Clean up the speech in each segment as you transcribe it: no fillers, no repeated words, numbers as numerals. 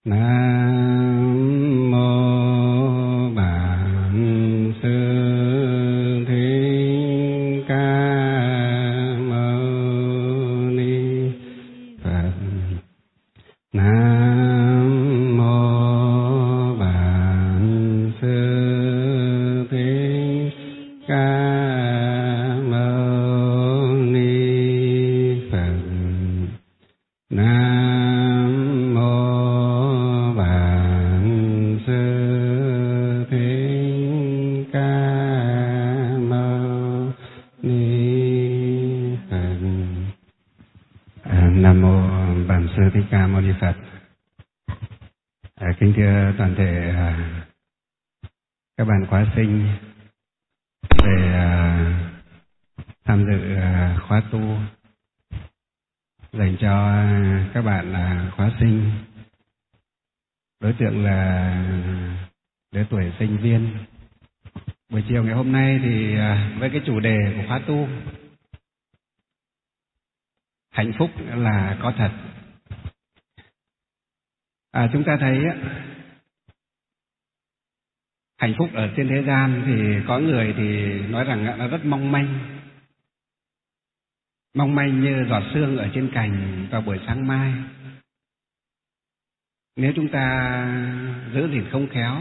Nam mô Bản Sư Thích Ca Mâu Ni Phật. Nam mô Bản Sư Thích Ca Mâu Ni Phật. Nam mô Bản Sư Thích Ca Mâu Ni Phật. Nam mô Bản Sư Thích Ca Mâu Ni Phật. Kính thưa toàn thể các bạn khóa sinh về tham dự khóa tu dành cho các bạn khóa sinh, đối tượng là lứa tuổi sinh viên. Buổi chiều ngày hôm nay thì với cái chủ đề của khóa tu hạnh phúc là có thật. Chúng ta thấy hạnh phúc ở trên thế gian thì có người thì nói rằng nó rất mong manh như giọt sương ở trên cành vào buổi sáng mai. Nếu chúng ta giữ gìn không khéo,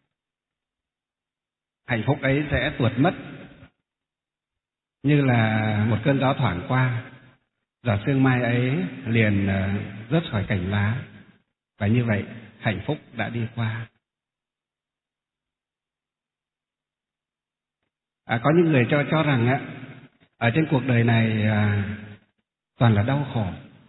hạnh phúc ấy sẽ tuột mất như là một cơn gió thoảng qua, giọt sương mai ấy liền rớt khỏi cành lá, và như vậy hạnh phúc đã đi qua. Có những người cho rằng ở trên cuộc đời này toàn là đau khổ.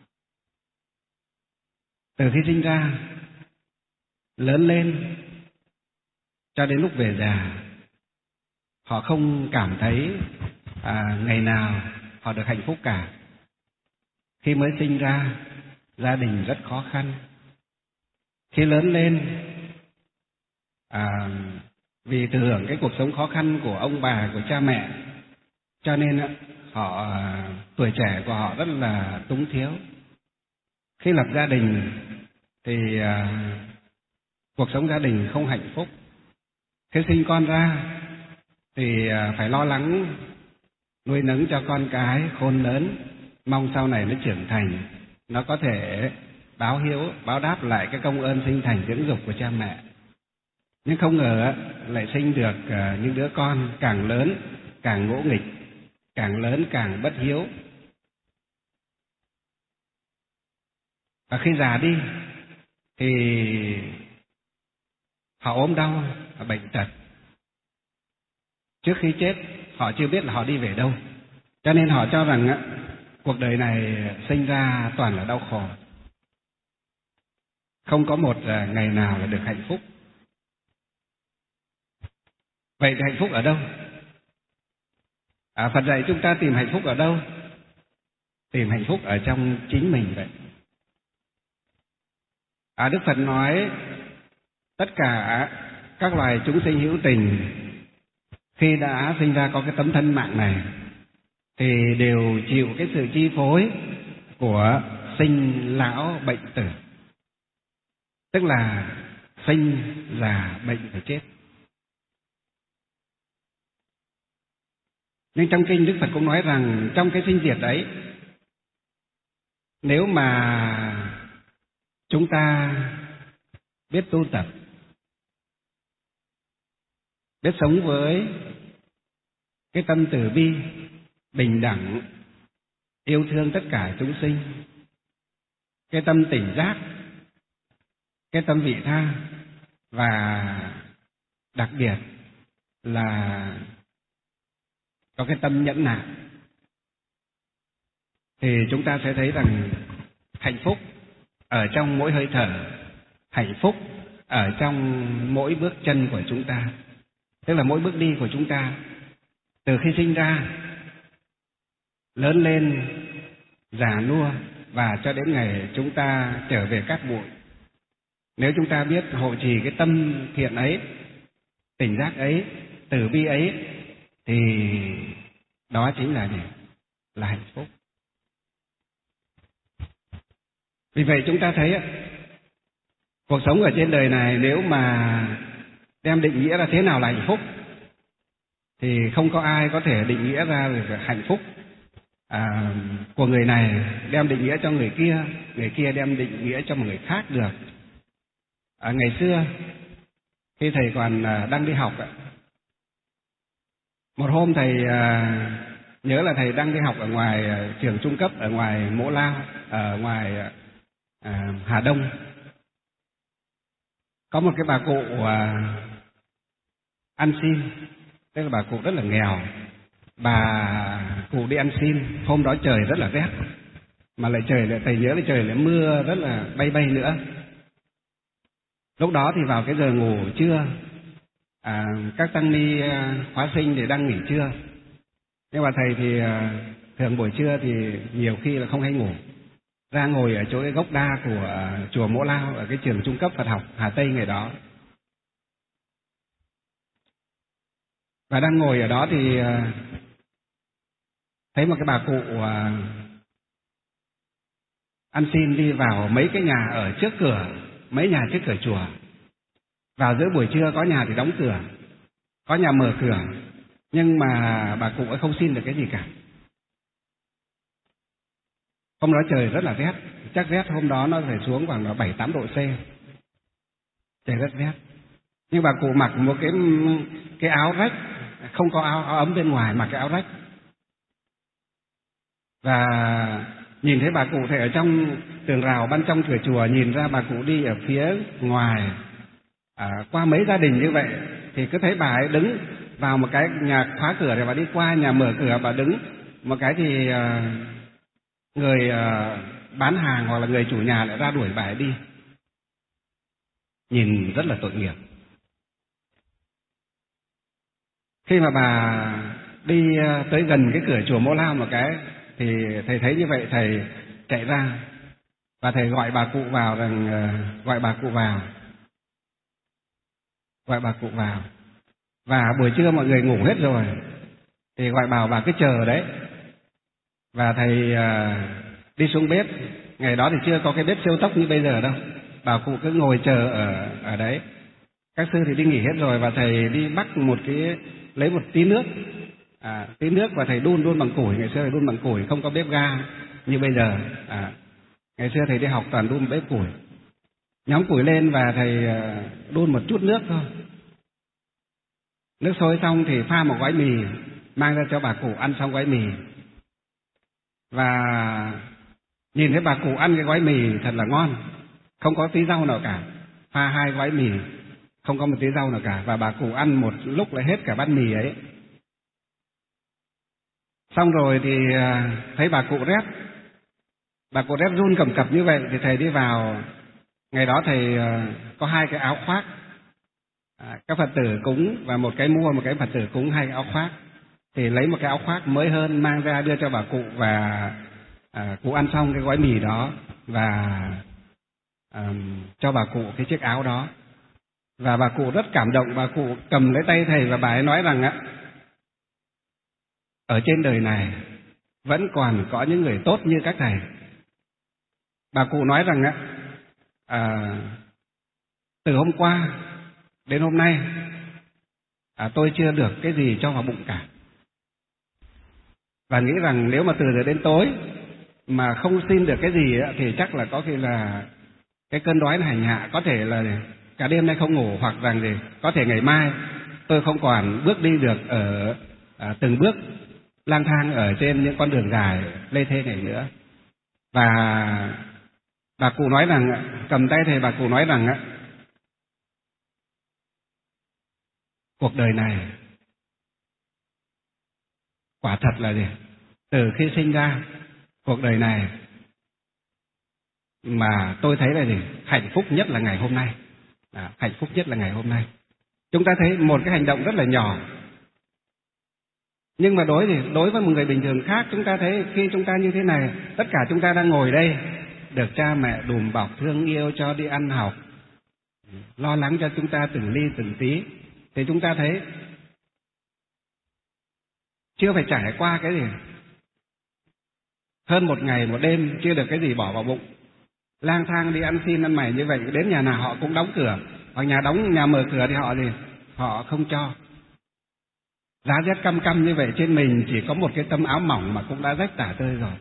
Từ khi sinh ra, lớn lên, cho đến lúc về già, họ không cảm thấy ngày nào họ được hạnh phúc cả. Khi mới sinh ra, gia đình rất khó khăn. Khi lớn lên, vì thừa hưởng cái cuộc sống khó khăn của ông bà, của cha mẹ, cho nên họ tuổi trẻ của họ rất là túng thiếu. Khi lập gia đình thì cuộc sống gia đình không hạnh phúc. Khi sinh con ra thì phải lo lắng nuôi nấng cho con cái khôn lớn, mong sau này nó trưởng thành, nó có thể báo hiếu, báo đáp lại cái công ơn sinh thành dưỡng dục của cha mẹ. Nhưng không ngờ lại sinh được những đứa con càng lớn càng ngỗ nghịch, càng lớn càng bất hiếu. Và khi già đi thì họ ốm đau, bệnh tật. Trước khi chết họ chưa biết là họ đi về đâu, cho nên họ cho rằng cuộc đời này sinh ra toàn là đau khổ, không có một ngày nào là được hạnh phúc. Vậy thì hạnh phúc ở đâu? Phật dạy chúng ta tìm hạnh phúc ở đâu? Tìm hạnh phúc ở trong chính mình vậy. Đức Phật nói tất cả các loài chúng sinh hữu tình khi đã sinh ra có cái tấm thân mạng này thì đều chịu cái sự chi phối của sinh lão bệnh tử, tức là sinh già bệnh và chết. Nhưng trong kinh Đức Phật cũng nói rằng trong cái sinh diệt ấy, nếu mà chúng ta biết tu tập, biết sống với cái tâm từ bi, bình đẳng, yêu thương tất cả chúng sinh, cái tâm tỉnh giác, cái tâm vị tha, và đặc biệt là có cái tâm nhẫn nại, thì chúng ta sẽ thấy rằng hạnh phúc ở trong mỗi hơi thở, hạnh phúc ở trong mỗi bước chân của chúng ta, tức là mỗi bước đi của chúng ta, từ khi sinh ra, lớn lên, già nua, và cho đến ngày chúng ta trở về cát bụi. Nếu chúng ta biết hộ trì cái tâm thiện ấy, tỉnh giác ấy, từ bi ấy, thì đó chính là gì? Là hạnh phúc. Vì vậy chúng ta thấy Cuộc sống ở trên đời này nếu mà đem định nghĩa ra thế nào là hạnh phúc thì không có ai có thể định nghĩa ra được hạnh phúc của người này đem định nghĩa cho người kia đem định nghĩa cho một người khác được. Ngày xưa khi thầy còn đang đi học, một hôm thầy nhớ là thầy đang đi học ở ngoài trường trung cấp ở ngoài Mỗ Lao, ở ngoài Hà Đông. Có một cái bà cụ ăn xin, tức là bà cụ rất là nghèo. Bà cụ đi ăn xin, hôm đó trời rất là rét, mà lại thầy nhớ là trời lại mưa rất là bay bay nữa. Lúc đó thì vào cái giờ ngủ trưa, các tăng ni khóa sinh thì đang nghỉ trưa, nhưng mà thầy thì thường buổi trưa thì nhiều khi là không hay ngủ, ra ngồi ở chỗ cái gốc đa của chùa Mỗ Lao ở cái trường trung cấp Phật học Hà Tây ngày đó. Và đang ngồi ở đó thì thấy một cái bà cụ ăn xin đi vào mấy cái nhà ở trước cửa, mấy nhà trước cửa chùa. Vào giữa buổi trưa có nhà thì đóng cửa, có nhà mở cửa, nhưng mà bà cụ ấy không xin được cái gì cả. Hôm đó trời rất là rét, chắc rét hôm đó nó phải xuống khoảng 7-8 độ C. Trời rất rét. Nhưng bà cụ mặc một cái áo rách, không có áo ấm bên ngoài, mặc cái áo rách. Và nhìn thấy bà cụ thì ở trong tường rào ban trong cửa chùa, nhìn ra bà cụ đi ở phía ngoài, qua mấy gia đình như vậy thì cứ thấy bà ấy đứng vào một cái nhà khóa cửa rồi bà đi qua nhà mở cửa, bà đứng một cái thì người bán hàng hoặc là người chủ nhà lại ra đuổi bà ấy đi. Nhìn rất là tội nghiệp. Khi mà bà đi tới gần cái cửa chùa Mỗ Lao một cái thì thầy thấy như vậy, thầy chạy ra và thầy gọi bà cụ vào, gọi bà cụ vào. Và buổi trưa mọi người ngủ hết rồi thì gọi bà cứ chờ đấy. Và thầy đi xuống bếp. Ngày đó thì chưa có cái bếp siêu tốc như bây giờ đâu, bà cụ cứ ngồi chờ ở đấy. Các sư thì đi nghỉ hết rồi và thầy đi bắt lấy một tí nước, và thầy đun bằng củi. Ngày xưa thầy đun bằng củi, không có bếp ga như bây giờ. Ngày xưa thầy đi học toàn đun bếp củi. Nhóm củi lên và thầy đun một chút nước thôi. Nước sôi xong thì pha một gói mì mang ra cho bà cụ ăn xong gói mì. Và nhìn thấy bà cụ ăn cái gói mì thật là ngon, không có tí rau nào cả. Pha 2 gói mì không có một tí rau nào cả, và bà cụ ăn một lúc là hết cả bát mì ấy. Xong rồi thì thấy bà cụ rét run cầm cập như vậy thì thầy đi vào. Ngày đó thầy có 2 cái áo khoác, các Phật tử cúng, và một cái mua, một cái Phật tử cúng 2 cái áo khoác. Thì lấy một cái áo khoác mới hơn mang ra đưa cho bà cụ, và cụ ăn xong cái gói mì đó và cho bà cụ cái chiếc áo đó. Và bà cụ rất cảm động, bà cụ cầm lấy tay thầy và bà ấy nói rằng ở trên đời này vẫn còn có những người tốt như các thầy. Bà cụ nói rằng từ hôm qua đến hôm nay tôi chưa được cái gì cho vào bụng cả, và nghĩ rằng nếu mà từ giờ đến tối mà không xin được cái gì thì chắc là có khi là cái cơn đói nó hành hạ, có thể là cả đêm nay không ngủ, hoặc rằng gì có thể ngày mai tôi không còn bước đi được ở từng bước lang thang ở trên những con đường dài lê thê này nữa. Và bà cụ nói rằng, cầm tay thầy, bà cụ nói rằng cuộc đời này quả thật là gì, từ khi sinh ra cuộc đời này mà tôi thấy là gì, hạnh phúc nhất là ngày hôm nay. Hạnh phúc nhất là ngày hôm nay. Chúng ta thấy một cái hành động rất là nhỏ, nhưng mà đối với một người bình thường khác, chúng ta thấy khi chúng ta như thế này, tất cả chúng ta đang ngồi đây, được cha mẹ đùm bọc thương yêu cho đi ăn học, lo lắng cho chúng ta từng ly từng tí, thì chúng ta thấy chưa phải trải qua cái gì hơn một ngày một đêm chưa được cái gì bỏ vào bụng, lang thang đi ăn xin ăn mày như vậy, đến nhà nào họ cũng đóng cửa, hoặc nhà mở cửa thì họ không cho. Giá rét căm căm như vậy, trên mình chỉ có một cái tấm áo mỏng mà cũng đã rách tả tơi rồi.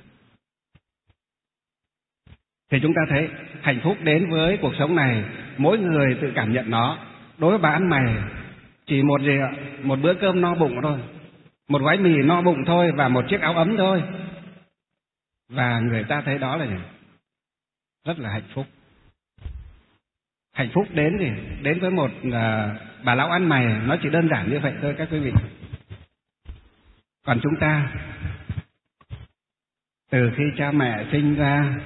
Thì chúng ta thấy hạnh phúc đến với cuộc sống này, mỗi người tự cảm nhận nó. Đối với bà ăn mày, chỉ một bữa cơm no bụng thôi, một gói mì no bụng thôi, và một chiếc áo ấm thôi, và người ta thấy đó là rất là hạnh phúc. Hạnh phúc đến với một bà lão ăn mày, nó chỉ đơn giản như vậy thôi các quý vị. Còn chúng ta, từ khi cha mẹ sinh ra,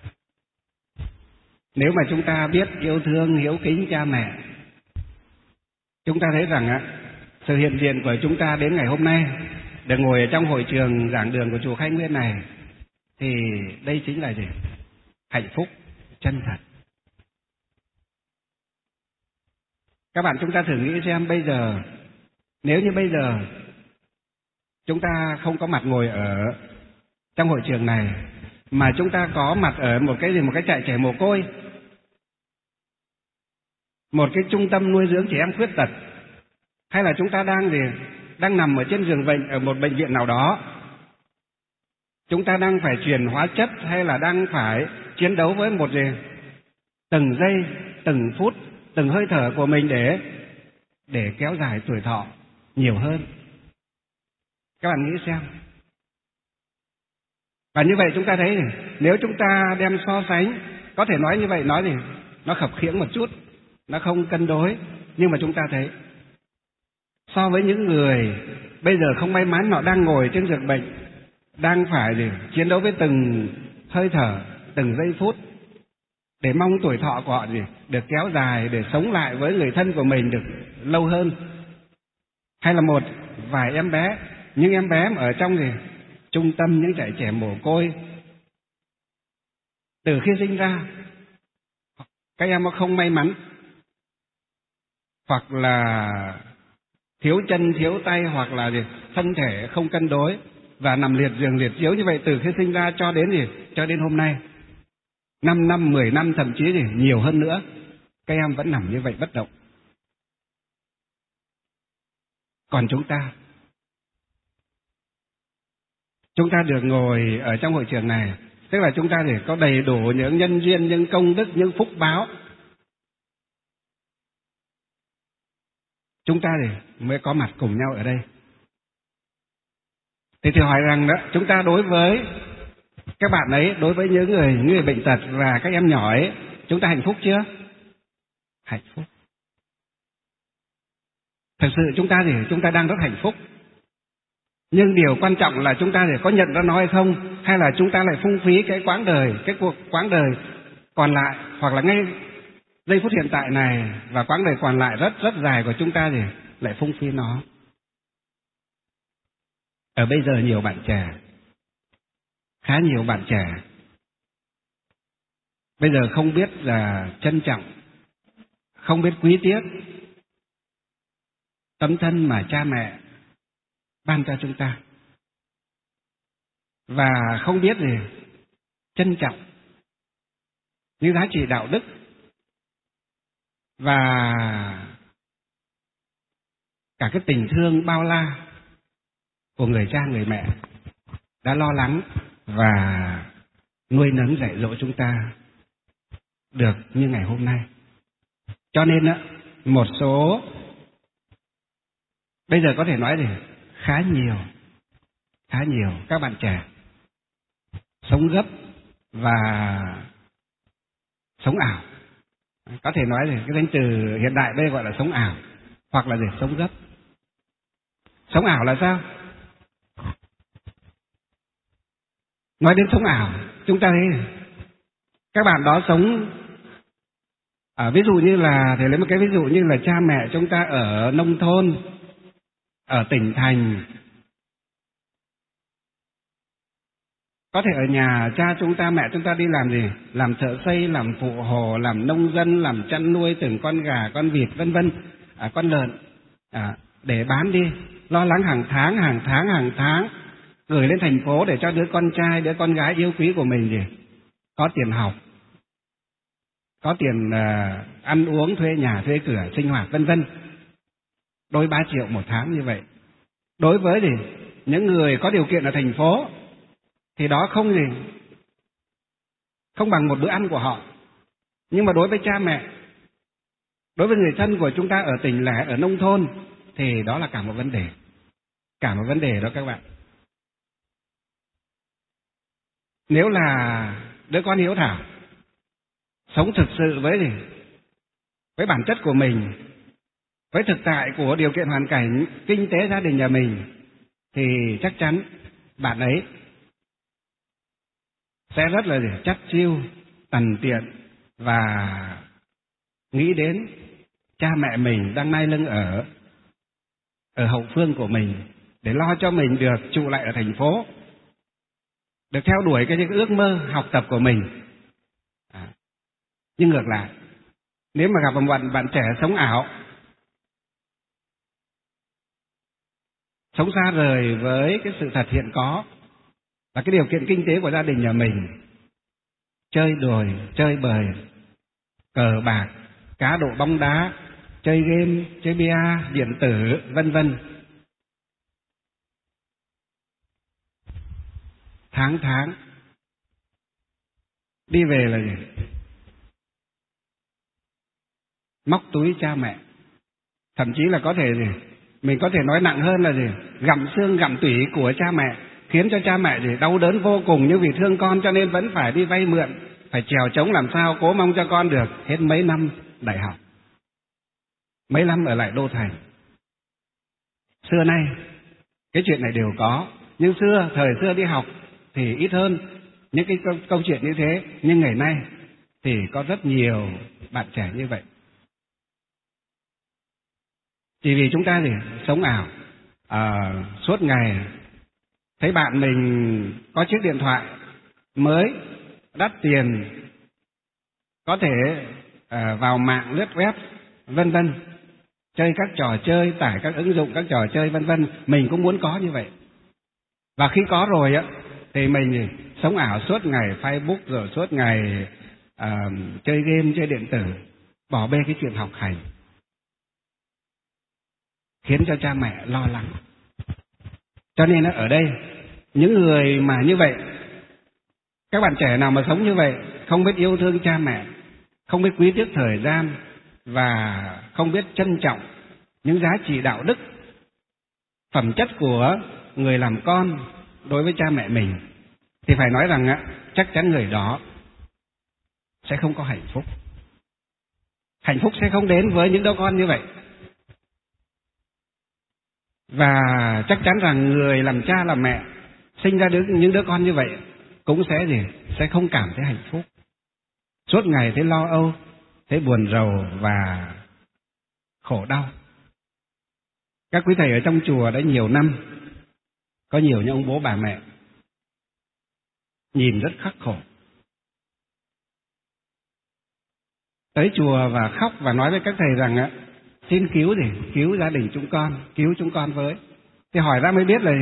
nếu mà chúng ta biết yêu thương hiếu kính cha mẹ, chúng ta thấy rằng sự hiện diện của chúng ta đến ngày hôm nay, được ngồi ở trong hội trường giảng đường của chùa Khai Nguyên này, thì đây chính là gì? Hạnh phúc chân thật. Các bạn, chúng ta thử nghĩ xem, bây giờ nếu như bây giờ chúng ta không có mặt ngồi ở trong hội trường này, mà chúng ta có mặt ở một cái trại trẻ mồ côi, một cái trung tâm nuôi dưỡng trẻ em khuyết tật, hay là chúng ta đang nằm ở trên giường bệnh ở một bệnh viện nào đó, chúng ta đang phải truyền hóa chất, hay là đang phải chiến đấu với từng giây, từng phút, từng hơi thở của mình để kéo dài tuổi thọ nhiều hơn. Các bạn nghĩ xem. Và như vậy chúng ta thấy, nếu chúng ta đem so sánh, có thể nói như vậy, nó khập khiễng một chút, nó không cân đối, nhưng mà chúng ta thấy so với những người bây giờ không may mắn, họ đang ngồi trên giường bệnh, đang phải chiến đấu với từng hơi thở, từng giây phút, để mong tuổi thọ của họ được kéo dài, để sống lại với người thân của mình được lâu hơn. Hay là một vài em bé, những em bé ở trong trung tâm, những trại trẻ mồ côi, từ khi sinh ra, các em không may mắn, hoặc là thiếu chân thiếu tay, hoặc là thân thể không cân đối, và nằm liệt giường liệt chiếu như vậy từ khi sinh ra cho đến hôm nay, 5 năm, 10 năm, thậm chí nhiều hơn nữa, các em vẫn nằm như vậy bất động. Còn chúng ta được ngồi ở trong hội trường này, tức là chúng ta có đầy đủ những nhân duyên, những công đức, những phúc báo, chúng ta mới có mặt cùng nhau ở đây. Thì hỏi rằng đó, chúng ta đối với các bạn ấy, đối với những người bệnh tật và các em nhỏ ấy, chúng ta hạnh phúc chưa? Hạnh phúc. Thật sự chúng ta đang rất hạnh phúc. Nhưng điều quan trọng là chúng ta có nhận ra nó hay không, hay là chúng ta lại phung phí cái cuộc quãng đời còn lại, hoặc là ngay giây phút hiện tại này và quãng đời còn lại rất rất dài của chúng ta lại phung phí nó. Ở bây giờ nhiều bạn trẻ, khá nhiều bạn trẻ bây giờ không biết là trân trọng, không biết quý tiếc tấm thân mà cha mẹ ban cho chúng ta, và không biết trân trọng những giá trị đạo đức và cả cái tình thương bao la của người cha người mẹ đã lo lắng và nuôi nấng dạy dỗ chúng ta được như ngày hôm nay. Cho nên một số bây giờ có thể nói khá nhiều các bạn trẻ sống gấp và sống ảo. Có thể nói cái danh từ hiện đại đây gọi là sống ảo, hoặc là sống gấp. Sống ảo là sao? Nói đến sống ảo, chúng ta thấy các bạn đó sống ví dụ như là, thì lấy một cái ví dụ như là cha mẹ chúng ta ở nông thôn, ở tỉnh thành, có thể ở nhà cha chúng ta, mẹ chúng ta đi làm làm thợ xây, làm phụ hồ, làm nông dân, làm chăn nuôi từng con gà, con vịt, vân vân, con lợn, để bán đi, lo lắng hàng tháng gửi lên thành phố để cho đứa con trai, đứa con gái yêu quý của mình có tiền học, có tiền ăn uống, thuê nhà, thuê cửa, sinh hoạt vân vân. Đôi 3 triệu một tháng như vậy. Đối với những người có điều kiện ở thành phố thì đó không bằng một bữa ăn của họ. Nhưng mà đối với cha mẹ, đối với người thân của chúng ta ở tỉnh lẻ, ở nông thôn thì đó là cả một vấn đề. Cả một vấn đề đó các bạn. Nếu là đứa con hiếu thảo, sống thực sự với bản chất của mình, với thực tại của điều kiện hoàn cảnh kinh tế gia đình nhà mình, thì chắc chắn bạn ấy sẽ rất là chắt chiu, tằn tiện và nghĩ đến cha mẹ mình đang nai lưng ở hậu phương của mình để lo cho mình được trụ lại ở thành phố, được theo đuổi cái ước mơ học tập của mình. Nhưng ngược lại, nếu mà gặp một bạn trẻ sống ảo, sống xa rời với cái sự thật hiện có và cái điều kiện kinh tế của gia đình nhà mình, chơi đùa, chơi bời, cờ bạc, cá độ bóng đá, chơi game, chơi bia, điện tử, vân vân, tháng đi về là móc túi cha mẹ, thậm chí là có thể mình có thể nói nặng hơn là gặm xương gặm tủy của cha mẹ, khiến cho cha mẹ đau đớn vô cùng, nhưng vì thương con cho nên vẫn phải đi vay mượn, phải trèo trống làm sao cố mong cho con được hết mấy năm đại học, mấy năm ở lại đô thành. Xưa nay cái chuyện này đều có, nhưng thời xưa đi học thì ít hơn những cái câu chuyện như thế, nhưng ngày nay thì có rất nhiều bạn trẻ như vậy. Chỉ vì chúng ta sống ảo, suốt ngày thấy bạn mình có chiếc điện thoại mới đắt tiền, có thể vào mạng lướt web vân vân, chơi các trò chơi, tải các ứng dụng các trò chơi vân vân, mình cũng muốn có như vậy. Và khi có rồi thì mình sống ảo suốt ngày Facebook, rồi suốt ngày chơi game, chơi điện tử, bỏ bê cái chuyện học hành, khiến cho cha mẹ lo lắng. Cho nên ở đây những người mà như vậy, các bạn trẻ nào mà sống như vậy, không biết yêu thương cha mẹ, không biết quý tiếc thời gian và không biết trân trọng những giá trị đạo đức, phẩm chất của người làm con đối với cha mẹ mình, thì phải nói rằng chắc chắn người đó sẽ không có hạnh phúc. Hạnh phúc sẽ không đến với những đứa con như vậy. Và chắc chắn rằng người làm cha làm mẹ sinh ra những đứa con như vậy cũng sẽ không cảm thấy hạnh phúc. Suốt ngày thấy lo âu, thấy buồn rầu và khổ đau. Các quý thầy ở trong chùa đã nhiều năm, có nhiều những ông bố bà mẹ nhìn rất khắc khổ, tới chùa và khóc và nói với các thầy rằng xin cứu gia đình chúng con, cứu chúng con với. Thì hỏi ra mới biết là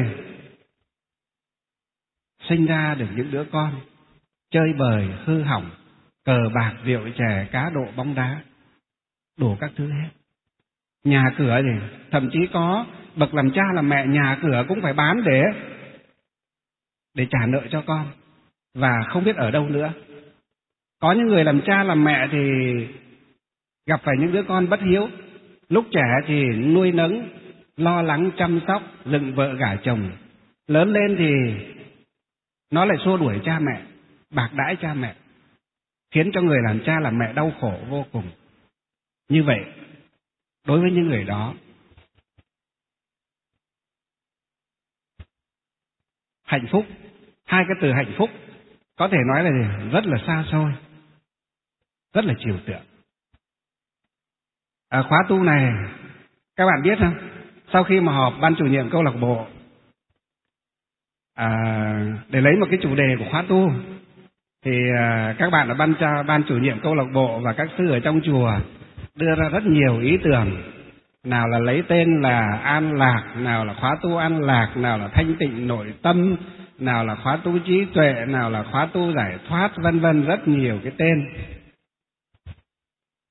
sinh ra được những đứa con chơi bời hư hỏng, cờ bạc rượu chè, cá độ bóng đá, đủ các thứ hết. Nhà cửa thậm chí có bậc làm cha làm mẹ nhà cửa cũng phải bán để trả nợ cho con, và không biết ở đâu nữa. Có những người làm cha làm mẹ thì gặp phải những đứa con bất hiếu, lúc trẻ thì nuôi nấng, lo lắng chăm sóc, dựng vợ gả chồng, lớn lên thì nó lại xua đuổi cha mẹ, bạc đãi cha mẹ, khiến cho người làm cha làm mẹ đau khổ vô cùng. Như vậy, đối với những người đó, hạnh phúc, hai cái từ hạnh phúc có thể nói là rất là xa xôi, rất là trừu tượng. Khóa tu này, các bạn biết không? Sau khi mà họp ban chủ nhiệm câu lạc bộ để lấy một cái chủ đề của khóa tu, thì các bạn ở ban chủ nhiệm câu lạc bộ và các sư ở trong chùa đưa ra rất nhiều ý tưởng. Nào là lấy tên là An Lạc, nào là khóa tu An Lạc, nào là thanh tịnh nội tâm, nào là khóa tu trí tuệ, nào là khóa tu giải thoát, vân vân, rất nhiều cái tên.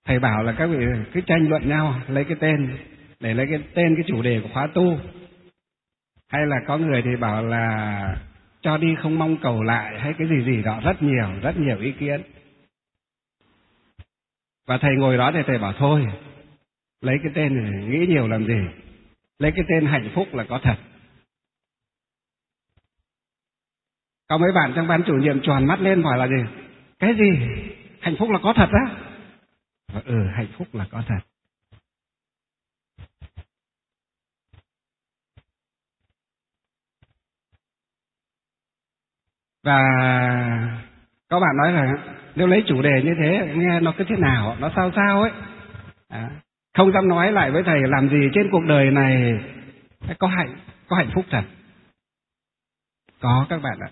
Thầy bảo là các vị cứ tranh luận nhau lấy cái tên, để lấy cái tên cái chủ đề của khóa tu. Hay là có người thì bảo là cho đi không mong cầu lại, hay cái gì đó, rất nhiều ý kiến. Và thầy ngồi đó thì thầy bảo thôi, lấy cái tên này nghĩ nhiều làm gì, lấy cái tên hạnh phúc là có thật. Có mấy bạn trong ban chủ nhiệm tròn mắt lên hỏi là gì? Cái gì? Hạnh phúc là có thật á? Hạnh phúc là có thật. Và có bạn nói là nếu lấy chủ đề như thế nghe nó cứ thế nào, nó sao ấy. Không dám nói lại với thầy làm gì trên cuộc đời này có hạnh phúc thật. Có các bạn ạ.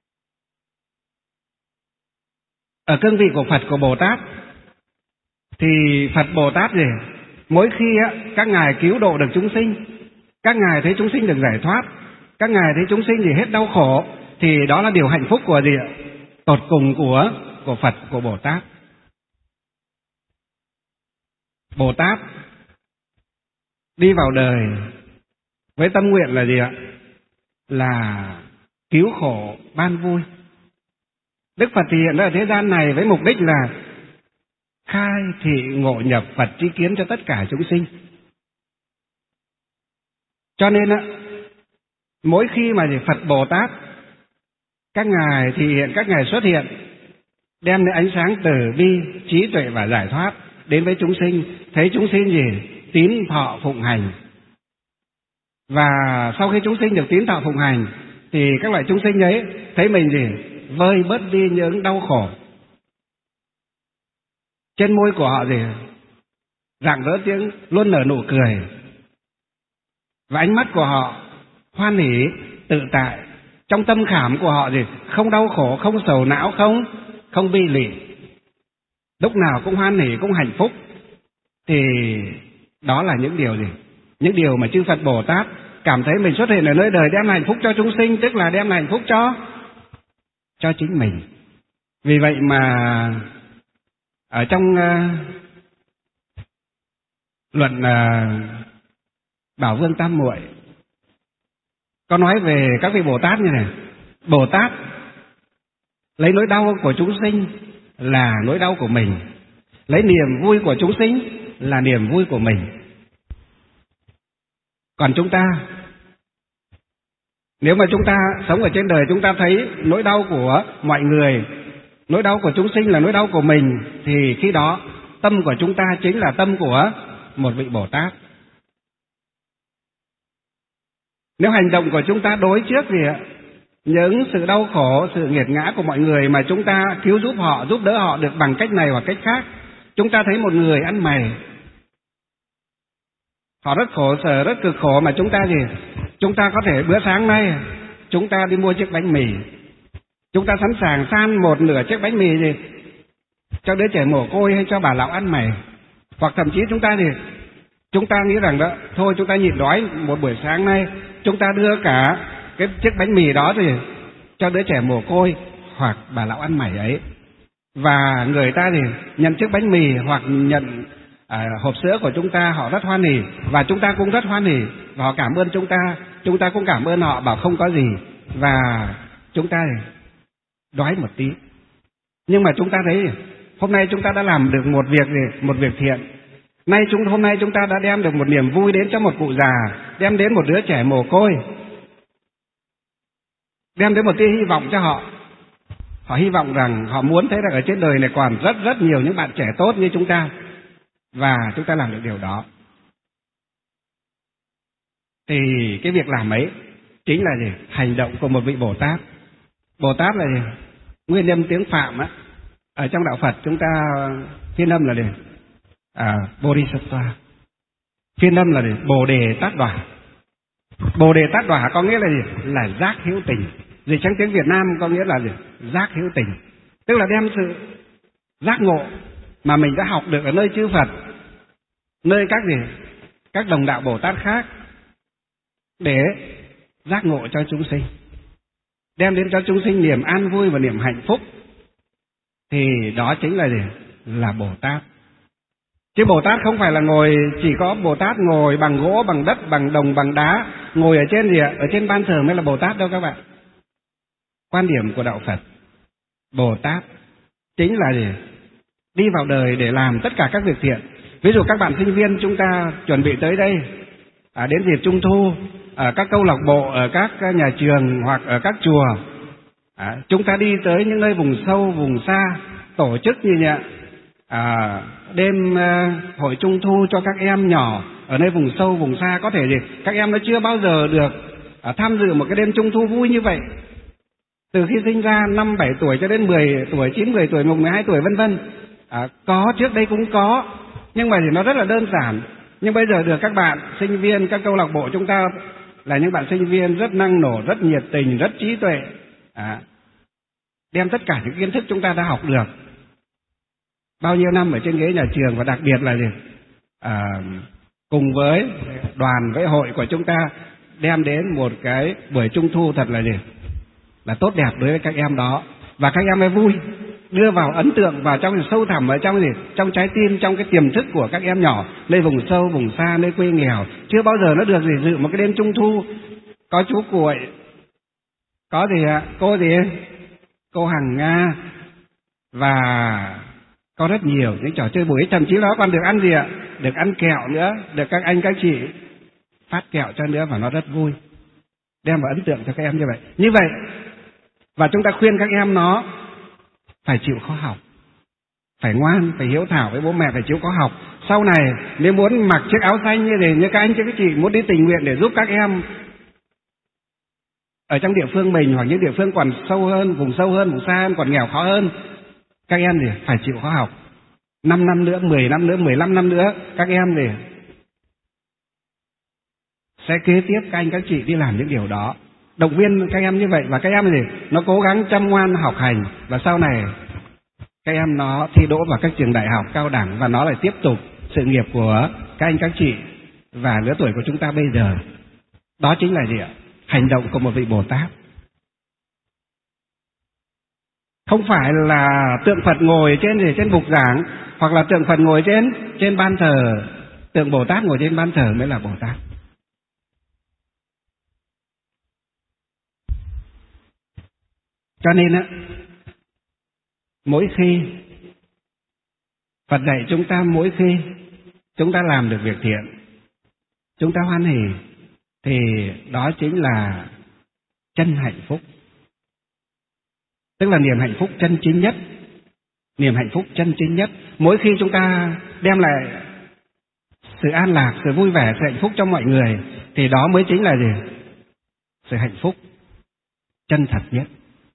Ở cương vị của Phật, của Bồ Tát thì Phật Bồ Tát gì? Mỗi khi các ngài cứu độ được chúng sinh, các ngài thấy chúng sinh được giải thoát, các ngài thấy chúng sinh thì hết đau khổ, thì đó là điều hạnh phúc của gì ạ? Tột cùng của Phật, của Bồ Tát. Bồ Tát đi vào đời với tâm nguyện là gì ạ? Là cứu khổ ban vui. Đức Phật thì hiện ra ở thế gian này với mục đích là khai thị ngộ nhập Phật tri kiến cho tất cả chúng sinh. Cho nên mỗi khi mà Phật Bồ Tát các ngài xuất hiện, đem đến ánh sáng từ bi, trí tuệ và giải thoát đến với chúng sinh, thấy chúng sinh gì? Tín thọ phụng hành. Và sau khi chúng sinh được tín thọ phụng hành thì các loại chúng sinh ấy thấy mình gì? Vơi bớt đi những đau khổ. Trên môi của họ gì? Rạng rỡ tiếng, luôn nở nụ cười. Và ánh mắt của họ hoan hỉ, tự tại. Trong tâm khảm của họ gì? Không đau khổ, không sầu não, không bi lụy. Lúc nào cũng hoan hỉ, cũng hạnh phúc. Thì đó là những điều gì? Những điều mà chư Phật Bồ Tát cảm thấy mình xuất hiện ở nơi đời đem hạnh phúc cho chúng sinh, tức là đem hạnh phúc cho chính mình. Vì vậy mà ở trong luận Bảo Vương Tam Muội có nói về các vị Bồ Tát như này. Bồ Tát lấy nỗi đau của chúng sinh là nỗi đau của mình, lấy niềm vui của chúng sinh là niềm vui của mình. Còn chúng ta, nếu mà chúng ta sống ở trên đời, chúng ta thấy nỗi đau của mọi người, nỗi đau của chúng sinh là nỗi đau của mình, thì khi đó tâm của chúng ta chính là tâm của một vị Bồ Tát. Nếu hành động của chúng ta đối trước thì những sự đau khổ, sự nghiệt ngã của mọi người mà chúng ta cứu giúp họ, giúp đỡ họ được bằng cách này hoặc cách khác. Chúng ta thấy một người ăn mày, họ rất khổ sở, rất cực khổ, mà chúng ta gì? Chúng ta có thể bữa sáng nay chúng ta đi mua chiếc bánh mì, chúng ta sẵn sàng san một nửa chiếc bánh mì gì cho đứa trẻ mồ côi hay cho bà lão ăn mày. Hoặc thậm chí chúng ta thì chúng ta nghĩ rằng đó, thôi chúng ta nhịn đói một buổi sáng nay, chúng ta đưa cả cái chiếc bánh mì đó thì cho đứa trẻ mồ côi hoặc bà lão ăn mày ấy. Và người ta thì nhận chiếc bánh mì hoặc nhận hộp sữa của chúng ta, họ rất hoan hỉ, và chúng ta cũng rất hoan hỉ, và họ cảm ơn chúng ta cũng cảm ơn họ, bảo không có gì, và chúng ta thì đói một tí. Nhưng mà chúng ta thấy hôm nay chúng ta đã làm được một việc thiện. Hôm nay chúng ta đã đem được một niềm vui đến cho một cụ già, đem đến một đứa trẻ mồ côi, đem đến một tia hy vọng cho họ. Họ hy vọng rằng, họ muốn thấy rằng ở trên đời này còn rất nhiều những bạn trẻ tốt như chúng ta, và chúng ta làm được điều đó. Thì cái việc làm ấy chính là gì? Hành động của một vị Bồ Tát. Bồ Tát là gì? Nguyên âm tiếng Phạm á. Ở trong đạo Phật chúng ta phiên âm là gì? Bodhisattva. Phiên âm là gì? Bồ đề tát đọa. Bồ đề tát đọa có nghĩa là gì? Là giác hữu tình. Dịch trong tiếng Việt Nam có nghĩa là gì? Giác hữu tình. Tức là đem sự giác ngộ mà mình đã học được ở nơi chư Phật, nơi các đồng đạo Bồ Tát khác, để giác ngộ cho chúng sinh, đem đến cho chúng sinh niềm an vui và niềm hạnh phúc. Thì đó chính là gì? Là Bồ Tát. Chứ Bồ Tát không phải là ngồi, chỉ có Bồ Tát ngồi bằng gỗ, bằng đất, bằng đồng, bằng đá, ngồi ở trên gì ạ? Ở trên ban thờ mới là Bồ Tát đâu các bạn. Quan điểm của đạo Phật, Bồ Tát chính là gì? Đi vào đời để làm tất cả các việc thiện. Ví dụ các bạn sinh viên chúng ta chuẩn bị tới đây, đến dịp Trung Thu, ở các câu lạc bộ, ở các nhà trường hoặc ở các chùa, chúng ta đi tới những nơi vùng sâu, vùng xa, tổ chức như vậy, đêm hội Trung Thu cho các em nhỏ ở nơi vùng sâu, vùng xa. Có thể gì? Các em nó chưa bao giờ được tham dự một cái đêm Trung Thu vui như vậy. Từ khi sinh ra 5-7 tuổi cho đến 10 tuổi, 9-10 tuổi, 12 tuổi vân vân. Có, trước đây cũng có, nhưng mà thì nó rất là đơn giản. Nhưng bây giờ được các bạn sinh viên, các câu lạc bộ chúng ta là những bạn sinh viên rất năng nổ, rất nhiệt tình, rất trí tuệ, đem tất cả những kiến thức chúng ta đã học được bao nhiêu năm ở trên ghế nhà trường, và đặc biệt là gì? Cùng với đoàn, với hội của chúng ta đem đến một cái buổi Trung Thu thật là gì? Là tốt đẹp đối với các em đó, và các em mới vui, đưa vào ấn tượng vào trong sâu thẳm ở trong gì? Trong trái tim, trong cái tiềm thức của các em nhỏ, nơi vùng sâu, vùng xa, nơi quê nghèo, chưa bao giờ nó được gì dự một cái đêm Trung Thu. Có chú Cuội, có gì ạ? Cô gì? Cô Hằng Nga, và có rất nhiều những trò chơi buổi, thậm chí nó còn được ăn gì ạ? Được ăn kẹo nữa, được các anh các chị phát kẹo cho nữa, và nó rất vui, đem vào ấn tượng cho các em như vậy. Như vậy, và chúng ta khuyên các em nó phải chịu khó học, phải ngoan, phải hiếu thảo với bố mẹ, phải chịu khó học. Sau này nếu muốn mặc chiếc áo xanh như thế, như các anh các chị muốn đi tình nguyện để giúp các em ở trong địa phương mình, hoặc những địa phương còn sâu hơn, vùng xa hơn, còn nghèo khó hơn, các em thì phải chịu khó học. 5 năm nữa, 10 năm nữa, 15 năm nữa, các em thì sẽ kế tiếp các anh các chị đi làm những điều đó. Động viên các em như vậy, và các em thì nó cố gắng chăm ngoan học hành, và sau này các em nó thi đỗ vào các trường đại học, cao đẳng, và nó lại tiếp tục sự nghiệp của các anh các chị và lứa tuổi của chúng ta bây giờ. Đó chính là gì ạ? Hành động của một vị Bồ Tát. Không phải là tượng Phật ngồi trên bục giảng, hoặc là tượng Phật ngồi trên ban thờ, tượng Bồ Tát ngồi trên ban thờ mới là Bồ Tát. Cho nên á, mỗi khi Phật dạy chúng ta, mỗi khi chúng ta làm được việc thiện, chúng ta hoan hỉ, thì đó chính là chân hạnh phúc. Tức là niềm hạnh phúc chân chính nhất. Niềm hạnh phúc chân chính nhất. Mỗi khi chúng ta đem lại sự an lạc, sự vui vẻ, sự hạnh phúc cho mọi người, thì đó mới chính là gì? Sự hạnh phúc chân thật nhất.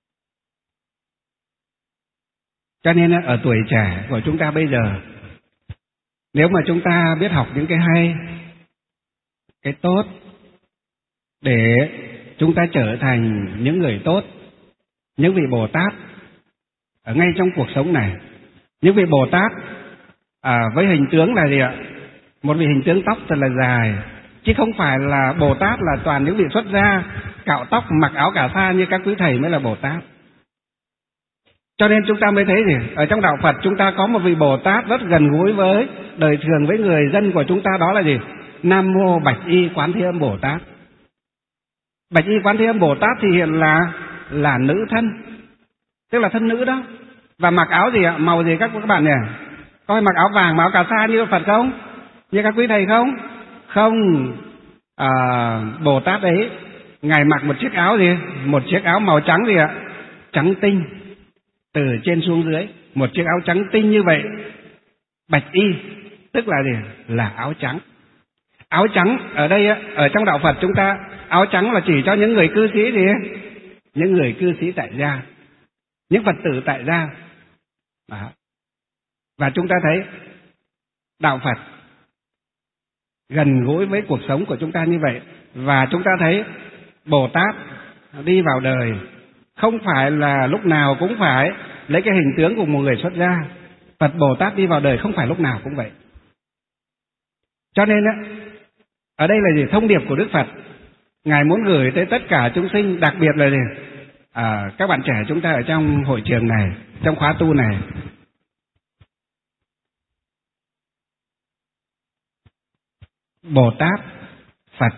Cho nên ở tuổi trẻ của chúng ta bây giờ, nếu mà chúng ta biết học những cái hay, cái tốt, để chúng ta trở thành những người tốt, những vị Bồ Tát ở ngay trong cuộc sống này. Những vị Bồ Tát với hình tướng là gì ạ? Một vị hình tướng tóc thật là dài, chứ không phải là Bồ Tát là toàn những vị xuất gia cạo tóc, mặc áo cà sa như các quý thầy mới là Bồ Tát. Cho nên chúng ta mới thấy gì? Ở trong đạo Phật chúng ta có một vị Bồ Tát rất gần gũi với đời thường, với người dân của chúng ta, đó là gì? Nam Mô Bạch Y Quán Thế Âm Bồ Tát. Bạch Y Quán Thế Âm Bồ Tát thì hiện là nữ thân, tức là thân nữ đó. Và mặc áo gì ạ? Màu gì các bạn nhỉ? Có phải mặc áo vàng, mặc áo cà sa như Phật không? Như các quý thầy không? Không. Bồ Tát ấy, Ngài mặc một chiếc áo gì? Một chiếc áo màu trắng gì ạ? Trắng tinh, từ trên xuống dưới, một chiếc áo trắng tinh như vậy. Bạch Y tức là gì? Là áo trắng. Áo trắng ở đây, ở trong đạo Phật chúng ta, áo trắng là chỉ cho những người cư sĩ gì? Những người cư sĩ tại gia, những Phật tử tại gia. Và chúng ta thấy đạo Phật gần gũi với cuộc sống của chúng ta như vậy. Và chúng ta thấy Bồ Tát đi vào đời không phải là lúc nào cũng phải lấy cái hình tướng của một người xuất gia. Phật Bồ Tát đi vào đời không phải lúc nào cũng vậy. Cho nên ở đây là gì? Thông điệp của Đức Phật Ngài muốn gửi tới tất cả chúng sinh, đặc biệt là gì? Các bạn trẻ chúng ta ở trong hội trường này, trong khóa tu này. Bồ Tát, Phật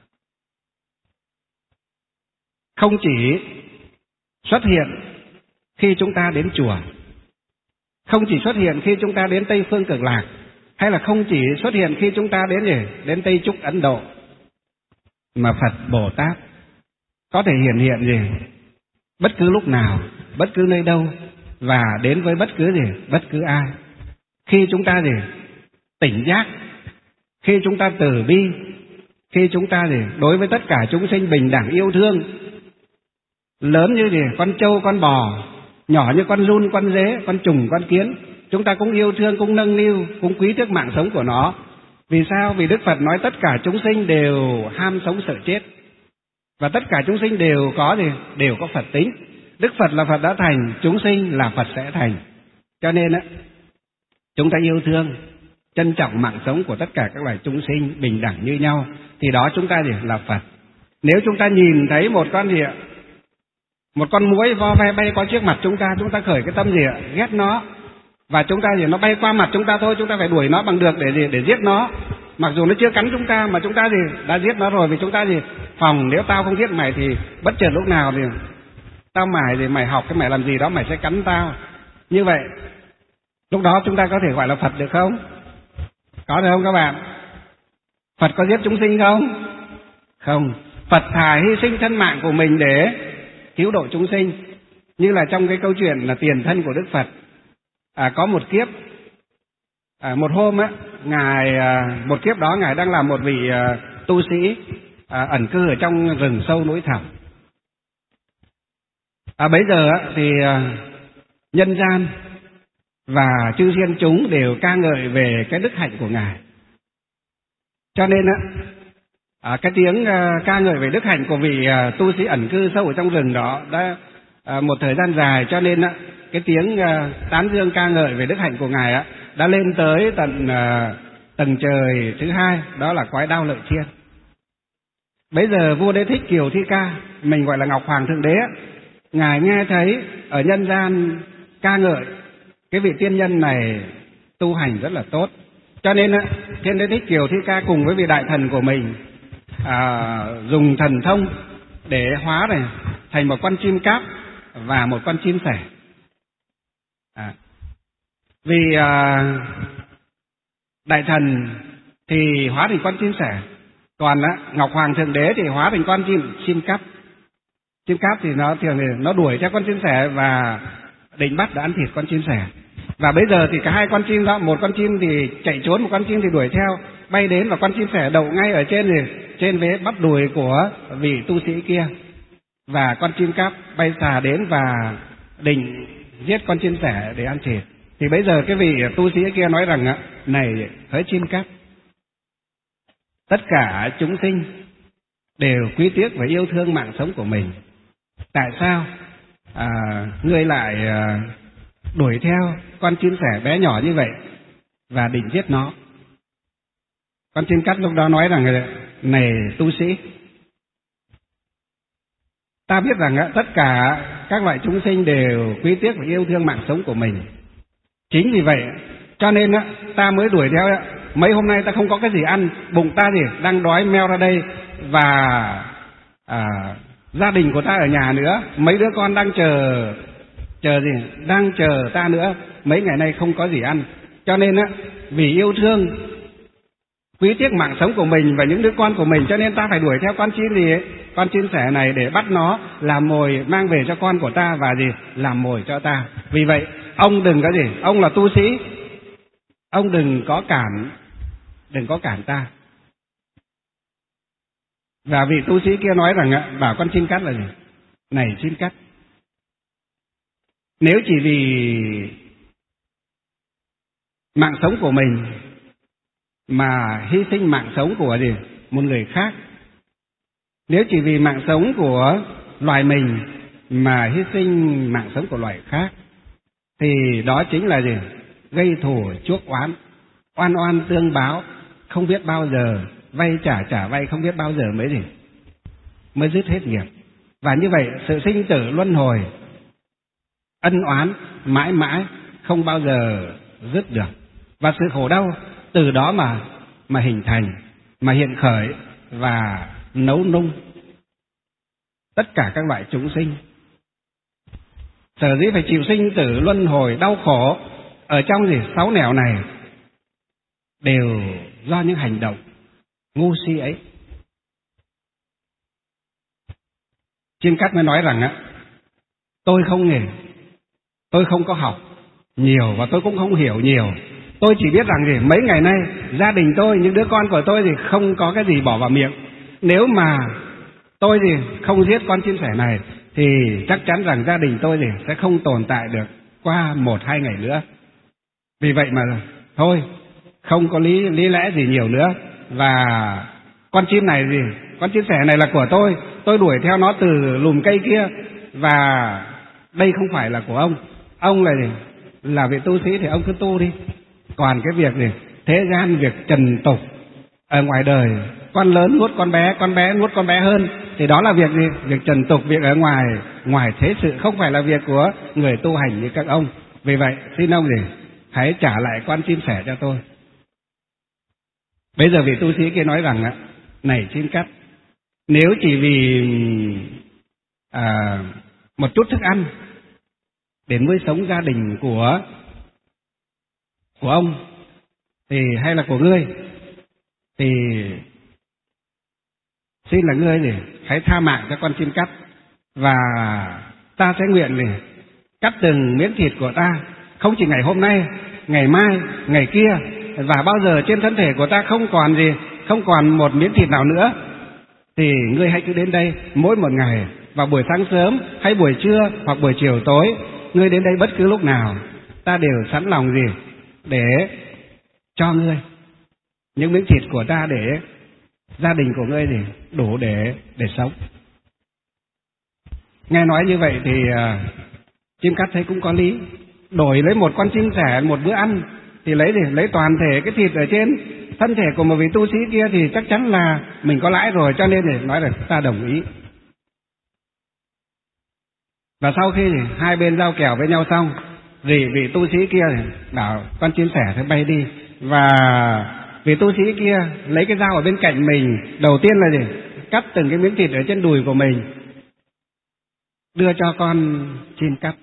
không chỉ xuất hiện khi chúng ta đến chùa, không chỉ xuất hiện khi chúng ta đến Tây Phương Cực Lạc, hay là không chỉ xuất hiện khi chúng ta đến Tây Trúc Ấn Độ, mà Phật Bồ Tát có thể hiện gì bất cứ lúc nào, bất cứ nơi đâu, và đến với bất cứ ai. Khi chúng ta tỉnh giác, khi chúng ta từ bi, khi chúng ta đối với tất cả chúng sinh bình đẳng yêu thương, lớn như con trâu, con bò, nhỏ như con giun, con dế, con trùng, con kiến, chúng ta cũng yêu thương, cũng nâng niu, cũng quý tiếc mạng sống của nó. Vì sao? Vì Đức Phật nói tất cả chúng sinh đều ham sống sợ chết, và tất cả chúng sinh đều có Phật tính. Đức Phật là Phật đã thành, chúng sinh là Phật sẽ thành. Cho nên chúng ta yêu thương, trân trọng mạng sống của tất cả các loài chúng sinh bình đẳng như nhau, thì đó chúng ta là Phật. Nếu chúng ta nhìn thấy một con muỗi vo ve bay qua trước mặt chúng ta khởi cái tâm ghét nó, và chúng ta nó bay qua mặt chúng ta thôi, chúng ta phải đuổi nó bằng được để giết nó. Mặc dù nó chưa cắn chúng ta mà chúng ta đã giết nó rồi, vì chúng ta phòng nếu tao không giết mày thì bất chợt lúc nào tao mày học cái mày làm gì đó mày sẽ cắn tao. Như vậy lúc đó chúng ta có thể gọi là Phật được không? Có được không các bạn? Phật có giết chúng sinh không? Không. Phật thà hy sinh thân mạng của mình để cứu độ chúng sinh. Như là trong cái câu chuyện là tiền thân của Đức Phật. Có một kiếp, một hôm một kiếp đó Ngài đang làm một vị tu sĩ ẩn cư ở trong rừng sâu núi thẳm. Bấy giờ thì nhân gian và chư thiên chúng đều ca ngợi về cái đức hạnh của Ngài. Cho nên cái tiếng ca ngợi về đức hạnh của vị tu sĩ ẩn cư sâu ở trong rừng đó đã một thời gian dài, cho nên cái tiếng tán dương ca ngợi về đức hạnh của Ngài đã lên tới tận tầng trời thứ hai, đó là cõi Đao Lợi Thiên. Bấy giờ vua Đế Thích Kiều Thi Ca, mình gọi là Ngọc Hoàng Thượng Đế, Ngài nghe thấy ở nhân gian ca ngợi cái vị tiên nhân này tu hành rất là tốt, cho nên Thiên Đế Thích Kiều Thi Ca cùng với vị đại thần của mình dùng thần thông để hóa thành một con chim cáp và một con chim sẻ. Vì đại thần thì hóa thành con chim sẻ, còn Ngọc Hoàng Thượng Đế thì hóa thành con chim cáp. Chim cáp thì nó thường nó đuổi theo con chim sẻ và định bắt để ăn thịt con chim sẻ. Và bây giờ thì cả hai con chim đó, một con chim thì chạy trốn, một con chim thì đuổi theo, bay đến và con chim sẻ đậu ngay ở trên vế bắp đùi của vị tu sĩ kia. Và con chim cáp bay xà đến và định giết con chim sẻ để ăn thịt. Thì bây giờ cái vị tu sĩ kia nói rằng này hỡi chim cáp, tất cả chúng sinh đều quý tiếc và yêu thương mạng sống của mình. Tại sao ngươi lại đuổi theo con chim sẻ bé nhỏ như vậy và định giết nó? Con chim cát lúc đó nói rằng này tu sĩ, ta biết rằng tất cả các loại chúng sinh đều quý tiếc và yêu thương mạng sống của mình. Chính vì vậy cho nên ta mới đuổi theo. Mấy hôm nay ta không có cái gì ăn, bụng ta đang đói meo ra đây, và gia đình của ta ở nhà nữa, mấy đứa con đang đang chờ ta nữa, mấy ngày nay không có gì ăn. Cho nên vì yêu thương, quý tiếc mạng sống của mình và những đứa con của mình, cho nên ta phải đuổi theo con chim sẻ này để bắt nó làm mồi mang về cho con của ta và làm mồi cho ta. Vì vậy ông đừng có ông là tu sĩ, ông đừng có cản ta. Và vị tu sĩ kia nói rằng bảo con chim cát là này chim cát, nếu chỉ vì mạng sống của mình mà hy sinh mạng sống của một người khác, nếu chỉ vì mạng sống của loài mình mà hy sinh mạng sống của loài khác, thì đó chính là gây thù chuốc oán, oan oan tương báo, không biết bao giờ vay trả vay, không biết bao giờ mới dứt hết nghiệp. Và như vậy sự sinh tử luân hồi, ân oán mãi mãi không bao giờ dứt được, và sự khổ đau từ đó mà hình thành, mà hiện khởi và nấu nung tất cả các loại chúng sinh. Sở dĩ phải chịu sinh tử luân hồi đau khổ ở trong sáu nẻo này đều do những hành động ngu si ấy. Chim Cắt mới nói rằng tôi không nghề, tôi không có học nhiều và tôi cũng không hiểu nhiều. Tôi chỉ biết rằng mấy ngày nay gia đình tôi, những đứa con của tôi không có cái gì bỏ vào miệng. Nếu mà tôi không giết con chim sẻ này thì chắc chắn rằng gia đình tôi sẽ không tồn tại được qua 1-2 ngày nữa. Vì vậy mà thôi, không có lý lẽ gì nhiều nữa. Và con chim này con chim sẻ này là của tôi đuổi theo nó từ lùm cây kia, và đây không phải là của ông. Ông là vị tu sĩ thì ông cứ tu đi. Còn cái việc thế gian, việc trần tục ở ngoài đời, con lớn nuốt con bé nuốt con bé hơn, thì đó là việc việc trần tục, việc ở ngoài thế sự, không phải là việc của người tu hành như các ông. Vì vậy xin ông hãy trả lại con chim sẻ cho tôi. Bây giờ vị tu sĩ kia nói rằng này Chim Cắt, nếu chỉ vì một chút thức ăn để nuôi sống gia đình của ông thì hay là của ngươi, thì xin là ngươi hãy tha mạng cho con chim cắt, và ta sẽ nguyện cắt từng miếng thịt của ta, không chỉ ngày hôm nay, ngày mai, ngày kia, và bao giờ trên thân thể của ta không còn một miếng thịt nào nữa, thì ngươi hãy cứ đến đây mỗi một ngày, vào buổi sáng sớm hay buổi trưa hoặc buổi chiều tối, ngươi đến đây bất cứ lúc nào, ta đều sẵn lòng để cho ngươi những miếng thịt của ta, để gia đình của ngươi đủ để sống. Nghe nói như vậy thì Chim Cắt thấy cũng có lý. Đổi lấy một con chim sẻ, một bữa ăn, thì lấy toàn thể cái thịt ở trên thân thể của một vị tu sĩ kia thì chắc chắn là mình có lãi rồi, cho nên nói là ta đồng ý. Và sau khi hai bên giao kèo với nhau xong, vị tu sĩ kia bảo con chim sẻ phải bay đi, và vị tu sĩ kia lấy cái dao ở bên cạnh mình, đầu tiên là cắt từng cái miếng thịt ở trên đùi của mình, đưa cho con chim cắt.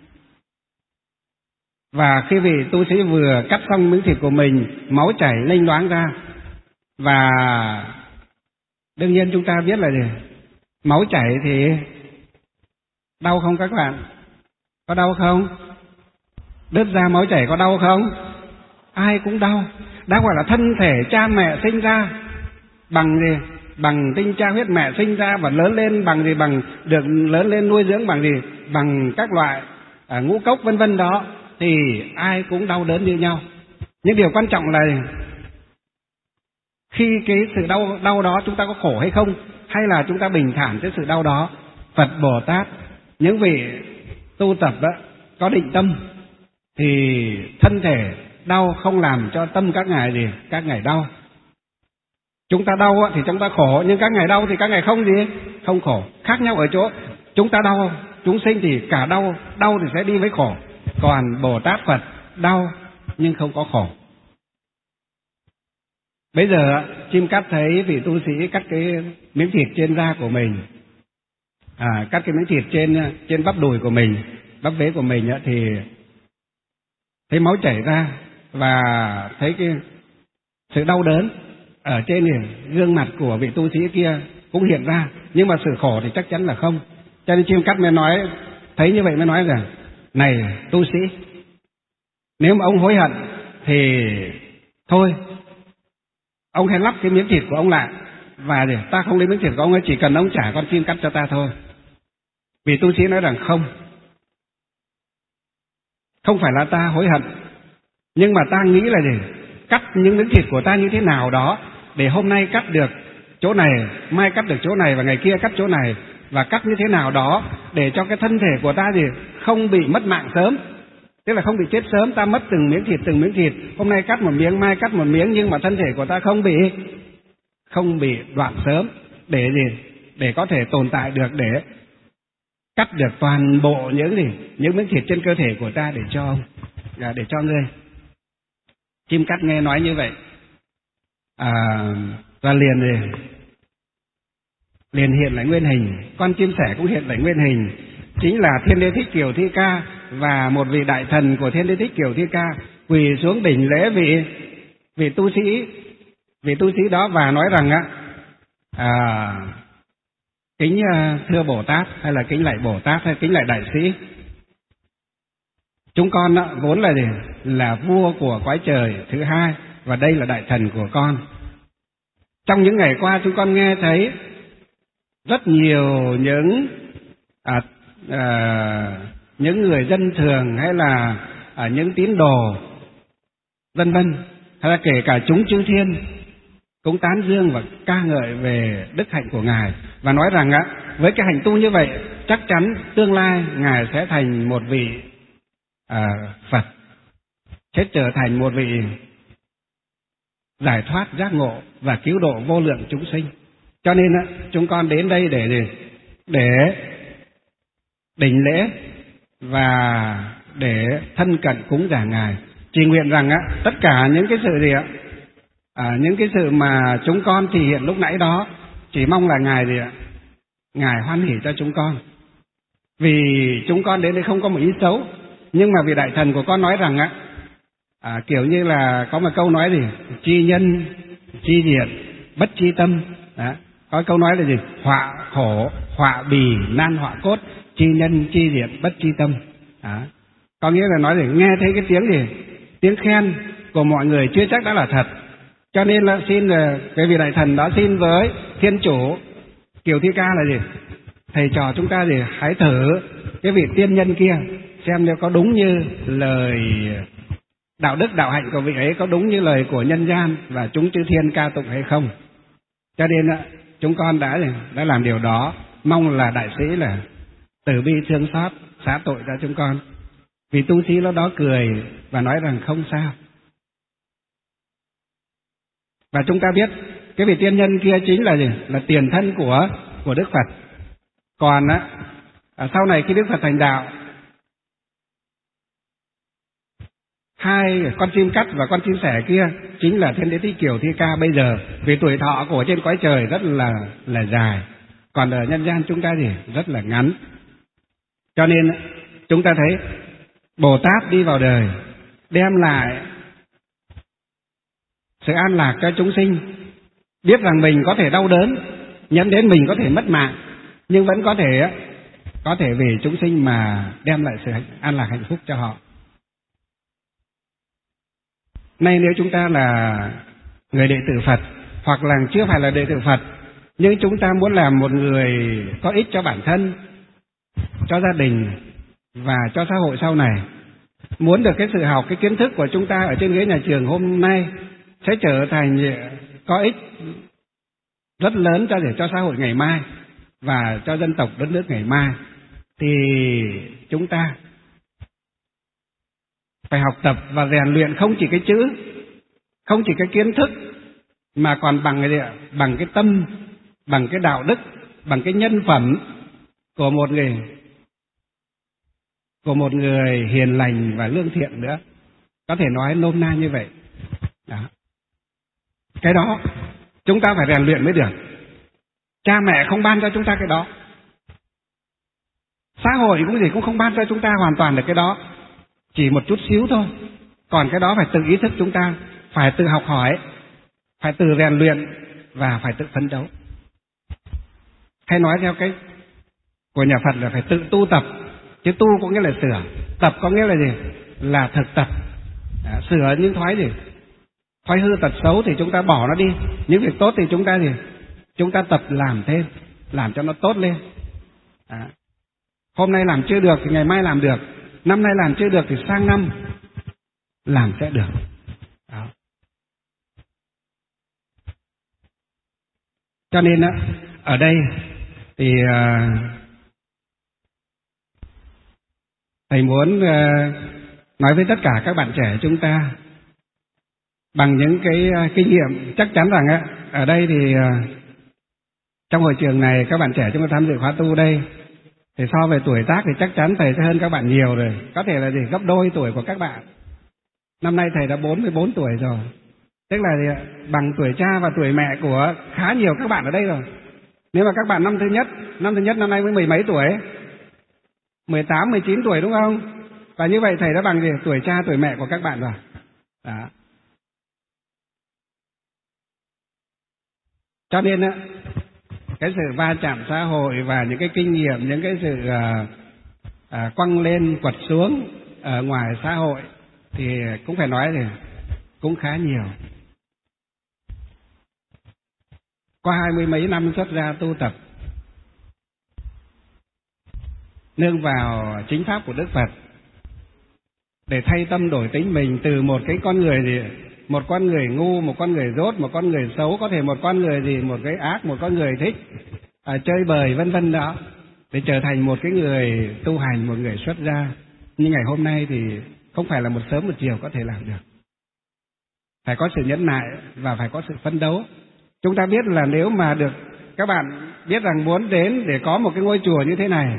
Và khi vị tu sĩ vừa cắt xong miếng thịt của mình, máu chảy lênh loáng ra. Và đương nhiên chúng ta biết là máu chảy thì đau không các bạn? Có đau không? Đứt ra máu chảy có đau không? Ai cũng đau. Đã gọi là thân thể cha mẹ sinh ra bằng bằng tinh cha huyết mẹ sinh ra, và lớn lên bằng được lớn lên nuôi dưỡng bằng các loại ngũ cốc vân vân đó, thì ai cũng đau đớn như nhau. Nhưng điều quan trọng là khi cái sự đau đó chúng ta có khổ hay không, hay là chúng ta bình thản với sự đau đó. Phật Bồ Tát, những vị tu tập đó có định tâm thì thân thể đau không làm cho tâm các ngài đau. Chúng ta đau thì chúng ta khổ, nhưng các ngài đau thì các ngài không khổ. Khác nhau ở chỗ chúng ta đau, chúng sinh thì cả đau thì sẽ đi với khổ, còn Bồ Tát Phật đau nhưng không có khổ. Bây giờ Chim Cắt thấy vị tu sĩ cắt cái miếng thịt trên da của mình, cắt cái miếng thịt trên bắp đùi của mình, bắp vế của mình thì thấy máu chảy ra, và thấy cái sự đau đớn ở trên gương mặt của vị tu sĩ kia cũng hiện ra, nhưng mà sự khổ thì chắc chắn là không. Cho nên Chim Cắt mới nói, thấy như vậy mới nói rằng: này tu sĩ, nếu mà ông hối hận thì thôi, ông hãy lắp cái miếng thịt của ông lại, và ta không lấy miếng thịt của ông ấy, chỉ cần ông trả con chim cắt cho ta thôi. Vì tu sĩ nói rằng không phải là ta hối hận, nhưng mà ta nghĩ là cắt những miếng thịt của ta như thế nào đó, để hôm nay cắt được chỗ này, mai cắt được chỗ này, và ngày kia cắt chỗ này, và cắt như thế nào đó để cho cái thân thể của ta không bị mất mạng sớm, tức là không bị chết sớm. Ta mất từng miếng thịt, hôm nay cắt một miếng, mai cắt một miếng, nhưng mà thân thể của ta không bị đoạn sớm, để có thể tồn tại được, để cắt được toàn bộ những miếng thịt trên cơ thể của ta để cho ngươi. Chim Cắt nghe nói như vậy và liền hiện lại nguyên hình. Con chim sẻ cũng hiện lại nguyên hình, chính là Thiên Đế Thích Kiều Thi Ca, và một vị đại thần của Thiên Đế Thích Kiều Thi Ca quỳ xuống đỉnh lễ vị tu sĩ đó và nói rằng kính thưa Bồ Tát, hay là kính lạy Bồ Tát, hay kính lạy đại sĩ, chúng con vốn là gì? Là vua của cõi trời thứ hai, và đây là đại thần của con. Trong những ngày qua chúng con nghe thấy rất nhiều những người dân thường, hay là những tín đồ vân vân, hay là kể cả chúng chư thiên cũng tán dương và ca ngợi về đức hạnh của Ngài, và nói rằng với cái hành tu như vậy chắc chắn tương lai Ngài sẽ thành một vị Phật, sẽ trở thành một vị giải thoát giác ngộ và cứu độ vô lượng chúng sinh. Cho nên chúng con đến đây để đảnh lễ và để thân cận cúng dường Ngài, chỉ nguyện rằng tất cả những cái sự những cái sự mà chúng con thể hiện lúc nãy đó, chỉ mong là Ngài hoan hỉ cho chúng con, vì chúng con đến đây không có một ý xấu. Nhưng mà vị đại thần của con nói rằng kiểu như là có một câu nói gì, chi nhân chi diệt bất chi tâm. Đó. Có câu nói là gì, họa khổ họa bì nan họa cốt, chi nhân chi diệt bất chi tâm. Đó. Có nghĩa là nói để nghe thấy cái tiếng khen của mọi người chưa chắc đã là thật. Cho nên là xin cái vị đại thần đó xin với Thiên Chủ Kiều Thi Ca là gì, thầy trò chúng ta hãy thử cái vị tiên nhân kia, xem nếu có đúng như lời đạo đức đạo hạnh của vị ấy, có đúng như lời của nhân gian và chúng chư thiên ca tụng hay không. Cho nên chúng con đã làm điều đó, mong là đại sĩ là từ bi thương xót xá tội cho chúng con. Vì tu sĩ đó cười và nói rằng không sao. Và chúng ta biết cái vị tiên nhân kia chính là gì? Là tiền thân của Đức Phật. Còn sau này khi Đức Phật thành đạo, hai con chim cắt và con chim sẻ kia chính là Thiên Đế Thích Kiều Thi Ca bây giờ, vì tuổi thọ của trên cõi trời rất là dài, còn ở nhân gian chúng ta rất là ngắn. Cho nên chúng ta thấy Bồ Tát đi vào đời đem lại sự an lạc cho chúng sinh, biết rằng mình có thể đau đớn, dẫn đến mình có thể mất mạng, nhưng vẫn có thể vì chúng sinh mà đem lại sự an lạc hạnh phúc cho họ. Nay nếu chúng ta là người đệ tử Phật, hoặc là chưa phải là đệ tử Phật, nhưng chúng ta muốn làm một người có ích cho bản thân, cho gia đình và cho xã hội sau này, muốn được cái sự học, cái kiến thức của chúng ta ở trên ghế nhà trường hôm nay sẽ trở thành có ích rất lớn cho xã hội ngày mai và cho dân tộc đất nước ngày mai, thì chúng ta phải học tập và rèn luyện không chỉ cái chữ, không chỉ cái kiến thức, mà còn bằng cái tâm, bằng cái đạo đức, bằng cái nhân phẩm của một người hiền lành và lương thiện nữa. Có thể nói nôm na như vậy. Đó. Cái đó chúng ta phải rèn luyện mới được. Cha mẹ không ban cho chúng ta cái đó, xã hội cũng không ban cho chúng ta hoàn toàn được cái đó, chỉ một chút xíu thôi. Còn cái đó phải tự ý thức, chúng ta phải tự học hỏi, phải tự rèn luyện và phải tự phấn đấu. Hay nói theo cái của nhà Phật là phải tự tu tập. Chứ tu có nghĩa là sửa, tập có nghĩa là gì? Là thực tập. Sửa những thói hư tật xấu thì chúng ta bỏ nó đi, những việc tốt thì chúng ta tập làm thêm, làm cho nó tốt lên. Hôm nay làm chưa được thì ngày mai làm được, năm nay làm chưa được thì sang năm làm sẽ được. Đó. Cho nên ở đây thì thầy muốn nói với tất cả các bạn trẻ chúng ta bằng những cái kinh nghiệm. Chắc chắn rằng ở đây thì trong hội trường này các bạn trẻ chúng ta tham dự khóa tu đây thì so về tuổi tác thì chắc chắn thầy sẽ hơn các bạn nhiều rồi, có thể là gấp đôi tuổi của các bạn. Năm nay thầy đã 44 tuổi rồi, tức là gì ạ? Bằng tuổi cha và tuổi mẹ của khá nhiều các bạn ở đây rồi. Nếu mà các bạn năm thứ nhất năm nay mới mười mấy tuổi, 18, 19 tuổi đúng không? Và như vậy thầy đã bằng gì? Tuổi cha, tuổi mẹ của các bạn rồi. Đó. Cho nên á, cái sự va chạm xã hội và những cái kinh nghiệm, những cái sự quăng lên quật xuống ở ngoài xã hội thì cũng phải nói thì cũng khá nhiều. Qua 20 mấy năm xuất gia tu tập, nương vào chính pháp của Đức Phật để thay tâm đổi tính mình từ một cái con người gì, một con người ngu, một con người dốt, một con người xấu, có thể một con người gì, một cái ác, một con người thích chơi bời vân vân đó, để trở thành một cái người tu hành, một người xuất gia. Nhưng ngày hôm nay thì không phải là một sớm một chiều có thể làm được. Phải có sự nhẫn nại và phải có sự phấn đấu. Chúng ta biết là nếu mà được, các bạn biết rằng muốn đến để có một cái ngôi chùa như thế này,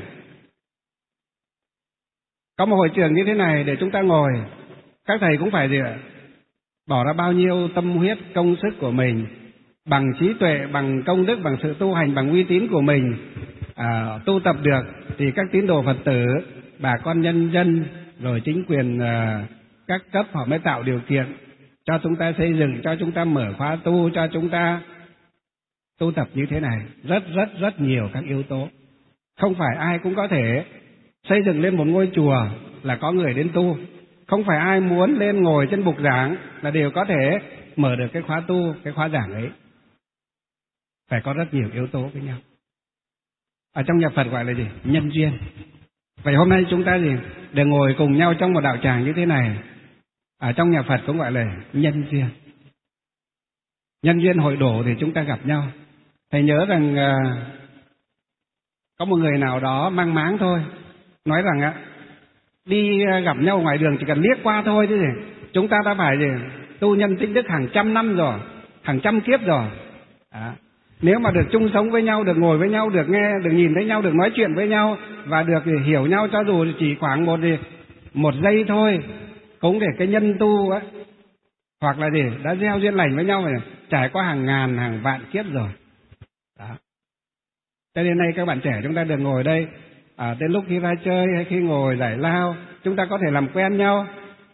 có một hội trường như thế này để chúng ta ngồi, các thầy cũng phải gì ạ? Bỏ ra bao nhiêu tâm huyết, công sức của mình, bằng trí tuệ, bằng công đức, bằng sự tu hành, bằng uy tín của mình tu tập được, thì các tín đồ Phật tử, bà con nhân dân, rồi chính quyền các cấp họ mới tạo điều kiện cho chúng ta xây dựng, cho chúng ta mở khóa tu, cho chúng ta tu tập như thế này. Rất nhiều các yếu tố. Không phải ai cũng có thể xây dựng lên một ngôi chùa là có người đến tu. Không phải ai muốn lên ngồi trên bục giảng là đều có thể mở được cái khóa tu, cái khóa giảng ấy. Phải có rất nhiều yếu tố với nhau. Ở trong nhà Phật gọi là gì? Nhân duyên. Vậy hôm nay chúng ta gì? Để ngồi cùng nhau trong một đạo tràng như thế này, ở trong nhà Phật cũng gọi là nhân duyên. Nhân duyên hội đổ thì chúng ta gặp nhau. Thầy nhớ rằng có một người nào đó mang máng thôi, nói rằng đi gặp nhau ngoài đường chỉ cần liếc qua thôi chứ gì. Chúng ta đã phải gì? Tu nhân tích đức hàng trăm năm rồi, hàng trăm kiếp rồi. Nếu mà được chung sống với nhau, được ngồi với nhau, được nghe, được nhìn thấy nhau, được nói chuyện với nhau và được hiểu nhau cho dù chỉ khoảng một giây thôi, cũng để cái nhân tu á, hoặc là gì đã gieo duyên lành với nhau rồi, trải qua hàng ngàn, hàng vạn kiếp rồi. Đó. Cho nên nay các bạn trẻ chúng ta được ngồi đây, đến lúc khi ra chơi hay khi ngồi giải lao, chúng ta có thể làm quen nhau,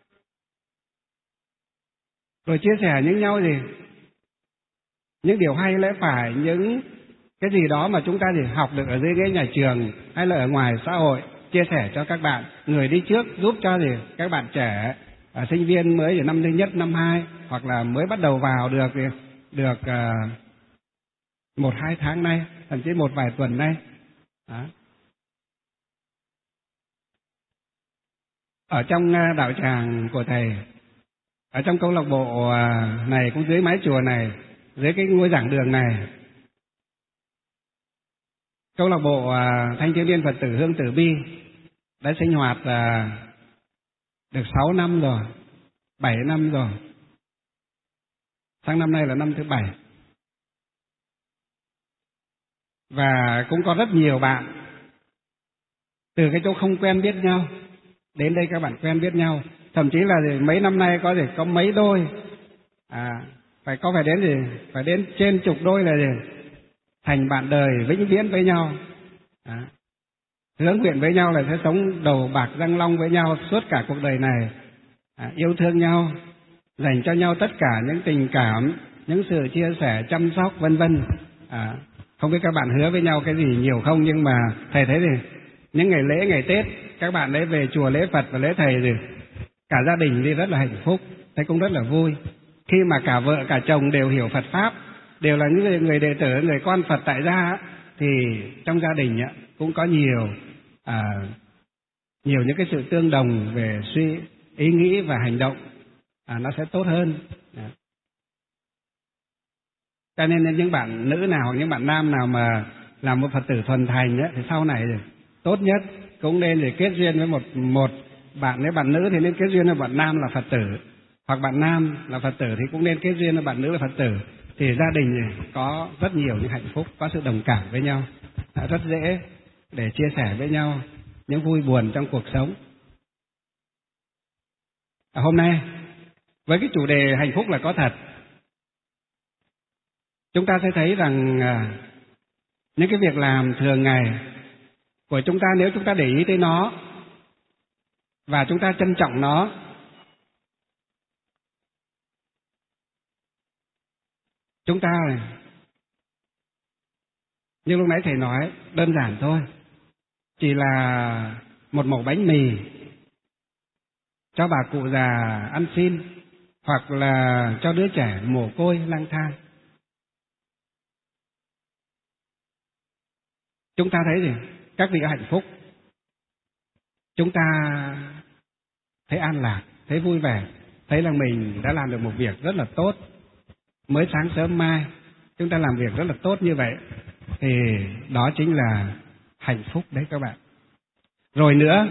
rồi chia sẻ những nhau gì, những điều hay lẽ phải, những cái gì đó mà chúng ta thì học được ở dưới ghế nhà trường hay là ở ngoài xã hội, chia sẻ cho các bạn, người đi trước giúp cho gì các bạn trẻ, sinh viên mới ở năm thứ nhất, năm hai, hoặc là mới bắt đầu vào được 1-2 tháng nay, thậm chí một vài tuần nay. Đó. Ở trong đạo tràng của thầy, ở trong câu lạc bộ này, cũng dưới mái chùa này, dưới cái ngôi giảng đường này, câu lạc bộ Thanh thiếu niên Phật tử Hương Tử Bi đã sinh hoạt được 6 năm rồi, 7 năm rồi. Sang năm nay là năm thứ 7. Và cũng có rất nhiều bạn từ cái chỗ không quen biết nhau đến đây các bạn quen biết nhau, thậm chí là mấy năm nay có mấy đôi phải đến trên chục đôi là thành bạn đời vĩnh viễn với nhau, hướng nguyện với nhau là sẽ sống đầu bạc răng long với nhau suốt cả cuộc đời này, yêu thương nhau, dành cho nhau tất cả những tình cảm, những sự chia sẻ, chăm sóc vân vân. Không biết các bạn hứa với nhau cái gì nhiều không, nhưng mà thầy thấy thì những ngày lễ, ngày Tết các bạn đấy về chùa lễ Phật và lễ thầy thì cả gia đình đi rất là hạnh phúc, thầy cũng rất là vui khi mà cả vợ cả chồng đều hiểu Phật pháp, đều là những người đệ tử, người con Phật tại gia, thì trong gia đình cũng có nhiều những cái sự tương đồng về ý nghĩ và hành động, nó sẽ tốt hơn. Cho nên những bạn nữ nào hoặc những bạn nam nào mà làm một Phật tử thuần thành thì sau này tốt nhất cũng nên để kết duyên với một bạn. Nếu bạn nữ thì nên kết duyên với bạn nam là Phật tử, hoặc bạn nam là Phật tử thì cũng nên kết duyên với bạn nữ là Phật tử, thì gia đình có rất nhiều những hạnh phúc, có sự đồng cảm với nhau, rất dễ để chia sẻ với nhau những vui buồn trong cuộc sống. Hôm nay với cái chủ đề hạnh phúc là có thật, chúng ta sẽ thấy rằng những cái việc làm thường ngày của chúng ta, nếu chúng ta để ý tới nó và chúng ta trân trọng nó, chúng ta như lúc nãy thầy nói, đơn giản thôi, chỉ là một mẩu bánh mì cho bà cụ già ăn xin, hoặc là cho đứa trẻ mồ côi lang thang. Chúng ta thấy gì? Các vị hạnh phúc, chúng ta thấy an lạc, thấy vui vẻ, thấy là mình đã làm được một việc rất là tốt. Mới sáng sớm mai chúng ta làm việc rất là tốt như vậy, thì đó chính là hạnh phúc đấy các bạn. Rồi nữa,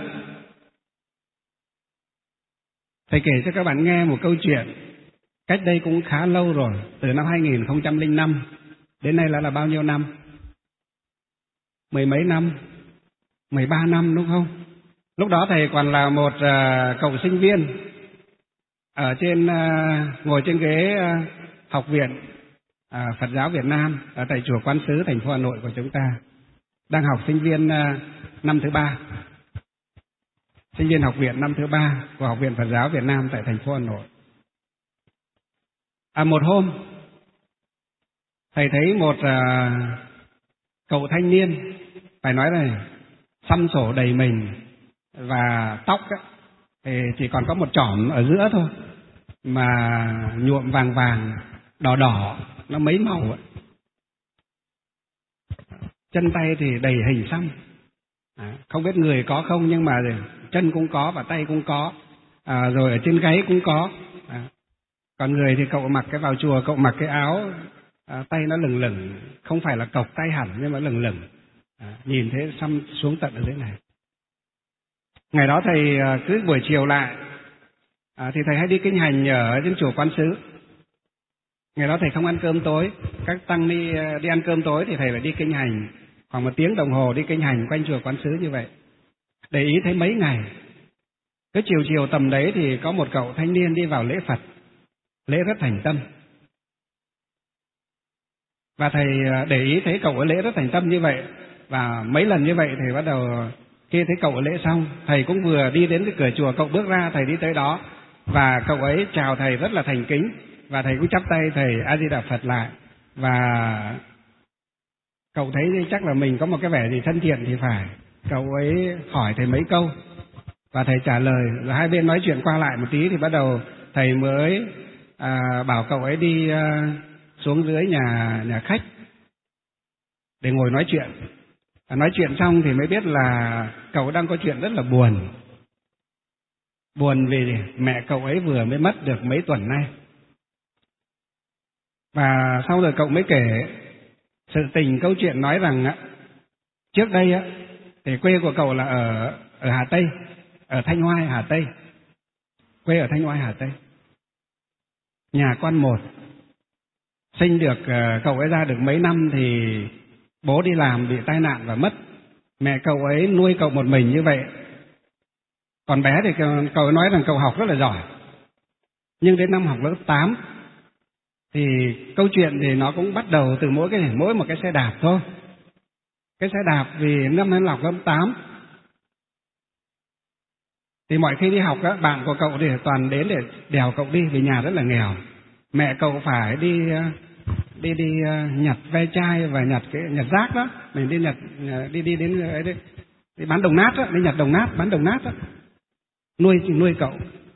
thầy kể cho các bạn nghe một câu chuyện cách đây cũng khá lâu rồi, từ năm 2005 đến nay là bao nhiêu năm? Mười mấy năm, 13 năm đúng không? Lúc đó thầy còn là một cậu sinh viên ở ngồi trên ghế học viện Phật giáo Việt Nam ở tại chùa Quán Sứ, thành phố Hà Nội của chúng ta, đang học sinh viên năm thứ 3, sinh viên học viện năm thứ 3 của Học viện Phật giáo Việt Nam tại thành phố Hà Nội. Một hôm thầy thấy một cậu thanh niên, phải nói là xăm sổ đầy mình, và tóc thì chỉ còn có một chỏm ở giữa thôi, mà nhuộm vàng vàng, đỏ đỏ, nó mấy màu ấy. Chân tay thì đầy hình xăm, không biết người có không, nhưng mà chân cũng có và tay cũng có, rồi ở trên gáy cũng có. Còn người thì cậu mặc vào chùa, cậu mặc cái áo tay nó lửng lửng, không phải là cộc tay hẳn nhưng mà lửng lửng, nhìn thế xăm xuống tận ở dưới này. Ngày đó thầy cứ buổi chiều lại thì thầy hay đi kinh hành ở trên chùa Quán Sứ. Ngày đó thầy không ăn cơm tối, các tăng ni đi ăn cơm tối thì thầy lại đi kinh hành khoảng 1 tiếng đồng hồ, đi kinh hành quanh chùa Quán Sứ như vậy. Để ý thấy mấy ngày, cái chiều tầm đấy thì có một cậu thanh niên đi vào lễ Phật, lễ rất thành tâm. Và thầy để ý thấy cậu ở lễ rất thành tâm như vậy, và mấy lần như vậy thì bắt đầu khi thấy cậu ở lễ xong, thầy cũng vừa đi đến cái cửa chùa, cậu bước ra, thầy đi tới đó và cậu ấy chào thầy rất là thành kính, và thầy cũng chắp tay thầy A Di Đà Phật lại, và cậu thấy chắc là mình có một cái vẻ gì thân thiện thì phải, cậu ấy hỏi thầy mấy câu và thầy trả lời, rồi hai bên nói chuyện qua lại một tí thì bắt đầu thầy mới bảo cậu ấy đi xuống dưới nhà khách để ngồi nói chuyện. Nói chuyện xong thì mới biết là cậu đang có chuyện rất là buồn. Buồn vì mẹ cậu ấy vừa mới mất được mấy tuần nay. Và sau rồi cậu mới kể sự tình câu chuyện, nói rằng trước đây thì quê của cậu là ở Hà Tây, ở Thanh Oai, Hà Tây. Quê ở Thanh Oai, Hà Tây. Nhà con một. Sinh được cậu ấy ra được mấy năm thì bố đi làm bị tai nạn và mất. Mẹ cậu ấy nuôi cậu một mình như vậy. Còn bé thì cậu ấy nói rằng cậu học rất là giỏi. Nhưng đến năm học lớp 8 thì câu chuyện thì nó cũng bắt đầu từ mỗi một cái xe đạp thôi. Cái xe đạp vì năm lên học lớp 8 thì mọi khi đi học bạn của cậu thì toàn đến để đèo cậu đi, vì nhà rất là nghèo. Mẹ cậu phải đi nhặt ve chai và nhặt rác đó, mình đi nhặt đi đến đi bán đồng nát đó, đi nhặt đồng nát, bán đồng nát đó, nuôi cậu.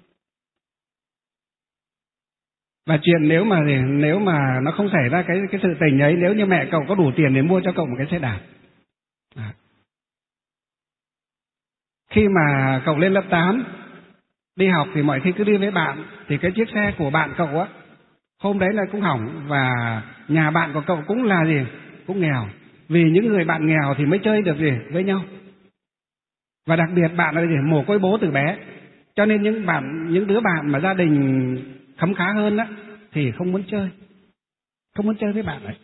Và chuyện nếu mà nó không xảy ra cái sự tình ấy, nếu như mẹ cậu có đủ tiền để mua cho cậu một cái xe đạp. Khi mà cậu lên lớp 8 đi học thì mọi khi cứ đi với bạn, thì cái chiếc xe của bạn cậu hôm đấy là cũng hỏng, và nhà bạn của cậu cũng là cũng nghèo, vì những người bạn nghèo thì mới chơi được với nhau. Và đặc biệt bạn là mồ côi bố từ bé, cho nên những đứa bạn mà gia đình khấm khá hơn thì không muốn chơi với bạn ấy.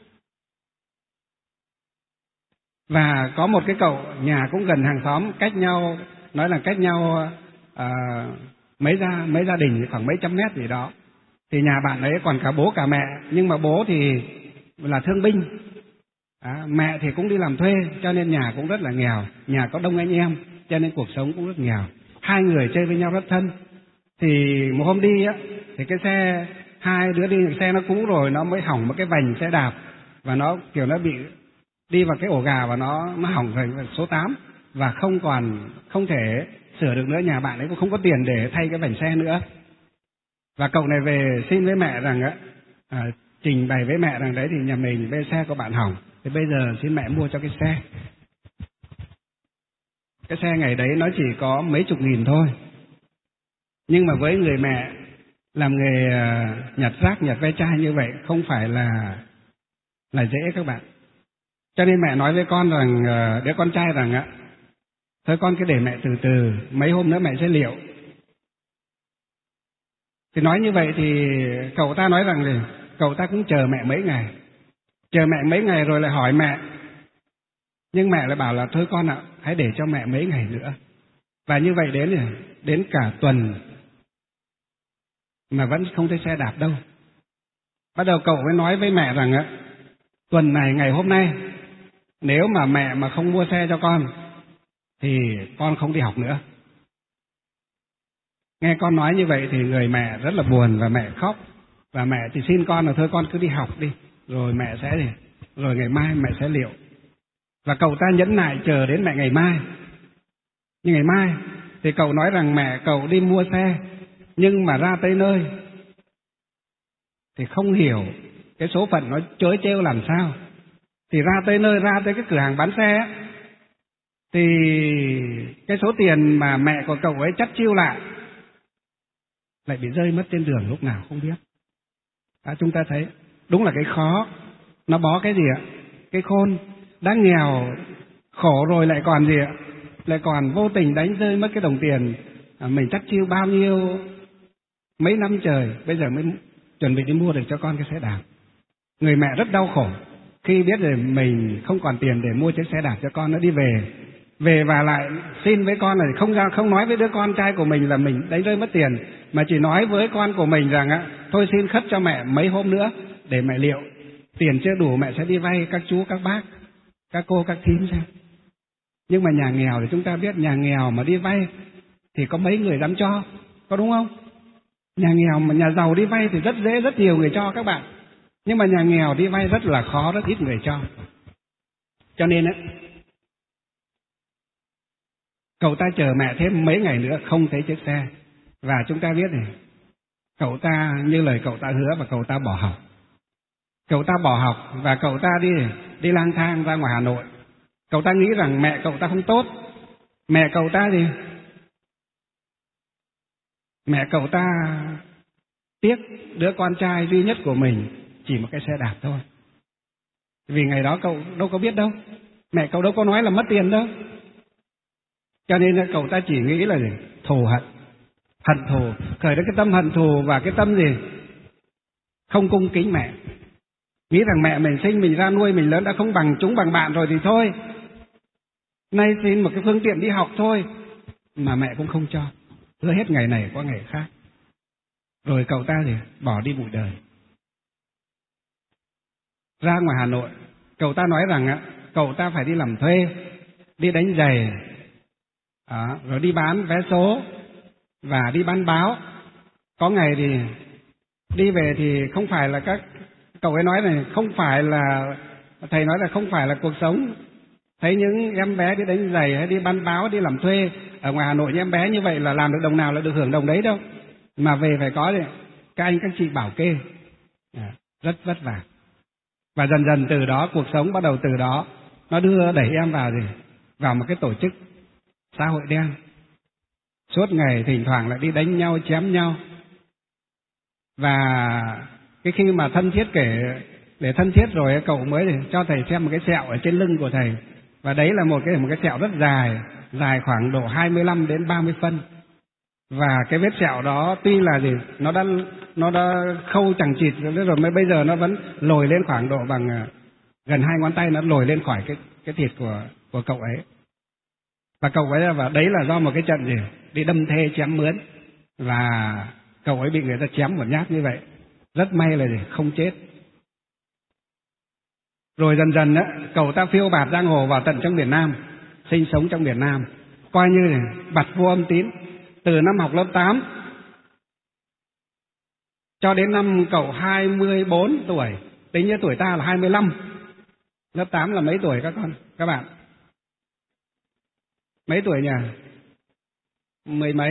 Và có một cái cậu nhà cũng gần hàng xóm, cách nhau, nói là cách nhau mấy gia đình khoảng mấy trăm mét gì đó, thì nhà bạn ấy còn cả bố cả mẹ, nhưng mà bố thì là thương binh. Mẹ thì cũng đi làm thuê cho nên nhà cũng rất là nghèo, nhà có đông anh em cho nên cuộc sống cũng rất nghèo. Hai người chơi với nhau rất thân. Thì một hôm đi á, thì cái xe, hai đứa đi, xe nó cũ rồi, nó mới hỏng một cái vành xe đạp, và nó kiểu nó bị đi vào cái ổ gà và nó hỏng thành số 8 và không thể sửa được nữa. Nhà bạn ấy cũng không có tiền để thay cái vành xe nữa. Và cậu này về xin với mẹ rằng trình bày với mẹ rằng đấy thì nhà mình bên xe của bạn hỏng, thì bây giờ xin mẹ mua cho cái xe. Cái xe ngày đấy nó chỉ có mấy chục nghìn thôi, nhưng mà với người mẹ làm nghề nhặt rác, nhặt ve chai như vậy không phải là dễ các bạn. Cho nên mẹ nói với con rằng, đứa con trai rằng thôi con cứ để mẹ từ từ, mấy hôm nữa mẹ sẽ liệu. Thì nói như vậy thì cậu ta nói rằng thì cậu ta cũng chờ mẹ mấy ngày rồi lại hỏi mẹ. Nhưng mẹ lại bảo là thôi con ạ, hãy để cho mẹ mấy ngày nữa. Và như vậy đến cả tuần mà vẫn không thấy xe đạp đâu. Bắt đầu cậu mới nói với mẹ rằng tuần này, ngày hôm nay, nếu mà mẹ mà không mua xe cho con thì con không đi học nữa. Nghe con nói như vậy thì người mẹ rất là buồn và mẹ khóc. Và mẹ thì xin con là thôi con cứ đi học đi, rồi mẹ sẽ rồi ngày mai mẹ sẽ liệu. Và cậu ta nhẫn nại chờ đến mẹ ngày mai. Nhưng ngày mai thì cậu nói rằng mẹ cậu đi mua xe, nhưng mà ra tới nơi thì không hiểu cái số phận nó trớ trêu làm sao. Thì ra tới nơi, ra tới cái cửa hàng bán xe ấy, thì cái số tiền mà mẹ của cậu ấy chắt chiu lại bị rơi mất trên đường lúc nào không biết. Chúng ta thấy đúng là cái khó nó bó cái gì ạ? Cái khôn. Đã nghèo khổ rồi lại còn gì ạ? Lại còn vô tình đánh rơi mất cái đồng tiền mình chắt chiu bao nhiêu mấy năm trời, bây giờ mới chuẩn bị đi mua được cho con cái xe đạp. Người mẹ rất đau khổ khi biết rồi mình không còn tiền để mua chiếc xe đạp cho con. Nó đi về và lại xin với con là không nói với đứa con trai của mình là mình đánh rơi mất tiền, mà chỉ nói với con của mình rằng thôi xin khất cho mẹ mấy hôm nữa để mẹ liệu, tiền chưa đủ mẹ sẽ đi vay các chú các bác, các cô các thím xem. Nhưng mà nhà nghèo thì chúng ta biết, nhà nghèo mà đi vay thì có mấy người dám cho, có đúng không? Nhà nghèo mà nhà giàu đi vay thì rất dễ, rất nhiều người cho các bạn. Nhưng mà nhà nghèo đi vay rất là khó, rất ít người cho. Cho nên cậu ta chờ mẹ thêm mấy ngày nữa không thấy chiếc xe. Và chúng ta biết này, cậu ta như lời cậu ta hứa và cậu ta bỏ học. Cậu ta bỏ học và cậu ta đi lang thang ra ngoài Hà Nội. Cậu ta nghĩ rằng mẹ cậu ta không tốt. Mẹ cậu ta mẹ cậu ta tiếc đứa con trai duy nhất của mình chỉ một cái xe đạp thôi. Vì ngày đó cậu đâu có biết đâu, mẹ cậu đâu có nói là mất tiền đâu. Cho nên cậu ta chỉ nghĩ là thù hận thù, khởi đến cái tâm hận thù và cái tâm không cung kính mẹ. Nghĩ rằng mẹ mình sinh mình ra nuôi mình lớn đã không bằng chúng bằng bạn rồi thì thôi, nay xin một cái phương tiện đi học thôi mà mẹ cũng không cho, hứa hết ngày này qua ngày khác. Rồi cậu ta bỏ đi bụi đời. Ra ngoài Hà Nội, cậu ta nói rằng cậu ta phải đi làm thuê, đi đánh giày, rồi đi bán vé số và đi bán báo. Có ngày thì đi về thì không phải là cậu ấy nói này, không phải là, thầy nói là không phải là cuộc sống. Thấy những em bé đi đánh giày hay đi bán báo, đi làm thuê ở ngoài Hà Nội, những em bé như vậy là làm được đồng nào là được hưởng đồng đấy đâu. Mà về phải có các anh các chị bảo kê, rất vất vả. Và dần dần từ đó cuộc sống bắt đầu từ đó nó đẩy em vào một cái tổ chức xã hội đen. Suốt ngày thỉnh thoảng lại đi đánh nhau, chém nhau. Và cái khi mà thân thiết để thân thiết rồi cậu mới cho thầy xem một cái sẹo ở trên lưng của thầy. Và đấy là một cái sẹo rất dài khoảng độ 25 đến 30 phân. Và cái vết sẹo đó tuy là nó đã khâu chằng chịt rồi mà bây giờ nó vẫn lồi lên khoảng độ bằng gần 2 ngón tay, nó lồi lên khỏi cái thịt của cậu ấy. Và cậu ấy và đấy là do một cái trận đi đâm thê chém mướn, và cậu ấy bị người ta chém một nhát như vậy. Rất may là không chết. Rồi dần dần á, cậu ta phiêu bạt giang hồ vào tận trong miền Nam, sinh sống trong miền Nam, coi như là bặt vô âm tín. Từ năm học lớp 8 cho đến năm cậu 24 tuổi, tính như tuổi ta là 25. Lớp 8 là mấy tuổi các bạn? Mấy tuổi nhỉ? Mười mấy?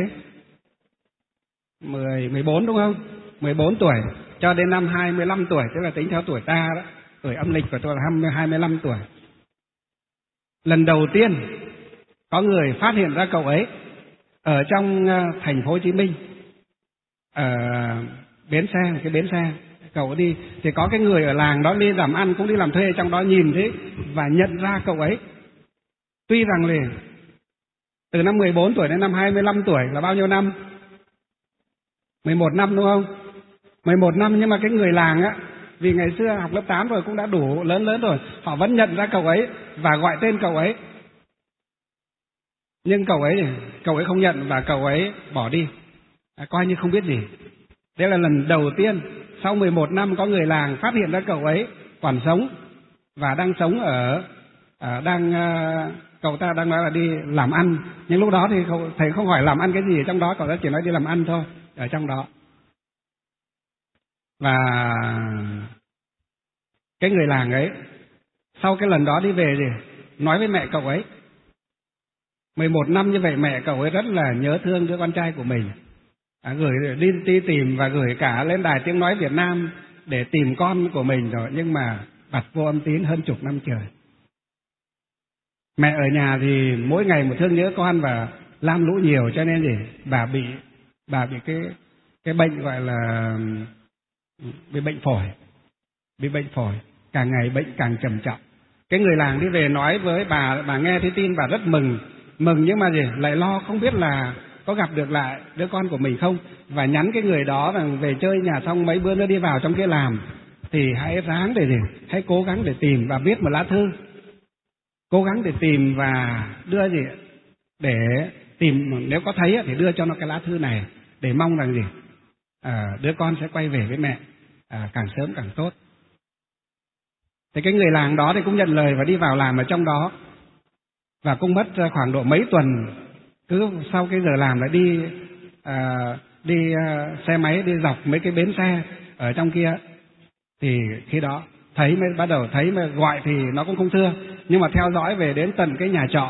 14 đúng không? 14 tuổi cho đến năm 25 tuổi, tức là tính theo tuổi ta đó, tuổi âm lịch của tôi là 25 tuổi. Lần đầu tiên có người phát hiện ra cậu ấy ở trong thành phố Hồ Chí Minh, ở cái bến xe cậu đi, thì có cái người ở làng đó đi làm ăn, cũng đi làm thuê trong đó, nhìn thấy và nhận ra cậu ấy. Tuy rằng là từ năm 14 tuổi đến năm 25 tuổi là bao nhiêu năm? 11 năm đúng không? 11 năm, nhưng mà cái người làng á, vì ngày xưa học lớp 8 rồi cũng đã đủ lớn rồi, họ vẫn nhận ra cậu ấy và gọi tên cậu ấy. Nhưng cậu ấy không nhận và cậu ấy bỏ đi, coi như không biết gì. Đây là lần đầu tiên sau 11 năm có người làng phát hiện ra cậu ấy còn sống và đang sống cậu ta đang nói là đi làm ăn, nhưng lúc đó thì thầy không hỏi làm ăn cái gì ở trong đó, cậu ta chỉ nói đi làm ăn thôi ở trong đó. Và cái người làng ấy sau cái lần đó đi về thì nói với mẹ cậu ấy, 11 năm như vậy mẹ cậu ấy rất là nhớ thương đứa con trai của mình, gửi đi tìm và gửi cả lên Đài Tiếng Nói Việt Nam để tìm con của mình rồi, nhưng mà bặt vô âm tín hơn chục năm trời. Mẹ ở nhà thì mỗi ngày một thương nhớ con và lam lũ nhiều, cho nên thì bà bị cái bệnh gọi là bị bệnh phổi, càng ngày bệnh càng trầm trọng. Cái người làng đi về nói với bà nghe thấy tin bà rất mừng nhưng mà lại lo không biết là có gặp được lại đứa con của mình không, và nhắn cái người đó rằng về chơi nhà xong mấy bữa nữa đi vào trong kia làm thì hãy ráng hãy cố gắng để tìm và viết một lá thư, cố gắng để tìm và đưa để tìm, nếu có thấy thì đưa cho nó cái lá thư này để mong rằng đứa con sẽ quay về với mẹ càng sớm càng tốt. Thì cái người làng đó thì cũng nhận lời và đi vào làm ở trong đó, và cũng mất khoảng độ mấy tuần, cứ sau cái giờ làm lại đi xe máy đi dọc mấy cái bến xe ở trong kia, thì khi đó bắt đầu thấy mà gọi thì nó cũng không thưa, nhưng mà theo dõi về đến tận cái nhà trọ,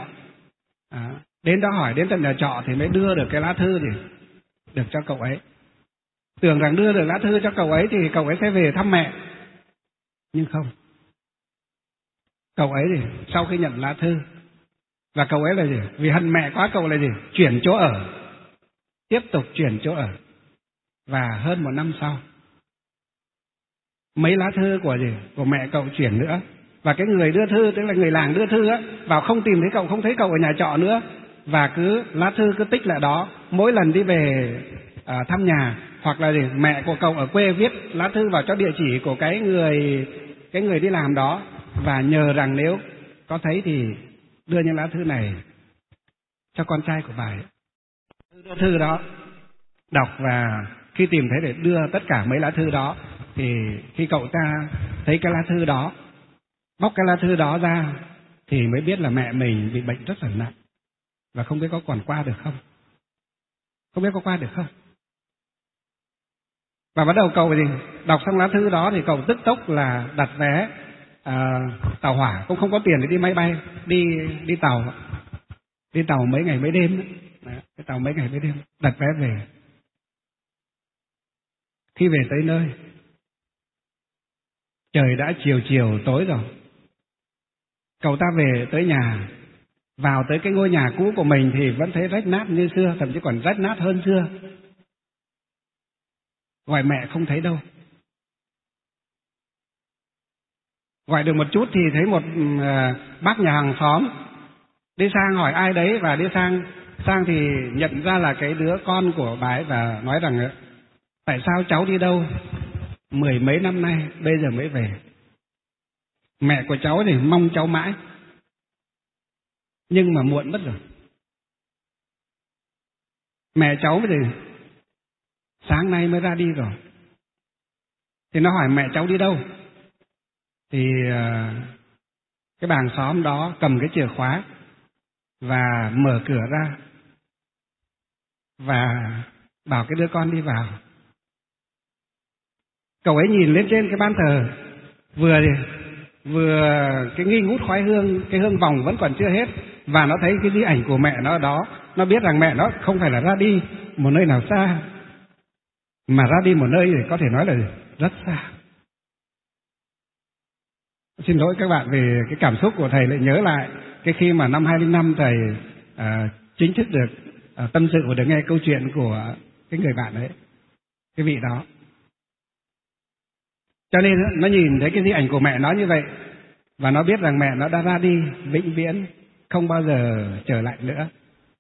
đến đó hỏi đến tận nhà trọ thì mới đưa được cái lá thư được cho cậu ấy. Tưởng rằng đưa được lá thư cho cậu ấy thì cậu ấy sẽ về thăm mẹ, nhưng không. Cậu ấy sau khi nhận lá thư và cậu ấy là vì hận mẹ quá, cậu là chuyển chỗ ở, tiếp tục chuyển chỗ ở. Và hơn một năm sau, mấy lá thư của mẹ cậu chuyển nữa, và cái người đưa thư, tức là người làng đưa thư á, vào không tìm thấy cậu, không thấy cậu ở nhà trọ nữa, và lá thư cứ tích lại đó. Mỗi lần đi về thăm nhà hoặc là mẹ của cậu ở quê viết lá thư vào cho địa chỉ của cái người đi làm đó, và nhờ rằng nếu có thấy thì đưa những lá thư này cho con trai của bà ấy. Đưa thư đó đọc, và khi tìm thấy để đưa tất cả mấy lá thư đó, thì khi cậu ta thấy cái lá thư đó, bóc cái lá thư đó ra thì mới biết là mẹ mình bị bệnh rất là nặng và không biết có còn qua được không. Và bắt đầu cậu đọc xong lá thư đó thì cậu tức tốc là đặt vé tàu hỏa, cũng không có tiền để đi máy bay, đi tàu mấy ngày mấy đêm. Cái tàu mấy ngày mấy đêm, đặt vé về. Khi về tới nơi, trời đã chiều tối rồi. Cậu ta về tới nhà, vào tới cái ngôi nhà cũ của mình thì vẫn thấy rách nát như xưa, thậm chí còn rách nát hơn xưa. Gọi mẹ không thấy đâu. Gọi được một chút thì thấy một bác nhà hàng xóm đi sang hỏi ai đấy, và đi sang thì nhận ra là cái đứa con của bà ấy, và nói rằng tại sao cháu đi đâu 10 mấy năm nay bây giờ mới về. Mẹ của cháu thì mong cháu mãi, nhưng mà muộn mất rồi. Mẹ cháu thì sáng nay mới ra đi rồi. Thì nó hỏi mẹ cháu đi đâu, thì cái bà hàng xóm đó cầm cái chìa khóa và mở cửa ra và bảo cái đứa con đi vào. Cậu ấy nhìn lên trên cái ban thờ, vừa cái nghi ngút khói hương, cái hương vòng vẫn còn chưa hết, và nó thấy cái di ảnh của mẹ nó ở đó. Nó biết rằng mẹ nó không phải là ra đi một nơi nào xa, mà ra đi một nơi thì có thể nói là rất xa. Xin lỗi các bạn về cái cảm xúc của thầy, lại nhớ lại cái khi mà năm 2005 thầy chính thức được tâm sự và được nghe câu chuyện của cái người bạn ấy, cái vị đó. Cho nên nó nhìn thấy cái di ảnh của mẹ nó như vậy, và nó biết rằng mẹ nó đã ra đi vĩnh viễn, không bao giờ trở lại nữa.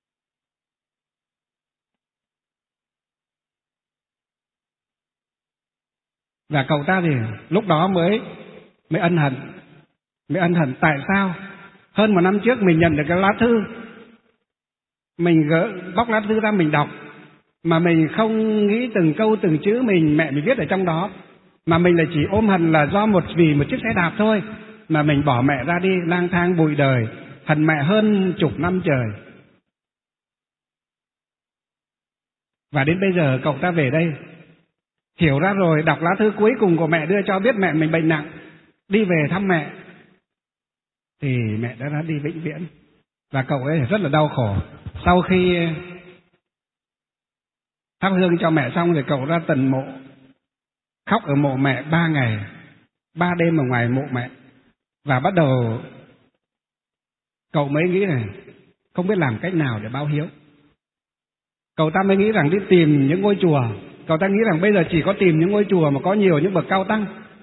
Và cậu ta thì lúc đó mới ân hận tại sao hơn một năm trước mình nhận được cái lá thư, mình bóc lá thư ra mình đọc, mà mình không nghĩ từng câu từng chữ mẹ mình viết ở trong đó, mà mình lại chỉ ôm hận là do vì một chiếc xe đạp thôi mà mình bỏ mẹ ra đi lang thang bụi đời, hận mẹ hơn chục năm trời. Và đến bây giờ cậu ta về đây hiểu ra rồi, đọc lá thư cuối cùng của mẹ đưa cho biết mẹ mình bệnh nặng, đi về thăm mẹ thì mẹ đã ra đi vĩnh viễn. Và cậu ấy rất là đau khổ. Sau khi thắp hương cho mẹ xong thì cậu ra tận mộ, khóc ở mộ mẹ 3 ngày 3 đêm ở ngoài mộ mẹ. Và bắt đầu cậu mới nghĩ này, không biết làm cách nào để báo hiếu. Cậu ta mới nghĩ rằng đi tìm những ngôi chùa. Cậu ta nghĩ rằng bây giờ chỉ có tìm những ngôi chùa mà có nhiều những bậc cao tăng,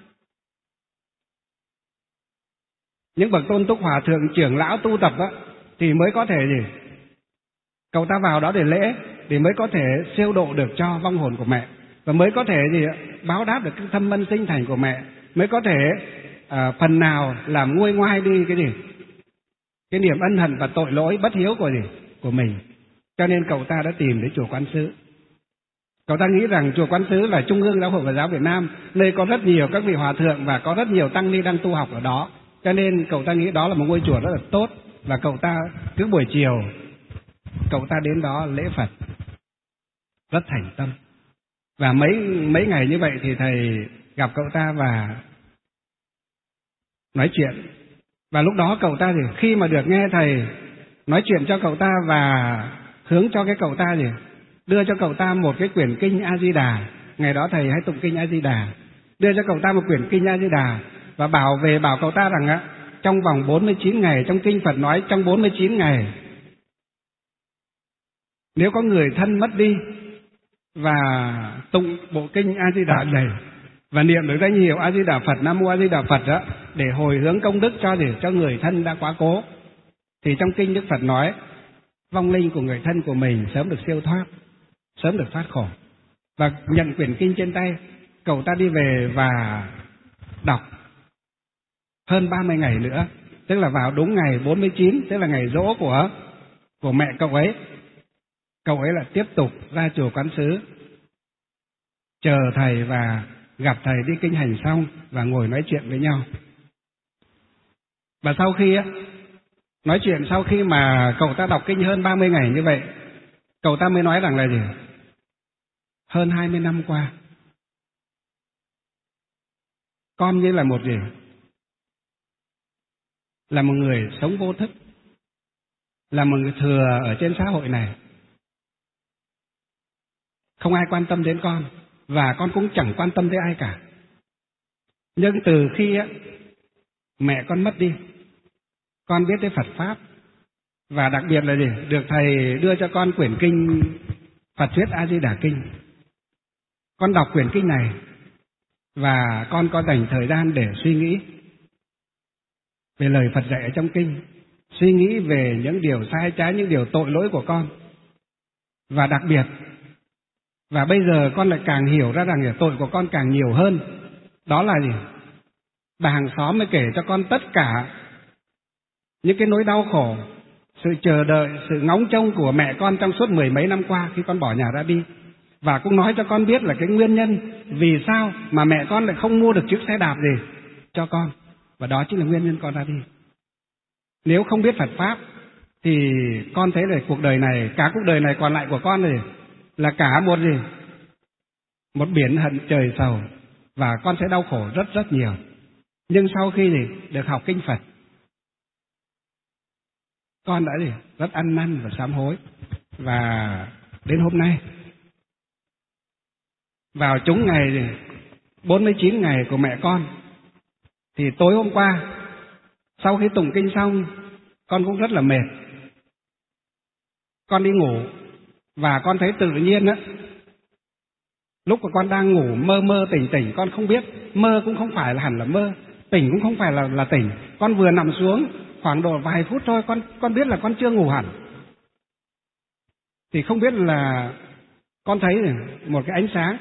những bậc tôn túc hòa thượng trưởng lão tu tập đó, thì mới có thể gì? Cậu ta vào đó để lễ, thì mới có thể siêu độ được cho vong hồn của mẹ, và mới có thể gì báo đáp được cái thâm ân sinh thành của mẹ, mới có thể phần nào làm nguôi ngoai đi cái niềm ân hận và tội lỗi bất hiếu của mình. Cho nên cậu ta đã tìm đến chùa Quán Sứ. Cậu ta nghĩ rằng chùa Quán Sứ là trung ương giáo hội Phật giáo Việt Nam, nơi có rất nhiều các vị hòa thượng và có rất nhiều tăng ni đang tu học ở đó. Cho nên cậu ta nghĩ đó là một ngôi chùa rất là tốt, và cậu ta cứ buổi chiều cậu ta đến đó lễ Phật rất thành tâm. Và mấy ngày như vậy thì thầy gặp cậu ta và nói chuyện. Và lúc đó cậu ta thì khi mà được nghe thầy nói chuyện cho cậu ta và hướng cho cái cậu ta thì đưa cho cậu ta một cái quyển kinh A Di Đà. Ngày đó thầy hay tụng kinh A Di Đà, đưa cho cậu ta một quyển kinh A Di Đà và bảo cậu ta rằng trong vòng 49 ngày, trong kinh Phật nói trong 49 ngày, nếu có người thân mất đi và tụng bộ kinh A Di Đà này và niệm được danh hiệu A Di Đà Phật, Nam Mô A Di Đà Phật đó, để hồi hướng công đức cho người thân đã quá cố, thì trong kinh Đức Phật nói vong linh của người thân của mình sớm được siêu thoát, sớm được thoát khổ. Và nhận quyển kinh trên tay, cậu ta đi về và đọc hơn 30 ngày nữa, tức là vào đúng ngày 49, tức là ngày giỗ của mẹ cậu ấy. Cậu ấy là tiếp tục ra chùa Quán Sứ chờ thầy và gặp thầy đi kinh hành xong và ngồi nói chuyện với nhau. Và sau khi nói chuyện, sau khi mà cậu ta đọc kinh hơn 30 ngày như vậy, cậu ta mới nói rằng là gì? Hơn 20 năm qua, con như là một gì? Là một người sống vô thức, là một người thừa ở trên xã hội này. Không ai quan tâm đến con, và con cũng chẳng quan tâm tới ai cả. Nhưng từ khi mẹ con mất đi, con biết tới Phật Pháp, và đặc biệt là gì? Được thầy đưa cho con quyển kinh Phật Thuyết A Di Đà Kinh. Con đọc quyển kinh này và con có dành thời gian để suy nghĩ về lời Phật dạy ở trong kinh, suy nghĩ về những điều sai trái, những điều tội lỗi của con. Và đặc biệt, và bây giờ con lại càng hiểu ra rằng tội của con càng nhiều hơn. Đó là gì? Bà hàng xóm mới kể cho con tất cả những cái nỗi đau khổ, sự chờ đợi, sự ngóng trông của mẹ con trong suốt 10 mấy năm qua khi con bỏ nhà ra đi. Và cũng nói cho con biết là cái nguyên nhân vì sao mà mẹ con lại không mua được chiếc xe đạp gì cho con. và đó chính là nguyên nhân con ra đi. Nếu không biết Phật Pháp thì con thấy là cuộc đời này, cả cuộc đời này còn lại của con này là cả một gì? Một biển hận trời sầu, và con sẽ đau khổ rất rất nhiều. Nhưng sau khi được học kinh Phật, con đã rất ăn năn và sám hối. Và đến hôm nay, vào trúng ngày 49 ngày của mẹ con, thì tối hôm qua sau khi tụng kinh xong, con cũng rất là mệt. Con đi ngủ và con thấy tự nhiên á, lúc mà con đang ngủ mơ mơ tỉnh tỉnh, con không biết, mơ cũng không phải là hẳn là mơ, tỉnh cũng không phải là tỉnh. Con vừa nằm xuống khoảng độ vài phút thôi, con biết là con chưa ngủ hẳn. Thì không biết là con thấy một cái ánh sáng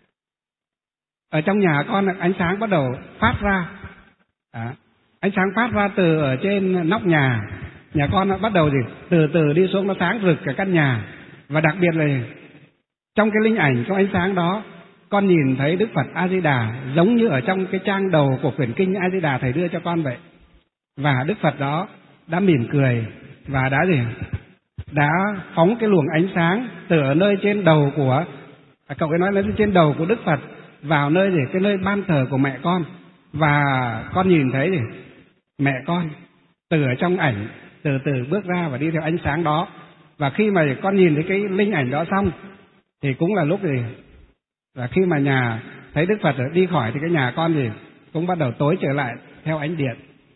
ở trong nhà con, ánh sáng bắt đầu phát ra. Ánh sáng phát ra từ ở trên nóc nhà con, nó bắt đầu từ từ đi xuống, nó sáng rực cả căn nhà. Và đặc biệt là trong cái linh ảnh, trong ánh sáng đó, con nhìn thấy Đức Phật A Di Đà giống như ở trong cái trang đầu của quyển kinh A Di Đà thầy đưa cho con vậy. Và Đức Phật đó đã mỉm cười và đã phóng cái luồng ánh sáng từ ở nơi trên đầu của cậu ấy nói là trên đầu của Đức Phật vào nơi cái nơi ban thờ của mẹ con. Và con nhìn thấy mẹ con từ ở trong ảnh từ từ bước ra và đi theo ánh sáng đó. Và khi mà con nhìn thấy cái linh ảnh đó xong thì cũng là lúc và khi mà nhà thấy Đức Phật đi khỏi thì cái nhà con cũng bắt đầu tối trở lại theo ánh điện.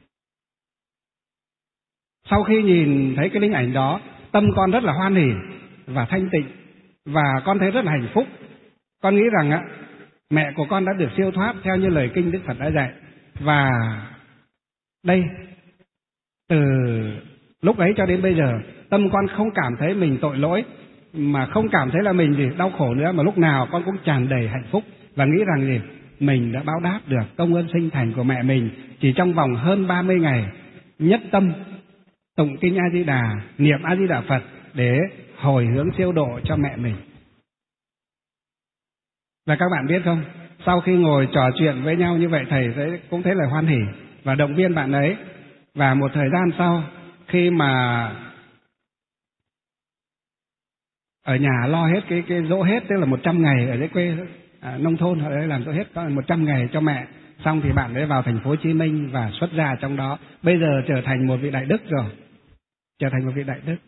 Sau khi nhìn thấy cái linh ảnh đó, tâm con rất là hoan hỉ và thanh tịnh, và con thấy rất là hạnh phúc. Con nghĩ rằng mẹ của con đã được siêu thoát theo như lời kinh Đức Phật đã dạy. Và đây, từ lúc ấy cho đến bây giờ, tâm con không cảm thấy mình tội lỗi, mà không cảm thấy là mình đau khổ nữa, mà lúc nào con cũng tràn đầy hạnh phúc và nghĩ rằng mình đã báo đáp được công ơn sinh thành của mẹ mình chỉ trong vòng hơn 30 ngày nhất tâm tụng kinh A Di Đà, niệm A Di Đà Phật để hồi hướng siêu độ cho mẹ mình. Và các bạn biết không, sau khi ngồi trò chuyện với nhau như vậy, thầy cũng thấy là hoan hỉ và động viên bạn ấy. Và một thời gian sau, khi mà ở nhà lo hết cái dỗ hết, tức là 100 ngày ở dưới quê nông thôn họ ấy làm dỗ hết 100 ngày cho mẹ, xong thì bạn ấy vào thành phố Hồ Chí Minh và xuất gia trong đó. Bây giờ trở thành một vị đại đức rồi, trở thành một vị đại đức.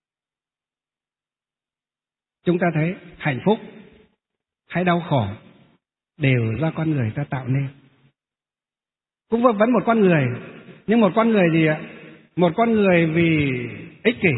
Chúng ta thấy hạnh phúc hay đau khổ đều do con người ta tạo nên. Cũng vẫn một con người, nhưng một con người gì ạ? Một con người vì ích kỷ,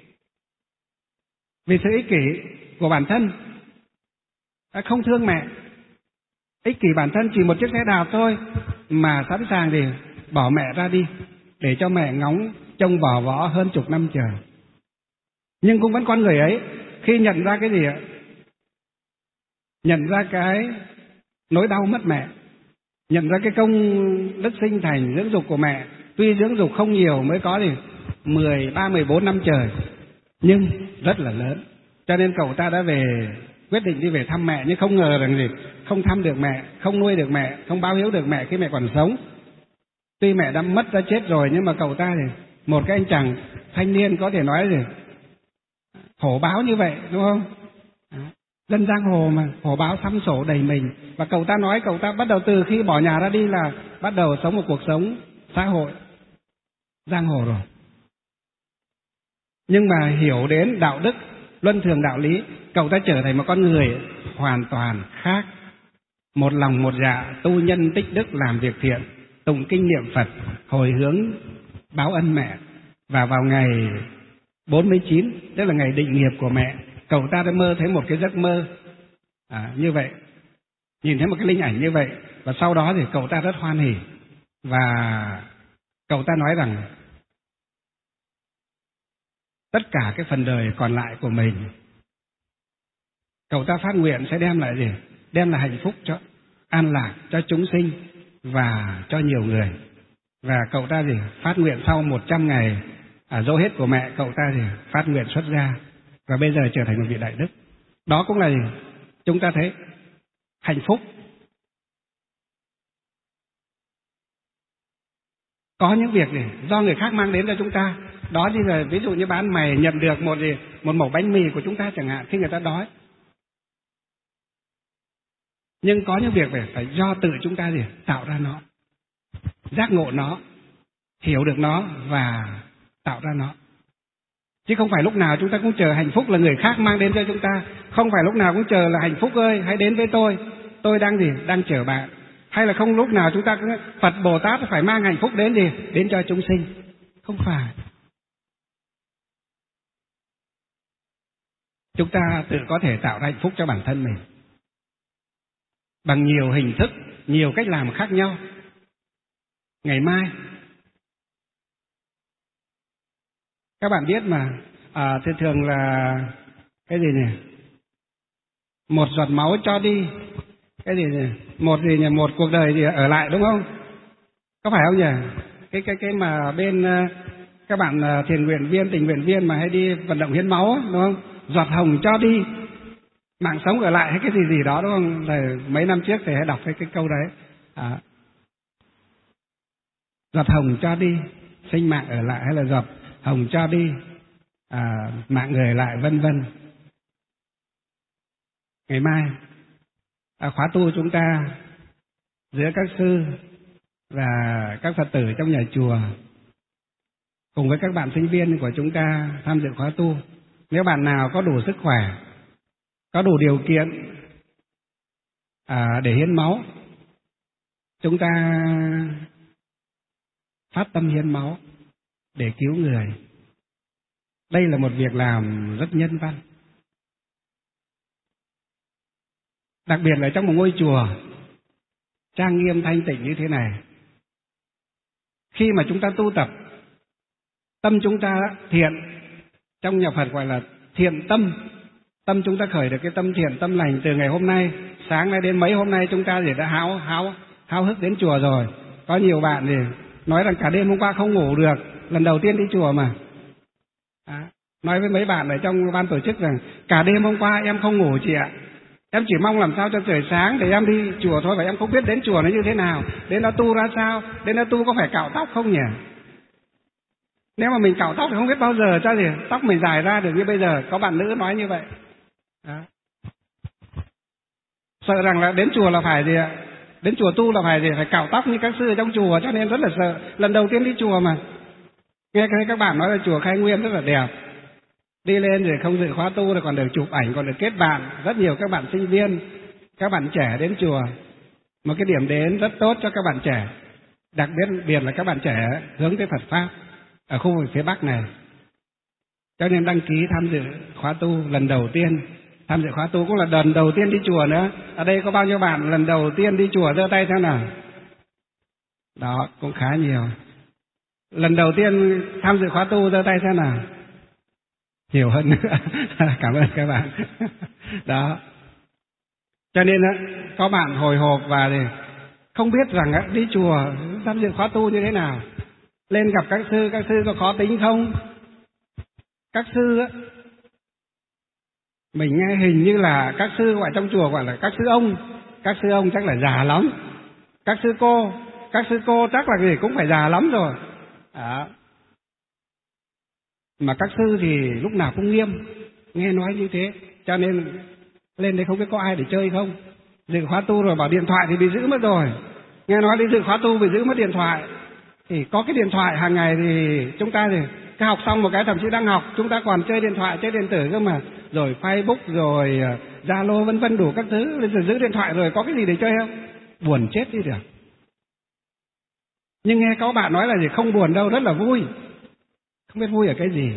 vì sự ích kỷ của bản thân, không thương mẹ, ích kỷ bản thân, chỉ một chiếc xe đạp thôi mà sẵn sàng bỏ mẹ ra đi để cho mẹ ngóng trông vỏ võ hơn chục năm trời. Nhưng cũng vẫn con người ấy, khi nhận ra cái gì ạ? Nhận ra cái nỗi đau mất mẹ, nhận ra cái công đức sinh thành dưỡng dục của mẹ, tuy dưỡng dục không nhiều, mới có 13, 14 năm trời, nhưng rất là lớn. Cho nên cậu ta đã quyết định đi về thăm mẹ, nhưng không ngờ rằng không thăm được mẹ, không nuôi được mẹ, không báo hiếu được mẹ khi mẹ còn sống. Tuy mẹ đã mất, đã chết rồi, nhưng mà cậu ta một cái anh chàng thanh niên có thể nói hổ báo như vậy, đúng không? Dân giang hồ mà, hổ báo xăm sổ đầy mình. Và cậu ta nói cậu ta bắt đầu từ khi bỏ nhà ra đi là bắt đầu sống một cuộc sống xã hội giang hồ rồi. Nhưng mà hiểu đến đạo đức, luân thường đạo lý, cậu ta trở thành một con người hoàn toàn khác. Một lòng một dạ tu nhân tích đức, làm việc thiện, tụng kinh niệm Phật, hồi hướng báo ân mẹ. Và vào ngày 49, tức là ngày định nghiệp của mẹ, cậu ta đã mơ thấy một cái giấc mơ như vậy, nhìn thấy một cái linh ảnh như vậy. Và sau đó thì cậu ta rất hoan hỉ, và cậu ta nói rằng tất cả cái phần đời còn lại của mình, cậu ta phát nguyện sẽ đem lại đem lại hạnh phúc, cho an lạc cho chúng sinh và cho nhiều người. Và cậu ta phát nguyện sau 100 ngày dỗ hết của mẹ, cậu ta phát nguyện xuất gia và bây giờ trở thành một vị đại đức. Đó cũng là chúng ta thấy hạnh phúc Có những việc gì do người khác mang đến cho chúng ta. Đó như là ví dụ như ban mày nhận được một mẩu bánh mì của chúng ta chẳng hạn khi người ta đói. Nhưng có những việc phải do tự chúng ta tạo ra nó, giác ngộ nó, hiểu được nó và tạo ra nó. Chứ không phải lúc nào chúng ta cũng chờ hạnh phúc là người khác mang đến cho chúng ta. Không phải lúc nào cũng chờ là hạnh phúc ơi hãy đến với tôi đang chờ bạn. Hay là không lúc nào chúng ta cũng Phật Bồ Tát phải mang hạnh phúc đến đến cho chúng sinh. Không phải. Chúng ta tự có thể tạo ra hạnh phúc cho bản thân mình bằng nhiều hình thức, nhiều cách làm khác nhau. Ngày mai các bạn biết mà, thường là cái gì nhỉ? Một giọt máu cho đi, cái gì nhỉ? Một cuộc đời ở lại, đúng không? Có phải không nhỉ? Cái mà bên các bạn thiện nguyện viên, tình nguyện viên mà hay đi vận động hiến máu, đúng không? Giọt hồng cho đi, mạng sống ở lại hay cái gì đó, đúng không? Là mấy năm trước thầy hay đọc cái câu đấy. Giọt hồng cho đi, sinh mạng ở lại, hay là giọt hồng cho đi, mạng người ở lại, vân vân. Ngày mai khóa tu chúng ta giữa các sư và các Phật tử trong nhà chùa cùng với các bạn sinh viên của chúng ta tham dự khóa tu. Nếu bạn nào có đủ sức khỏe, có đủ điều kiện để hiến máu, chúng ta phát tâm hiến máu để cứu người. Đây là một việc làm rất nhân văn. Đặc biệt là trong một ngôi chùa trang nghiêm thanh tịnh như thế này. Khi mà chúng ta tu tập, tâm chúng ta thiện, trong nhà Phật gọi là thiện tâm. Tâm chúng ta khởi được cái tâm thiện, tâm lành từ ngày hôm nay, sáng nay đến mấy hôm nay chúng ta đã háo hức đến chùa rồi. Có nhiều bạn thì nói rằng cả đêm hôm qua không ngủ được, lần đầu tiên đi chùa mà. Nói với mấy bạn ở trong ban tổ chức rằng cả đêm hôm qua em không ngủ chị ạ. Em chỉ mong làm sao cho trời sáng để em đi chùa thôi, và em không biết đến chùa nó như thế nào, đến đó tu ra sao, đến đó tu có phải cạo tóc không nhỉ? Nếu mà mình cạo tóc thì không biết bao giờ cho gì tóc mình dài ra được như bây giờ. Có bạn nữ nói như vậy. Sợ rằng là đến chùa là phải đến chùa tu là phải cạo tóc như các sư ở trong chùa, cho nên rất là sợ. Lần đầu tiên đi chùa mà nghe các bạn nói là chùa Khai Nguyên rất là đẹp, đi lên rồi không dự khóa tu rồi còn được chụp ảnh, còn được kết bạn. Rất nhiều các bạn sinh viên, các bạn trẻ đến chùa, một cái điểm đến rất tốt cho các bạn trẻ, đặc biệt là các bạn trẻ hướng tới Phật pháp ở khu vực phía Bắc này. Cho nên đăng ký tham dự khóa tu lần đầu tiên. Tham dự khóa tu cũng là lần đầu tiên đi chùa nữa. Ở đây có bao nhiêu bạn lần đầu tiên đi chùa, giơ tay xem nào. Đó, cũng khá nhiều. Lần đầu tiên tham dự khóa tu, giơ tay xem nào. Nhiều hơn nữa. Cảm ơn các bạn. Đó. Cho nên có bạn hồi hộp và không biết rằng đi chùa tham dự khóa tu như thế nào. Lên gặp các sư có khó tính không? Các sư mình nghe hình như là các sư gọi trong chùa gọi là các sư ông. Các sư ông chắc là già lắm. Các sư cô chắc là gì cũng phải già lắm rồi. Mà các sư thì lúc nào cũng nghiêm, nghe nói như thế, cho nên lên đây không biết có ai để chơi không. Dự khóa tu rồi bảo điện thoại thì bị giữ mất rồi. Nghe nói đi dự khóa tu bị giữ mất điện thoại. Thì có cái điện thoại hàng ngày thì chúng ta thì cái học xong một cái, thậm chí đang học chúng ta còn chơi điện thoại, chơi điện tử cơ mà, rồi Facebook rồi Zalo vân vân đủ các thứ. Bây giờ giữ điện thoại rồi có cái gì để chơi không? Buồn chết đi được. Nhưng nghe các bạn nói là gì không buồn đâu, rất là vui. Không biết vui ở cái gì.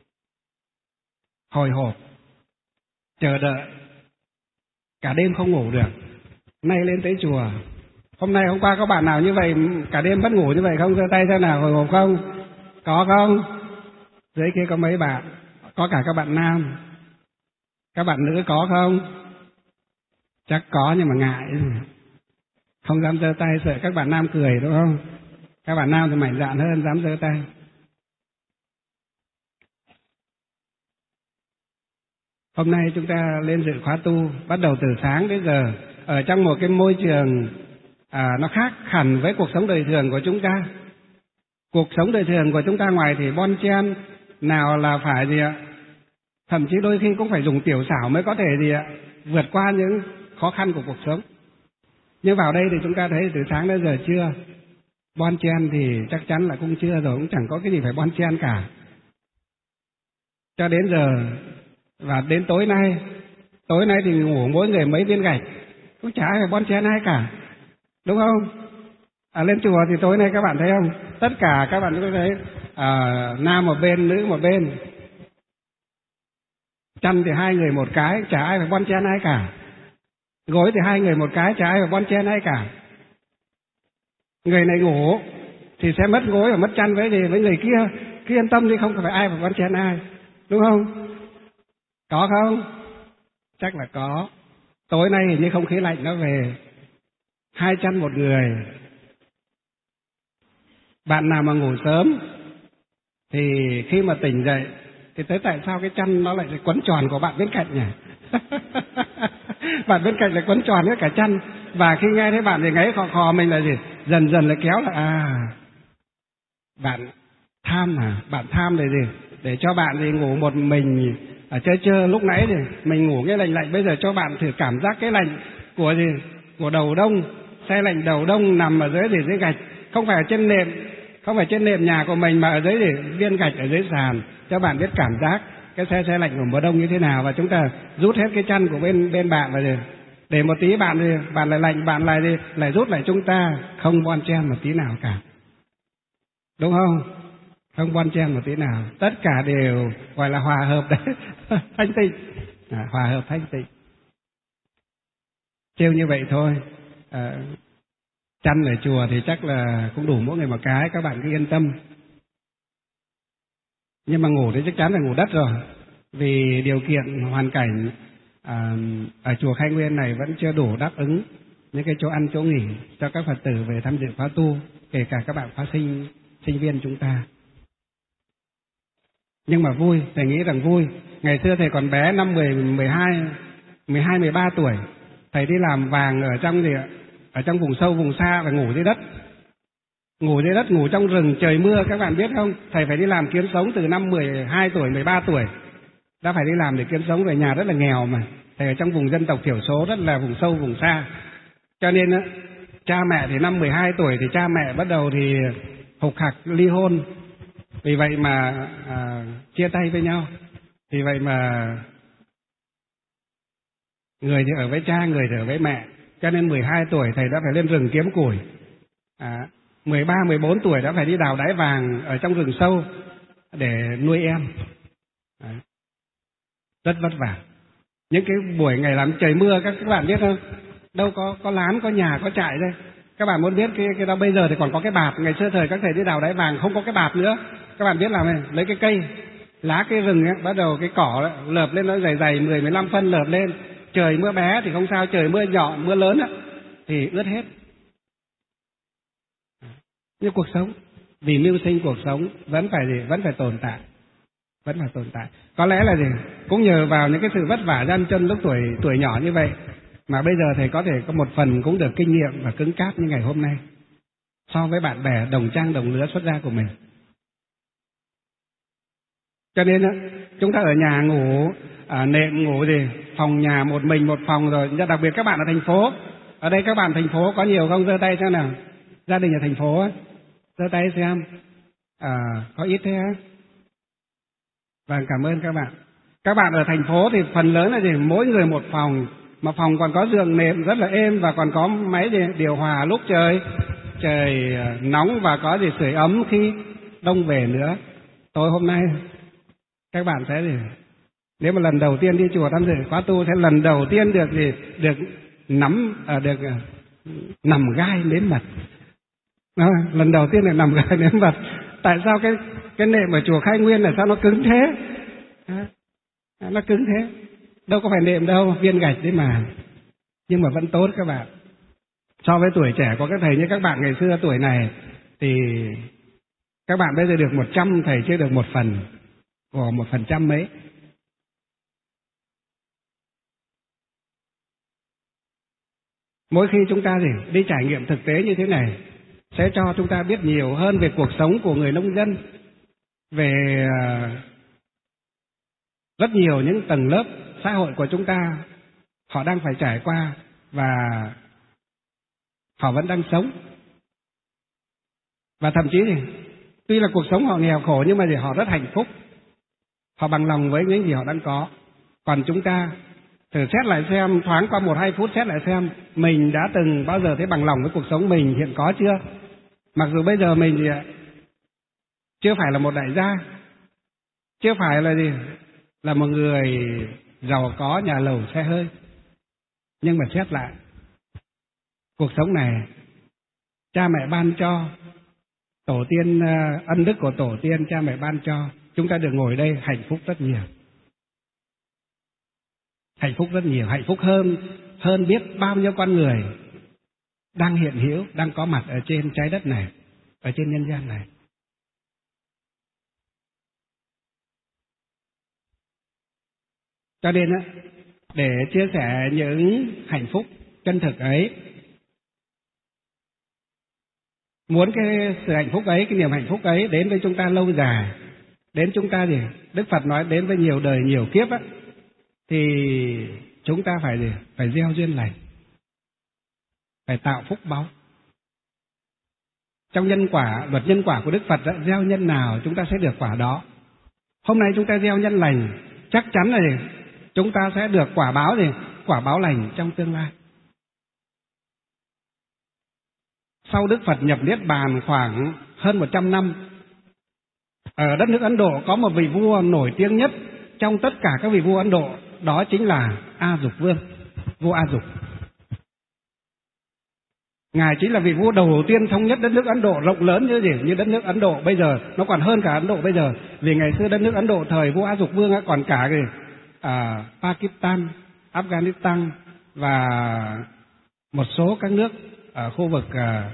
Hồi hộp, chờ đợi, cả đêm không ngủ được. Nay lên tới chùa. Hôm qua có bạn nào như vậy cả đêm mất ngủ như vậy không? Giơ tay xem nào, hồi hộp không? Có không? Dưới kia có mấy bạn, có cả các bạn nam. Các bạn nữ có không? Chắc có nhưng mà ngại, không dám giơ tay, sợ các bạn nam cười, đúng không? Các bạn nam thì mạnh dạn hơn, dám giơ tay. Hôm nay chúng ta lên dự khóa tu, bắt đầu từ sáng đến giờ, ở trong một cái môi trường nó khác hẳn với cuộc sống đời thường của chúng ta. Cuộc sống đời thường của chúng ta ngoài thì bon chen, nào là phải gì ạ, thậm chí đôi khi cũng phải dùng tiểu xảo mới có thể gì ạ, vượt qua những khó khăn của cuộc sống. Nhưng vào đây thì chúng ta thấy từ sáng đến giờ chưa, bon chen thì chắc chắn là cũng chưa rồi, cũng chẳng có cái gì phải bon chen cả. Cho đến giờ và đến tối nay thì ngủ mỗi người mấy viên gạch, cũng chả ai phải bon chen ai cả, đúng không? Lên chùa thì tối nay các bạn thấy không? Tất cả các bạn có thấy nam một bên, nữ một bên. Chăn thì hai người một cái, chả ai phải bon chen ai cả. Gối thì hai người một cái, chả ai phải bon chen ai cả. Người này ngủ thì sẽ mất gối và mất chăn với người kia. Cứ yên tâm đi, không phải ai phải bon chen ai, đúng không? Có không? Chắc là có. Tối nay hình như không khí lạnh nó về, 2 chăn một người. Bạn nào mà ngủ sớm thì khi mà tỉnh dậy thì thấy tại sao cái chăn nó lại quấn tròn của bạn bên cạnh nhỉ? Bạn bên cạnh lại quấn tròn với cả chăn, và khi nghe thấy bạn thì ngáy khò khò, mình là gì? Dần dần lại kéo là bạn tham bạn tham để gì? Để cho bạn thì ngủ một mình ở chơi lúc nãy thì mình ngủ cái lạnh, bây giờ cho bạn thử cảm giác cái lạnh của gì? Của đầu đông, xe lạnh đầu đông nằm ở dưới gạch, không phải ở trên nệm, không phải trên nệm nhà của mình mà ở dưới viên gạch ở dưới sàn, cho bạn biết cảm giác cái xe lạnh của mùa đông như thế nào. Và chúng ta rút hết cái chăn của bên bạn và để một tí bạn lại lạnh, bạn lại rút lại, chúng ta không bon chen một tí nào cả, đúng không? Không bon chen một tí nào, tất cả đều gọi là hòa hợp đấy. Thanh tịnh, hòa hợp thanh tịnh. Trêu như vậy thôi. Chăn ở chùa thì chắc là cũng đủ mỗi người một cái, các bạn cứ yên tâm. Nhưng mà ngủ thì chắc chắn là ngủ đất rồi, vì điều kiện hoàn cảnh ở chùa Khai Nguyên này vẫn chưa đủ đáp ứng những cái chỗ ăn chỗ nghỉ cho các Phật tử về tham dự khóa tu, kể cả các bạn khóa sinh viên chúng ta. Nhưng mà vui, thầy nghĩ rằng vui. Ngày xưa thầy còn bé, năm 12, 13 tuổi, thầy đi làm vàng ở trong vùng sâu vùng xa, và ngủ dưới đất, ngủ trong rừng, trời mưa, các bạn biết không? Thầy phải đi làm kiếm sống từ năm 12 tuổi, 13 tuổi đã phải đi làm để kiếm sống, về nhà rất là nghèo mà. Thầy ở trong vùng dân tộc thiểu số, rất là vùng sâu vùng xa. Cho nên cha mẹ thì năm 12 tuổi thì cha mẹ bắt đầu thì hục hặc ly hôn. Vì vậy mà chia tay với nhau. Vì vậy mà người thì ở với cha, người thì ở với mẹ. Cho nên 12 tuổi thầy đã phải lên rừng kiếm củi. 13, 14 tuổi đã phải đi đào đáy vàng ở trong rừng sâu để nuôi em. Rất vất vả. Những cái buổi ngày làm trời mưa, các bạn biết không? Đâu có lán, có nhà, có trại đây. Các bạn muốn biết cái đó, bây giờ thì còn có cái bạt. Ngày xưa thời các thầy đi đào đáy vàng không có cái bạt nữa. Các bạn biết làm này, lấy cái cây, lá cây rừng ấy, bắt đầu cái cỏ lợp lên, nó dày dày 10-15 phân lợp lên. Trời mưa bé thì không sao, trời mưa nhỏ, mưa lớn thì ướt hết. Như cuộc sống, vì mưu sinh cuộc sống vẫn phải tồn tại, Có lẽ là cũng nhờ vào những cái sự vất vả gian chân lúc tuổi nhỏ như vậy mà bây giờ thầy có thể có một phần cũng được kinh nghiệm và cứng cáp như ngày hôm nay so với bạn bè đồng trang đồng lứa xuất gia của mình. Cho nên chúng ta ở nhà ngủ nệm, ngủ phòng nhà một mình một phòng rồi. Đặc biệt các bạn ở thành phố, ở đây các bạn thành phố có nhiều không? Giơ tay xem nào. Gia đình ở thành phố giơ tay xem. Có ít thế á? Vâng, cảm ơn các bạn. Các bạn ở thành phố thì phần lớn là mỗi người một phòng, mà phòng còn có giường nệm rất là êm, và còn có máy điều hòa lúc trời nóng, và có sưởi ấm khi đông về nữa. Tối hôm nay các bạn sẽ nếu mà lần đầu tiên đi chùa tham dự khóa tu, sẽ lần đầu tiên được nằm gai nếm mật. Lần đầu tiên được nằm gai nếm mật. Tại sao cái nệm ở chùa Khai Nguyên là sao nó cứng thế? Nó cứng thế, đâu có phải nệm đâu, viên gạch đấy mà. Nhưng mà vẫn tốt các bạn. So với tuổi trẻ của các thầy như các bạn ngày xưa tuổi này, thì các bạn bây giờ được 100, thầy chưa được 1/10 của 1% mấy. Mỗi khi chúng ta đi trải nghiệm thực tế như thế này, sẽ cho chúng ta biết nhiều hơn về cuộc sống của người nông dân, về rất nhiều những tầng lớp xã hội của chúng ta họ đang phải trải qua và họ vẫn đang sống. Và thậm chí thì tuy là cuộc sống họ nghèo khổ nhưng mà thì họ rất hạnh phúc. Họ bằng lòng với những gì họ đang có. Còn chúng ta thử xét lại xem, thoáng qua 1-2 phút xét lại xem mình đã từng bao giờ thấy bằng lòng với cuộc sống mình hiện có chưa? Mặc dù bây giờ mình thì chưa phải là một đại gia, chưa phải là gì, là một người giàu có nhà lầu xe hơi. Nhưng mà xét lại, cuộc sống này cha mẹ ban cho, tổ tiên, ân đức của tổ tiên cha mẹ ban cho, chúng ta được ngồi đây hạnh phúc rất nhiều. Hạnh phúc rất nhiều, hạnh phúc hơn biết bao nhiêu con người đang hiện hữu, đang có mặt ở trên trái đất này, ở trên nhân gian này. Cho nên để chia sẻ những hạnh phúc chân thực ấy, muốn cái sự hạnh phúc ấy, cái niềm hạnh phúc ấy đến với chúng ta lâu dài, đến chúng ta gì? Đức Phật nói đến với nhiều đời nhiều kiếp á, thì chúng ta phải gì? Phải gieo duyên lành, phải tạo phúc báu. Trong nhân quả, luật nhân quả của Đức Phật đã gieo nhân nào chúng ta sẽ được quả đó. Hôm nay chúng ta gieo nhân lành, chắc chắn là gì? Chúng ta sẽ được quả báo gì? Quả báo lành trong tương lai. Sau Đức Phật nhập Niết Bàn khoảng hơn 100 năm, ở đất nước Ấn Độ có một vị vua nổi tiếng nhất trong tất cả các vị vua Ấn Độ, đó chính là A Dục Vương, vua A Dục. Ngài chính là vị vua đầu tiên thống nhất đất nước Ấn Độ rộng lớn như gì? Như đất nước Ấn Độ bây giờ, nó còn hơn cả Ấn Độ bây giờ. Vì ngày xưa đất nước Ấn Độ thời vua A Dục Vương còn cả Pakistan, Afghanistan và một số các nước ở khu vực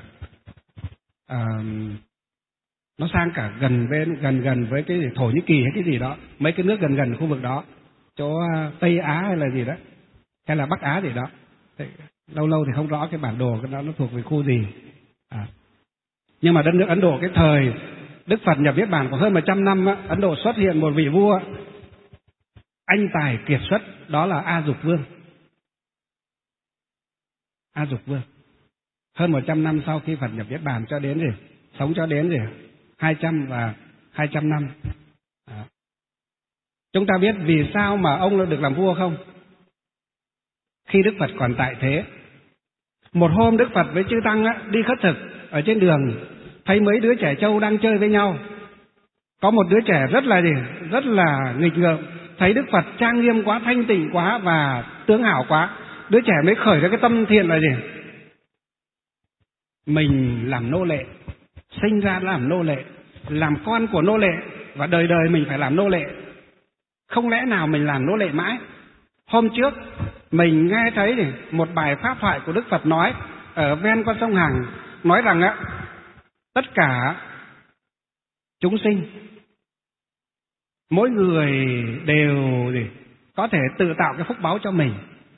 nó sang cả gần với cái Thổ Nhĩ Kỳ hay cái gì đó, mấy cái nước gần khu vực đó, chỗ Tây Á hay là gì đó, hay là Bắc Á gì đó. Lâu thì không rõ cái bản đồ nó thuộc về khu gì. Nhưng mà đất nước Ấn Độ cái thời Đức Phật nhập Niết Bàn của hơn 100 năm, Ấn Độ xuất hiện một vị vua anh tài kiệt xuất, đó là A Dục Vương. A Dục Vương hơn 100 năm sau khi Phật nhập Niết Bàn cho đến gì? Sống cho đến gì? 200 năm. Chúng ta biết vì sao mà ông được làm vua không? Khi Đức Phật còn tại thế, một hôm Đức Phật với chư tăng đi khất thực ở trên đường, thấy mấy đứa trẻ trâu đang chơi với nhau. Có một đứa trẻ rất là nghịch ngợm, thấy Đức Phật trang nghiêm quá, thanh tịnh quá và tướng hảo quá, đứa trẻ mới khởi ra cái tâm thiện là gì? Mình làm nô lệ, sinh ra làm nô lệ, làm con của nô lệ, và đời đời mình phải làm nô lệ. Không lẽ nào mình làm nô lệ mãi? Hôm trước mình nghe thấy một bài pháp thoại của Đức Phật nói ở ven con sông Hằng, nói rằng tất cả chúng sinh, mỗi người đều có thể tự tạo cái phúc báu cho mình.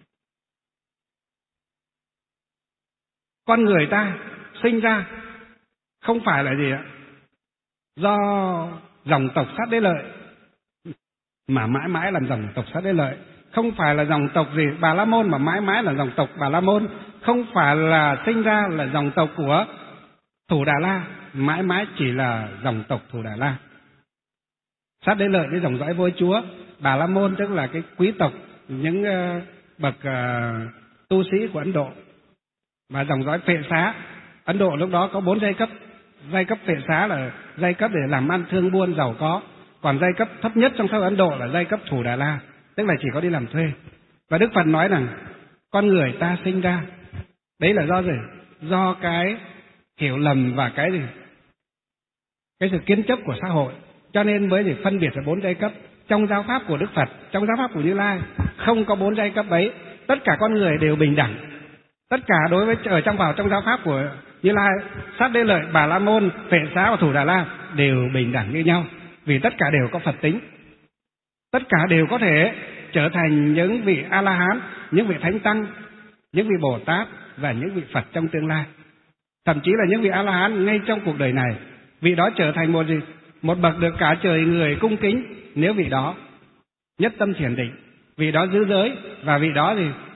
Con người ta sinh ra không phải là gì do dòng tộc sát đế lợi mà mãi mãi làm dòng tộc sát đế lợi, không phải là dòng tộc Bà La Môn mà mãi mãi là dòng tộc Bà La Môn, không phải là sinh ra là dòng tộc của Thủ Đà La, mãi mãi chỉ là dòng tộc Thủ Đà La. Sát đế lợi cái dòng dõi vua chúa, Bà La Môn tức là cái quý tộc, những bậc tu sĩ của Ấn Độ, và dòng dõi Phệ Xá. Ấn Độ lúc đó có 4 giai cấp. Giai cấp Phệ Xá là giai cấp để làm ăn thương buôn giàu có, còn giai cấp thấp nhất trong xã hội Ấn Độ là giai cấp Thủ Đà La, tức là chỉ có đi làm thuê. Và Đức Phật nói rằng con người ta sinh ra, đấy là do gì? Do cái hiểu lầm và cái sự kiến chấp của xã hội, cho nên mới phân biệt ra 4 giai cấp. Trong giáo pháp của Đức Phật, trong giáo pháp của Như Lai không có 4 giai cấp ấy, tất cả con người đều bình đẳng. Tất cả đối với trong giáo pháp của Như Lai, Sát Đế Lợi, Bà La Môn, Phệ Xá và Thủ Đà La đều bình đẳng như nhau, vì tất cả đều có Phật tính. Tất cả đều có thể trở thành những vị A-la-hán, những vị thánh tăng, những vị Bồ Tát và những vị Phật trong tương lai. Thậm chí là những vị A-la-hán ngay trong cuộc đời này, vị đó trở thành một bậc được cả trời người cung kính, nếu vị đó nhất tâm thiền định, vị đó giữ giới, và vị đó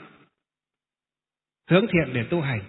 hướng thiện để tu hành.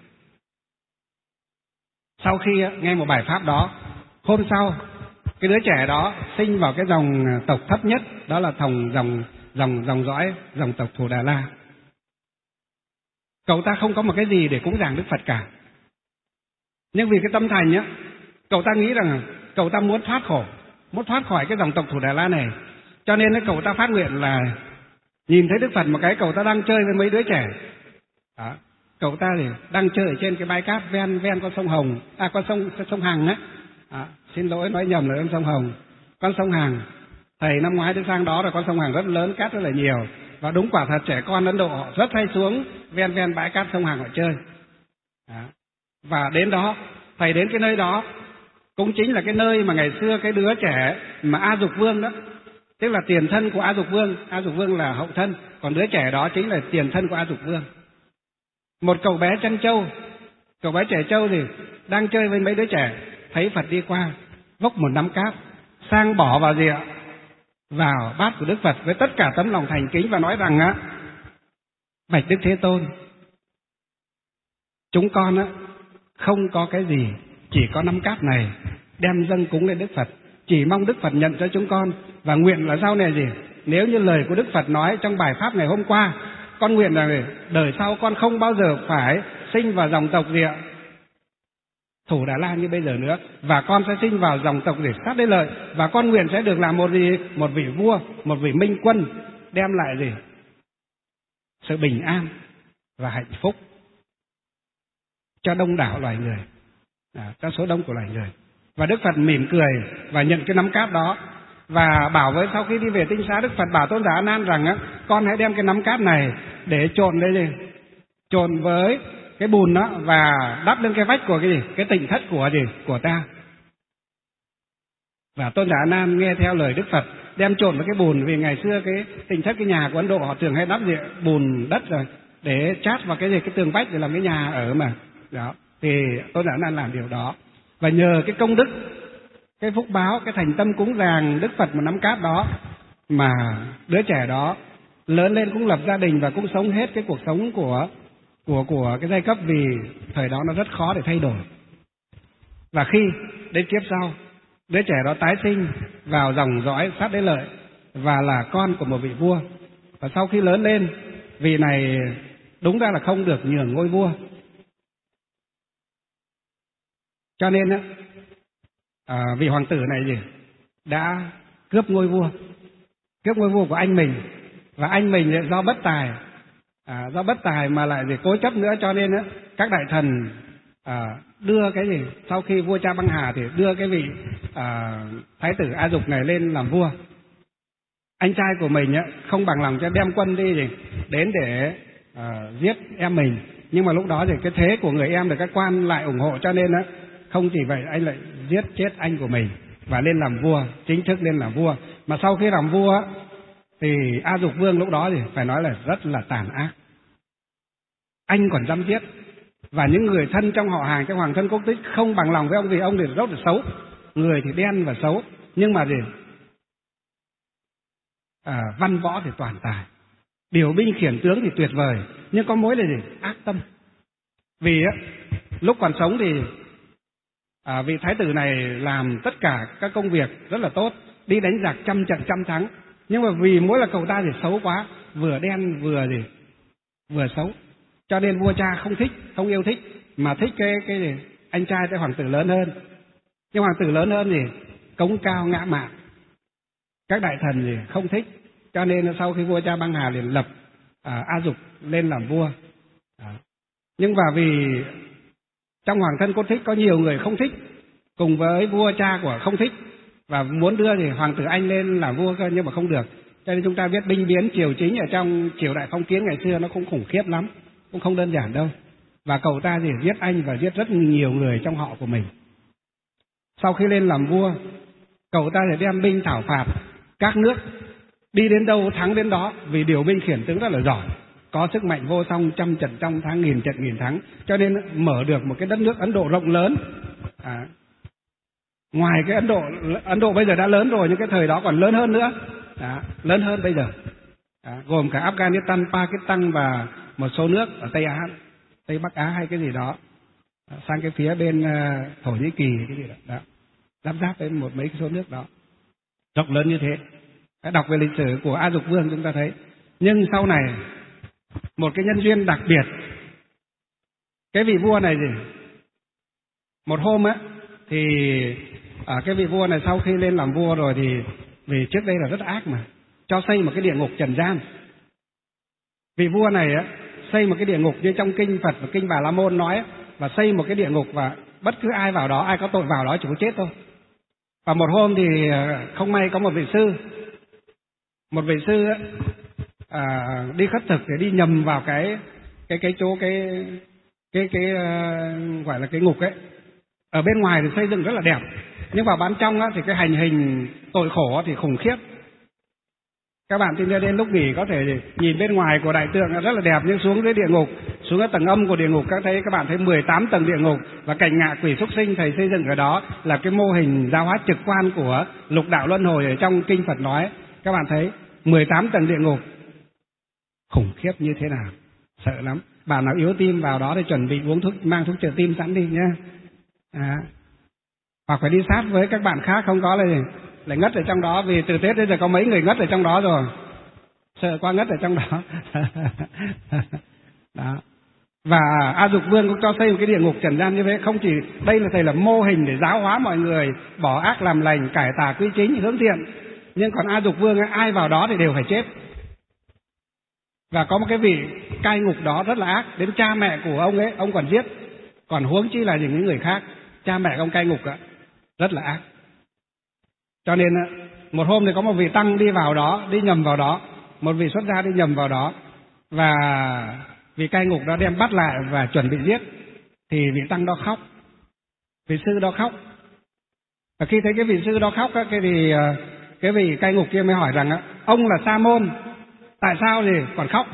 Sau khi nghe một bài pháp đó, hôm sau cái đứa trẻ đó sinh vào cái dòng tộc thấp nhất, đó là dòng dõi dòng tộc Thủ Đà La. Cậu ta không có một cái gì để cúng dường Đức Phật cả, nhưng vì cái tâm thành á, cậu ta nghĩ rằng cậu ta muốn thoát khổ, muốn thoát khỏi cái dòng tộc Thủ Đà La này, cho nên cậu ta phát nguyện là nhìn thấy Đức Phật một cái, cậu ta đang chơi với mấy đứa trẻ đó. Cậu ta thì đang chơi ở trên cái bãi cát ven con sông Hồng, con sông Hằng á. Xin lỗi nói nhầm là sông Hồng, con sông Hằng. Thầy năm ngoái đi sang đó rồi, con sông Hằng rất lớn, cát rất là nhiều, và đúng quả thật trẻ con Ấn Độ họ rất hay xuống ven bãi cát sông Hằng họ chơi. Và đến đó, thầy đến cái nơi đó cũng chính là cái nơi mà ngày xưa cái đứa trẻ mà A Dục Vương đó, tức là tiền thân của A Dục Vương. A Dục Vương là hậu thân, còn đứa trẻ đó chính là tiền thân của A Dục Vương. Một cậu bé chăn trâu, cậu bé trẻ trâu thì đang chơi với mấy đứa trẻ, thấy Phật đi qua, vốc một nắm cát sang bỏ vào vào bát của Đức Phật với tất cả tấm lòng thành kính, và nói rằng bạch Đức Thế Tôn, chúng con không có cái gì, chỉ có nắm cát này đem dâng cúng lên Đức Phật, chỉ mong Đức Phật nhận cho chúng con, và nguyện là sau này nếu như lời của Đức Phật nói trong bài pháp ngày hôm qua, con nguyện là đời sau con không bao giờ phải sinh vào dòng tộc Thủ Đà La như bây giờ nữa, và con sẽ sinh vào dòng tộc Sát Đế Lợi, và con nguyện sẽ được làm một vị vua, một vị minh quân, đem lại sự bình an và hạnh phúc cho đông đảo loài người, cho số đông của loài người. Và Đức Phật mỉm cười và nhận cái nắm cát đó, và bảo với, sau khi đi về tinh xá, Đức Phật bảo Tôn giả A Nan rằng con hãy đem cái nắm cát này để trộn với cái bùn đó, và đắp lên cái vách của cái tịnh thất của ta. Và Tôn giả A Nan nghe theo lời Đức Phật, đem trộn với cái bùn, vì ngày xưa cái tịnh thất, cái nhà của Ấn Độ họ thường hay đắp bùn đất rồi để chát vào cái tường vách để làm cái nhà ở mà. Đó, thì Tôn giả A Nan làm điều đó, và nhờ cái công đức, cái phúc báo, cái thành tâm cúng dường Đức Phật một nắm cát đó, mà đứa trẻ đó lớn lên cũng lập gia đình và cũng sống hết cái cuộc sống của cái giai cấp, vì thời đó nó rất khó để thay đổi. Và khi đến kiếp sau, đứa trẻ đó tái sinh vào dòng dõi Sát Đế Lợi và là con của một vị vua. Và sau khi lớn lên, vị này đúng ra là không được nhường ngôi vua, cho nên vị hoàng tử này đã cướp ngôi vua của anh mình, và anh mình do bất tài mà lại cố chấp nữa, cho nên các đại thần đưa sau khi vua Cha Băng Hà thì đưa cái vị thái tử A Dục này lên làm vua. Anh trai của mình không bằng lòng cho đem quân đi đến để giết em mình, nhưng mà lúc đó thì cái thế của người em được các quan lại ủng hộ, cho nên không chỉ vậy, anh lại giết chết anh của mình và lên làm vua, chính thức lên làm vua. Mà sau khi làm vua thì A Dục Vương lúc đó thì phải nói là rất là tàn ác. Anh còn dám giết, và những người thân trong họ hàng, trong hoàng thân quốc tích không bằng lòng với ông, vì ông thì rất là xấu, người thì đen và xấu, nhưng mà văn võ thì toàn tài, điều binh khiển tướng thì tuyệt vời, nhưng có mối là ác tâm. Vì lúc còn sống thì vị thái tử này làm tất cả các công việc rất là tốt, đi đánh giặc trăm trận trăm thắng, nhưng mà vì mỗi là cậu ta thì xấu quá, vừa đen vừa xấu, cho nên vua cha không yêu thích, mà thích cái anh trai, cái hoàng tử lớn hơn. Nhưng hoàng tử lớn hơn thì cống cao ngã mạn, các đại thần thì không thích, cho nên sau khi vua Cha Băng Hà liền lập A Dục lên làm vua. Nhưng mà vì trong hoàng thân cốt thích có nhiều người không thích, cùng với vua cha của không thích, và muốn đưa thì hoàng tử anh lên làm vua cơ, nhưng mà không được. Cho nên chúng ta biết binh biến triều chính ở trong triều đại phong kiến ngày xưa nó cũng khủng khiếp lắm, cũng không đơn giản đâu. Và cậu ta thì giết anh và giết rất nhiều người trong họ của mình. Sau khi lên làm vua, cậu ta thì đem binh thảo phạt các nước, đi đến đâu thắng đến đó, vì điều binh khiển tướng rất là giỏi. có sức mạnh vô song, trăm trận trăm thắng, nghìn trận nghìn thắng, cho nên mở được một cái đất nước Ấn Độ rộng lớn. Ngoài cái Ấn Độ bây giờ đã lớn rồi, nhưng cái thời đó còn lớn hơn nữa, lớn hơn bây giờ, gồm cả Afghanistan, Pakistan và một số nước ở Tây Á, Tây Bắc Á hay cái gì đó, sang cái phía bên Thổ Nhĩ Kỳ cái gì đó, giáp với mấy cái số nước đó, rộng lớn như thế. Đọc về lịch sử của A Dục Vương chúng ta thấy. Nhưng sau này một cái nhân duyên đặc biệt, cái vị vua này gì, một hôm á thì cái vị vua này sau khi lên làm vua rồi thì vì trước đây là rất ác mà, cho xây một cái địa ngục trần gian. Vị vua này á xây một cái địa ngục như trong kinh Phật và kinh Bà La Môn nói, và xây một cái địa ngục và bất cứ ai vào đó, ai có tội vào đó chỉ có chết thôi. Và một hôm thì không may có một vị sư đi khất thực để đi nhầm vào cái chỗ cái gọi là cái ngục ấy. Ở bên ngoài thì xây dựng rất là đẹp, nhưng vào bên trong á thì cái hành hình tội khổ thì khủng khiếp. Các bạn tin đến lúc nghỉ có thể nhìn bên ngoài của đại tượng rất là đẹp, nhưng xuống dưới địa ngục, xuống cái tầng âm của địa ngục, các bạn thấy 18 tầng địa ngục và cảnh ngạ quỷ súc sinh thầy xây dựng ở đó là cái mô hình giáo hóa trực quan của lục đạo luân hồi ở trong kinh Phật nói. Các bạn thấy 18 tầng địa ngục khủng khiếp như thế nào, sợ lắm. Bạn nào yếu tim vào đó thì chuẩn bị uống thuốc, mang thuốc trợ tim sẵn đi nhé. Hoặc phải đi sát với các bạn khác, không có là lại ngất ở trong đó, vì từ Tết đến giờ có mấy người ngất ở trong đó rồi, sợ quá ngất ở trong đó. Đó. Và A Dục Vương cũng cho xây một cái địa ngục trần gian như thế. Không chỉ đây là thầy là mô hình để giáo hóa mọi người bỏ ác làm lành, cải tà quy chính, hướng thiện, nhưng còn A Dục Vương ấy, ai vào đó thì đều phải chết. Và có một cái vị cai ngục đó rất là ác, đến cha mẹ của ông ấy ông còn giết, còn huống chi là những người khác. Cha mẹ ông cai ngục á rất là ác. Cho nên một hôm thì có một vị tăng đi vào đó, đi nhầm vào đó, một vị xuất gia đi nhầm vào đó, và vị cai ngục đó đem bắt lại và chuẩn bị giết. Thì vị tăng đó khóc, vị sư đó khóc. Và khi thấy cái vị sư đó khóc á, cái vị cai ngục kia mới hỏi rằng á, ông là Sa môn, tại sao thì còn khóc?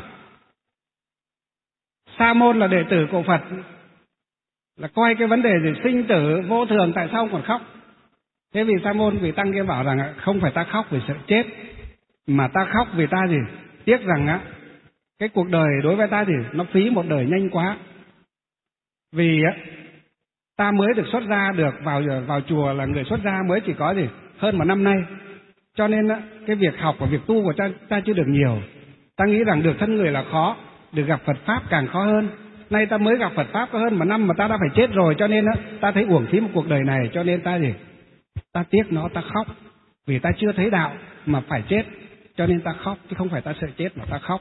Sa môn là đệ tử của Phật, là coi cái vấn đề gì sinh tử vô thường, tại sao ông còn khóc? Thế vì Sa môn, vị tăng kia bảo rằng không phải ta khóc vì sợ chết, mà ta khóc vì ta gì tiếc rằng á cái cuộc đời đối với ta thì nó phí một đời nhanh quá. Vì á ta mới được xuất gia được vào chùa là người xuất gia mới chỉ có gì hơn 1 năm nay, cho nên á cái việc học và việc tu của ta chưa được nhiều. Ta nghĩ rằng được thân người là khó, được gặp Phật pháp càng khó hơn. Nay ta mới gặp Phật pháp có hơn 1 năm mà ta đã phải chết rồi, cho nên á ta thấy uổng phí một cuộc đời này, cho nên ta tiếc nó, ta khóc vì ta chưa thấy đạo mà phải chết, cho nên ta khóc, chứ không phải ta sợ chết mà ta khóc.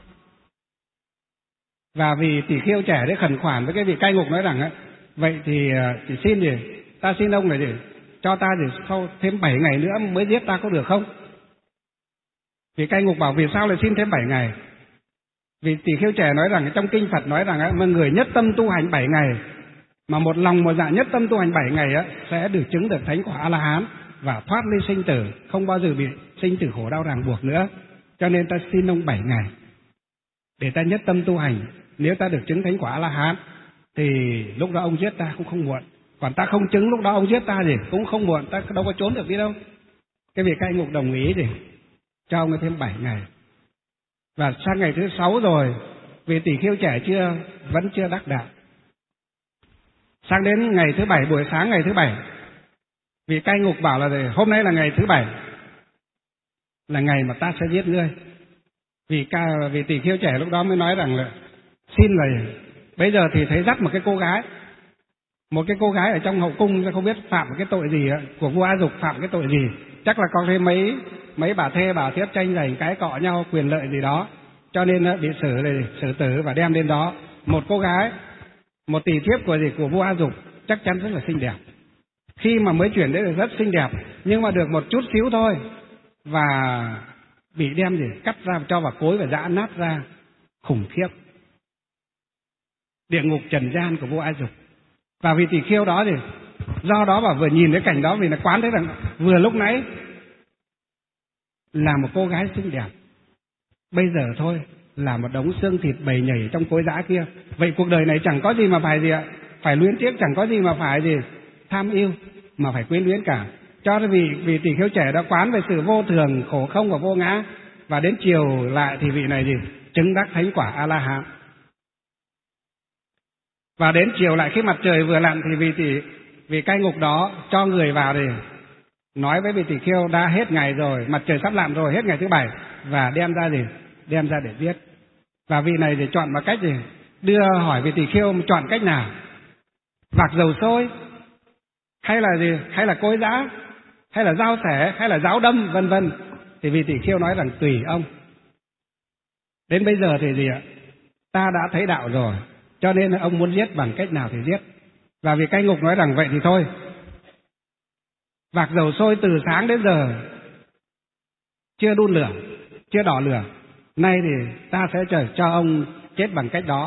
Và vì tỷ kheo trẻ đấy khẩn khoản với cái vị cai ngục nói rằng á, vậy thì chỉ xin gì, ta xin ông là gì, cho ta gì sau thêm 7 ngày nữa mới giết ta có được không? Vị cai ngục bảo vì sao lại xin thêm 7 ngày? Vì tỷ kheo trẻ nói rằng trong kinh Phật nói rằng á, mà người nhất tâm tu hành 7 ngày, mà một lòng một dạ nhất tâm tu hành 7 ngày á, sẽ được chứng được thánh quả A-la-hán và thoát ly sinh tử, không bao giờ bị sinh tử khổ đau ràng buộc nữa. Cho nên ta xin ông 7 ngày để ta nhất tâm tu hành. Nếu ta được chứng thánh quả A-la-hán thì lúc đó ông giết ta cũng không muộn. Còn ta không chứng lúc đó ông giết ta gì cũng không muộn, ta đâu có trốn được đi đâu. Cái vị cai ngục đồng ý thì cho ông thêm 7 ngày. Và sang ngày thứ 6 rồi, vì tỷ kheo trẻ vẫn chưa đắc đạo. Sang đến ngày thứ 7, buổi sáng ngày thứ 7, vị cai ngục bảo là hôm nay là ngày thứ 7, là ngày mà ta sẽ giết ngươi. Vì tỷ kheo trẻ lúc đó mới nói rằng là xin là bây giờ thì thấy dắt một cái cô gái ở trong hậu cung, không biết phạm cái tội gì của vua A Dục, phạm cái tội gì, chắc là có thêm mấy bà thê bà thiếp tranh giành cái cọ nhau quyền lợi gì đó, cho nên bị xử tử và đem lên đó. Một cô gái, một tỷ thiếp của vua A Dục chắc chắn rất là xinh đẹp. Khi mà mới chuyển đến là rất xinh đẹp, nhưng mà được một chút xíu thôi và bị đem cắt ra cho vào cối và giã nát ra, khủng khiếp. Địa ngục trần gian của vua A Dục. Và vì tỷ kheo đó thì do đó mà vừa nhìn thấy cảnh đó, vì là quán thấy rằng vừa lúc nãy là một cô gái xinh đẹp, bây giờ thôi là một đống xương thịt bầy nhảy trong cối giã kia. Vậy cuộc đời này chẳng có gì mà phải gì ạ? Phải luyến tiếc, chẳng có gì mà phải gì tham yêu, mà phải quyến luyến cả. Cho nên vì tỷ kheo trẻ đã quán về sự vô thường, khổ không và vô ngã, và đến chiều lại thì vị này gì chứng đắc thánh quả A La Hán. Và đến chiều lại khi mặt trời vừa lặn thì vì cai ngục đó cho người vào thì nói với vị tỷ kheo đã hết ngày rồi, mặt trời sắp lặn rồi, hết ngày thứ 7, và đem ra để giết. Và vị này thì chọn một cách gì đưa hỏi vị tỷ kheo chọn cách nào, vạc dầu sôi hay là gì, hay là cối giã, hay là dao xẻ, hay là giáo đâm, vân vân. Thì vị tỷ kheo nói rằng tùy ông. Đến bây giờ thì gì ạ? Ta đã thấy đạo rồi, cho nên ông muốn giết bằng cách nào thì giết. Và vị cai ngục nói rằng vậy thì thôi, vạc dầu sôi từ sáng đến giờ chưa đun lửa, chưa đỏ lửa, nay thì ta sẽ cho ông chết bằng cách đó,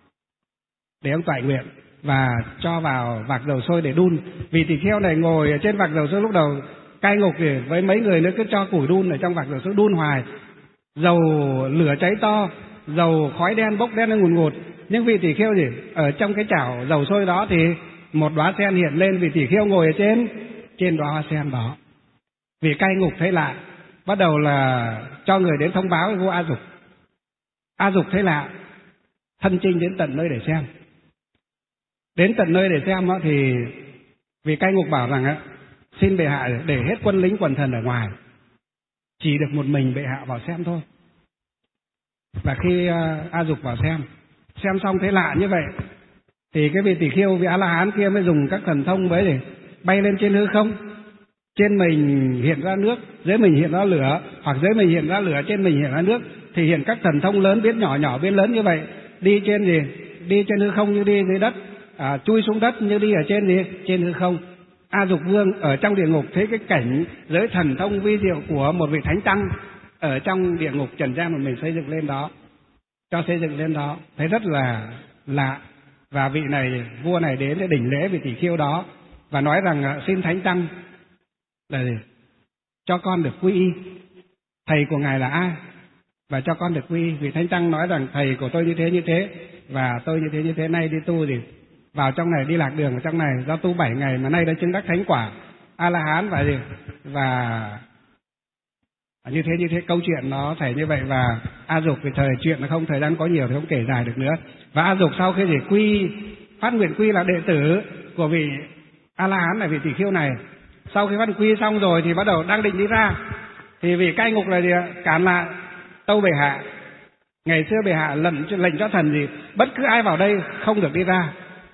để ông toại nguyện và cho vào vạc dầu sôi để đun. Vì tỷ kheo này ngồi ở trên vạc dầu sôi, lúc đầu cai ngục thì với mấy người nữa cứ cho củi đun ở trong vạc dầu sôi đun hoài, dầu lửa cháy to, dầu khói đen bốc đen lên ngùn ngụt. Nhưng vị tỷ kheo gì ở trong cái chảo dầu sôi đó thì một đóa sen hiện lên, vị tỷ kheo ngồi ở trên đóa hoa sen đó. Vì cai ngục thấy lạ, bắt đầu là cho người đến thông báo với vua A Dục. A Dục thấy lạ, thân chinh đến tận nơi để xem. Đến tận nơi để xem đó, thì vì cai ngục bảo rằng xin bệ hạ để hết quân lính quần thần ở ngoài, chỉ được một mình bệ hạ vào xem thôi. Và khi A Dục vào xem xong thấy lạ như vậy, thì cái vị tỷ kheo, vị A La Hán kia mới dùng các thần thông mới để bay lên trên hư không. Trên mình hiện ra nước, dưới mình hiện ra lửa, hoặc dưới mình hiện ra lửa, trên mình hiện ra nước, thì hiện các thần thông lớn biến nhỏ, nhỏ biến lớn như vậy, đi trên gì, đi trên hư không như đi dưới đất, chui xuống đất như đi ở trên gì, trên hư không. A Dục Vương ở trong địa ngục thấy cái cảnh giới thần thông vi diệu của một vị thánh tăng ở trong địa ngục trần gian mà mình xây dựng lên đó, thấy rất là lạ. Và vị này, vua này đến để đỉnh lễ vị tỷ kheo đó và nói rằng xin thánh tăng là gì? Cho con được quy y. Thầy của ngài là ai? Và cho con được quy y. Vị thánh tăng nói rằng thầy của tôi như thế, và tôi như thế, nay đi tu gì vào trong này, đi lạc đường ở trong này, do tu 7 ngày mà nay đã chứng đắc thánh quả A La Hán và như thế câu chuyện nó xảy như vậy. Và A Dục vì chuyện nó không thời gian có nhiều thì không kể dài được nữa. Và A Dục sau khi phát nguyện quy là đệ tử của vị A La Hán này, vị tỷ kheo này, sau khi phát quy xong rồi thì bắt đầu đang định đi ra, thì vị cai ngục là gì cản lại: tâu bệ hạ, ngày xưa bệ hạ lệnh cho thần gì bất cứ ai vào đây không được đi ra,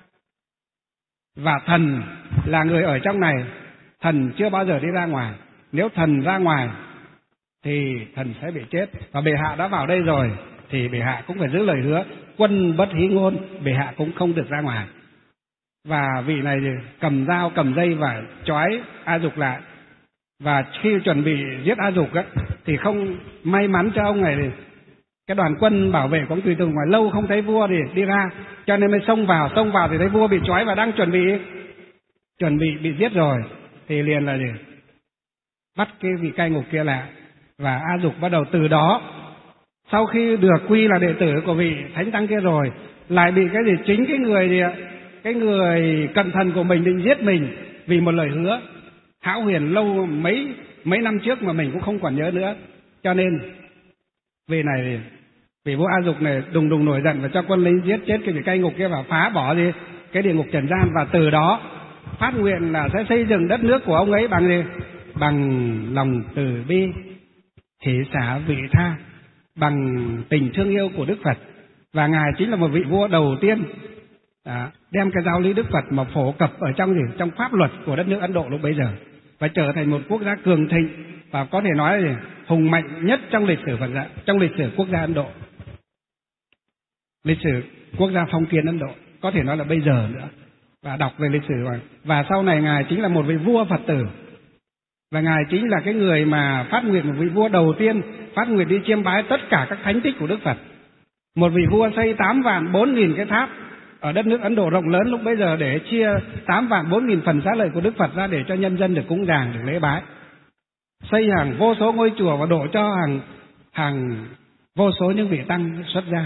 và thần là người ở trong này, thần chưa bao giờ đi ra ngoài. Nếu thần ra ngoài thì thần sẽ bị chết, và bệ hạ đã vào đây rồi thì bệ hạ cũng phải giữ lời hứa, quân bất hí ngôn, bệ hạ cũng không được ra ngoài. Và vị này thì cầm dao cầm dây và trói A Dục lại. Và khi chuẩn bị giết A Dục thì không may mắn cho ông này, thì cái đoàn quân bảo vệ của ông tùy tùng ngoài lâu không thấy vua thì đi ra, cho nên mới xông vào thì thấy vua bị trói và đang chuẩn bị bị giết rồi, thì liền là gì bắt cái vị cai ngục kia lại. Và A Dục bắt đầu từ đó, sau khi được quy là đệ tử của vị thánh tăng kia rồi, lại bị cái gì chính cái người cận thần của mình định giết mình vì một lời hứa hão huyền lâu mấy năm trước mà mình cũng không còn nhớ nữa. Cho nên vì vua A Dục này đùng nổi giận và cho quân lính giết chết cái vị cai ngục kia và phá bỏ cái địa ngục trần gian. Và từ đó phát nguyện là sẽ xây dựng đất nước của ông ấy bằng lòng từ bi, hỷ xả vị tha, bằng tình thương yêu của Đức Phật. Và ngài chính là một vị vua đầu tiên đem cái giáo lý Đức Phật mà phổ cập ở trong pháp luật của đất nước Ấn Độ lúc bấy giờ, và trở thành một quốc gia cường thịnh và có thể nói là hùng mạnh nhất trong lịch sử Phật giáo, trong lịch sử quốc gia Ấn Độ, lịch sử quốc gia phong kiến Ấn Độ, có thể nói là bây giờ nữa. Và đọc về lịch sử và sau này ngài chính là một vị vua Phật tử, và ngài chính là cái người mà phát nguyện, một vị vua đầu tiên phát nguyện đi chiêm bái tất cả các thánh tích của Đức Phật. Một vị vua xây 8.400.000 cái tháp ở đất nước Ấn Độ rộng lớn lúc bấy giờ, để chia 8.400.000 phần xá lợi của Đức Phật ra để cho nhân dân được cúng dường, được lễ bái. Xây hàng vô số ngôi chùa và đổ cho hàng vô số những vị tăng xuất gia.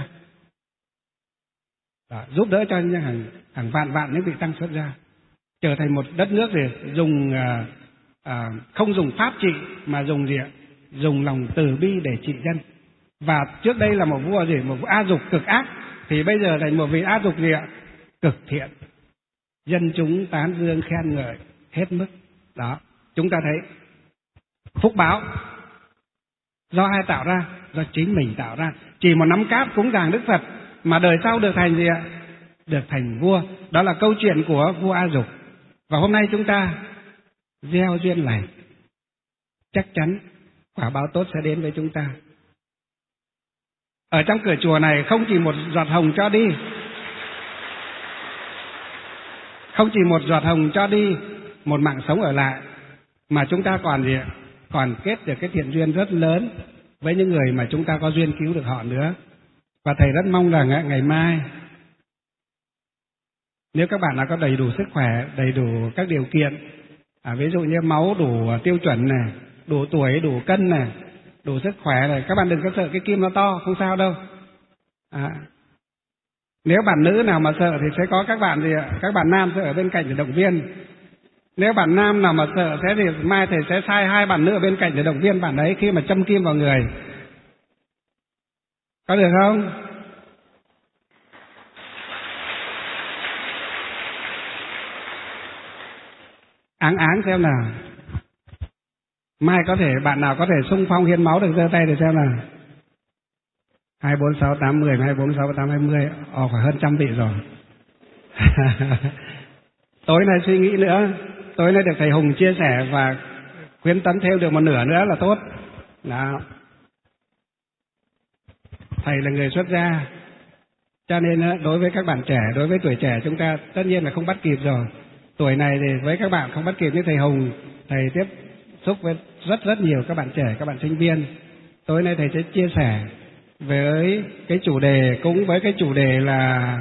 Đó, giúp đỡ cho hàng vạn vạn những vị tăng xuất gia trở thành một đất nước để dùng không dùng pháp trị mà dùng gì ạ? Dùng lòng từ bi để trị dân. Và trước đây là một vua gì? Một vua A Dục cực ác, thì bây giờ thành một vị A Dục gì ạ? Cực thiện. Dân chúng tán dương khen ngợi hết mức. Đó, chúng ta thấy phúc báo do ai tạo ra? Do chính mình tạo ra. Chỉ một nắm cát cúng dường Đức Phật mà đời sau được thành gì ạ? Được thành vua. Đó là câu chuyện của vua A Dục. Và hôm nay chúng ta gieo duyên lành, chắc chắn quả báo tốt sẽ đến với chúng ta. Ở trong cửa chùa này không chỉ một giọt hồng cho đi, không chỉ một giọt hồng cho đi, một mạng sống ở lại, mà chúng ta còn gì ạ? Còn kết được cái thiện duyên rất lớn với những người mà chúng ta có duyên cứu được họ nữa. Và thầy rất mong rằng ngày mai, nếu các bạn nào có đầy đủ sức khỏe, đầy đủ các điều kiện, ví dụ như máu đủ tiêu chuẩn này, đủ tuổi, đủ cân này, đủ sức khỏe này, các bạn đừng có sợ cái kim nó to, không sao đâu. Nếu bạn nữ nào mà sợ thì sẽ có các bạn gì ạ? Các bạn nam sẽ ở bên cạnh để động viên. Nếu bạn nam nào mà sợ thế thì mai thầy sẽ sai 2 bạn nữ ở bên cạnh để động viên bạn ấy khi mà châm kim vào người. Có được không? Áng xem nào. Mai có thể bạn nào có thể xung phong hiến máu được giơ tay để xem nào. 2, 4, 6, 8, 10, 2, 4, 6, 8, 20. Phải hơn 100 vị rồi. Tối nay suy nghĩ nữa. Tối nay được thầy Hùng chia sẻ và khuyến tấn thêm được một nửa nữa là tốt. Đó. Thầy là người xuất gia, cho nên đối với các bạn trẻ, đối với tuổi trẻ chúng ta tất nhiên là không bắt kịp rồi. Tuổi này thì với các bạn không bắt kịp như thầy Hùng, thầy tiếp xúc với rất nhiều các bạn trẻ, các bạn sinh viên. Tối nay thầy sẽ chia sẻ với cái chủ đề, cũng với cái chủ đề là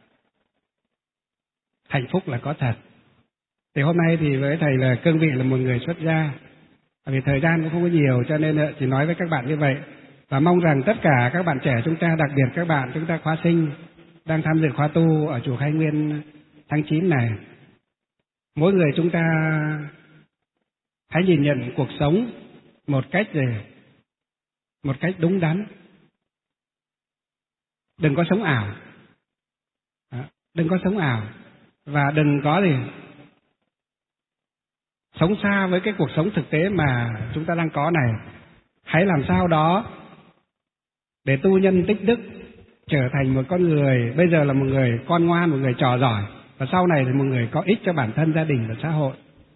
hạnh phúc là có thật. Thì hôm nay thì với thầy là cương vị là một người xuất gia, vì thời gian cũng không có nhiều cho nên chỉ nói với các bạn như vậy. Và mong rằng tất cả các bạn trẻ chúng ta, đặc biệt các bạn chúng ta khóa sinh đang tham dự khóa tu ở chùa Khai Nguyên tháng 9 này, mỗi người chúng ta hãy nhìn nhận cuộc sống một cách đúng đắn. Đừng có sống ảo. Đừng có sống ảo. Và đừng có sống xa với cái cuộc sống thực tế mà chúng ta đang có này. Hãy làm sao đó để tu nhân tích đức, trở thành một con người, bây giờ là một người con ngoan, một người trò giỏi, và sau này thì một người có ích cho bản thân, gia đình và xã hội.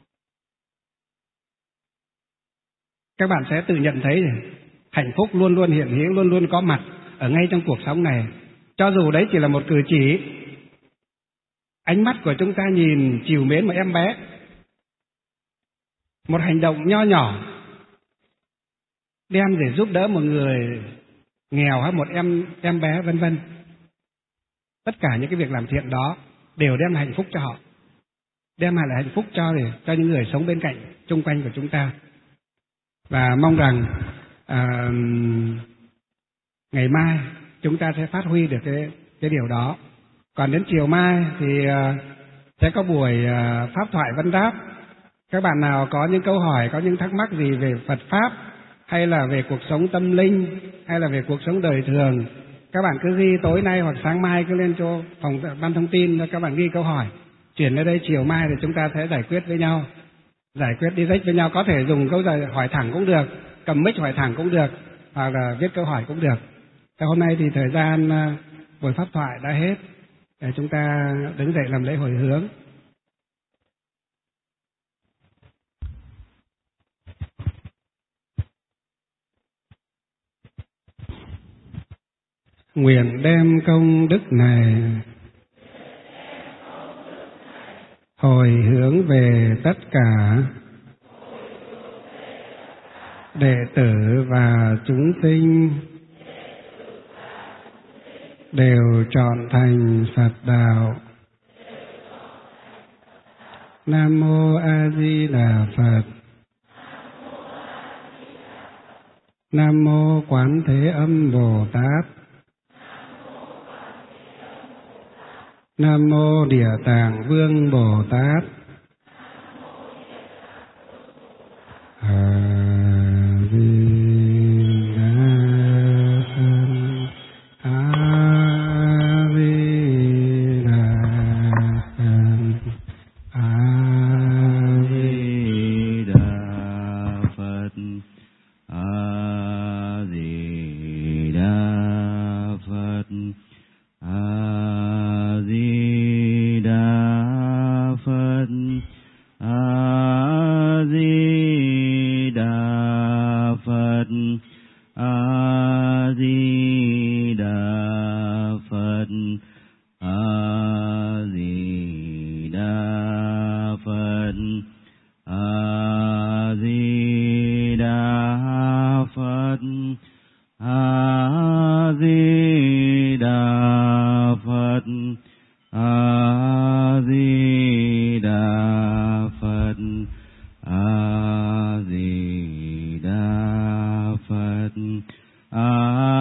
Các bạn sẽ tự nhận thấy hạnh phúc luôn luôn hiện hữu, luôn luôn có mặt ở ngay trong cuộc sống này. Cho dù đấy chỉ là một cử chỉ, ánh mắt của chúng ta nhìn trìu mến một em bé, một hành động nho nhỏ đem để giúp đỡ một người nghèo hay một em bé vân vân. Tất cả những cái việc làm thiện đó đều đem lại hạnh phúc cho họ, đem lại hạnh phúc cho những người sống bên cạnh, chung quanh của chúng ta. Và mong rằng ngày mai chúng ta sẽ phát huy được cái điều đó. Còn đến chiều mai thì sẽ có buổi pháp thoại vấn đáp. Các bạn nào có những câu hỏi, có những thắc mắc gì về Phật Pháp, hay là về cuộc sống tâm linh, hay là về cuộc sống đời thường, các bạn cứ ghi tối nay hoặc sáng mai, cứ lên cho phòng ban thông tin, các bạn ghi câu hỏi, chuyển lên đây chiều mai thì chúng ta sẽ giải quyết với nhau, giải quyết direct với nhau. Có thể dùng câu hỏi thẳng cũng được, cầm mic hỏi thẳng cũng được, hoặc là viết câu hỏi cũng được. Thế hôm nay thì thời gian buổi pháp thoại đã hết, để chúng ta đứng dậy làm lễ hồi hướng. Nguyện đem công đức này hồi hướng về tất cả đệ tử và chúng sinh đều trọn thành Phật đạo. Nam mô A Di Đà Phật. Nam mô Quán Thế Âm Bồ Tát. Nam mô Địa Tạng Vương Bồ Tát. A Di Đà Phật. A Di Đà Phật. A Di Đà Phật. A Di Đà Phật. A Di Đà Phật. A Di Đà Phật. A Di Đà Phật. A Di Đà Phật. A Di Đà Phật. A Di Đà Phật. A Di Đà Phật. A Di Đà Phật. A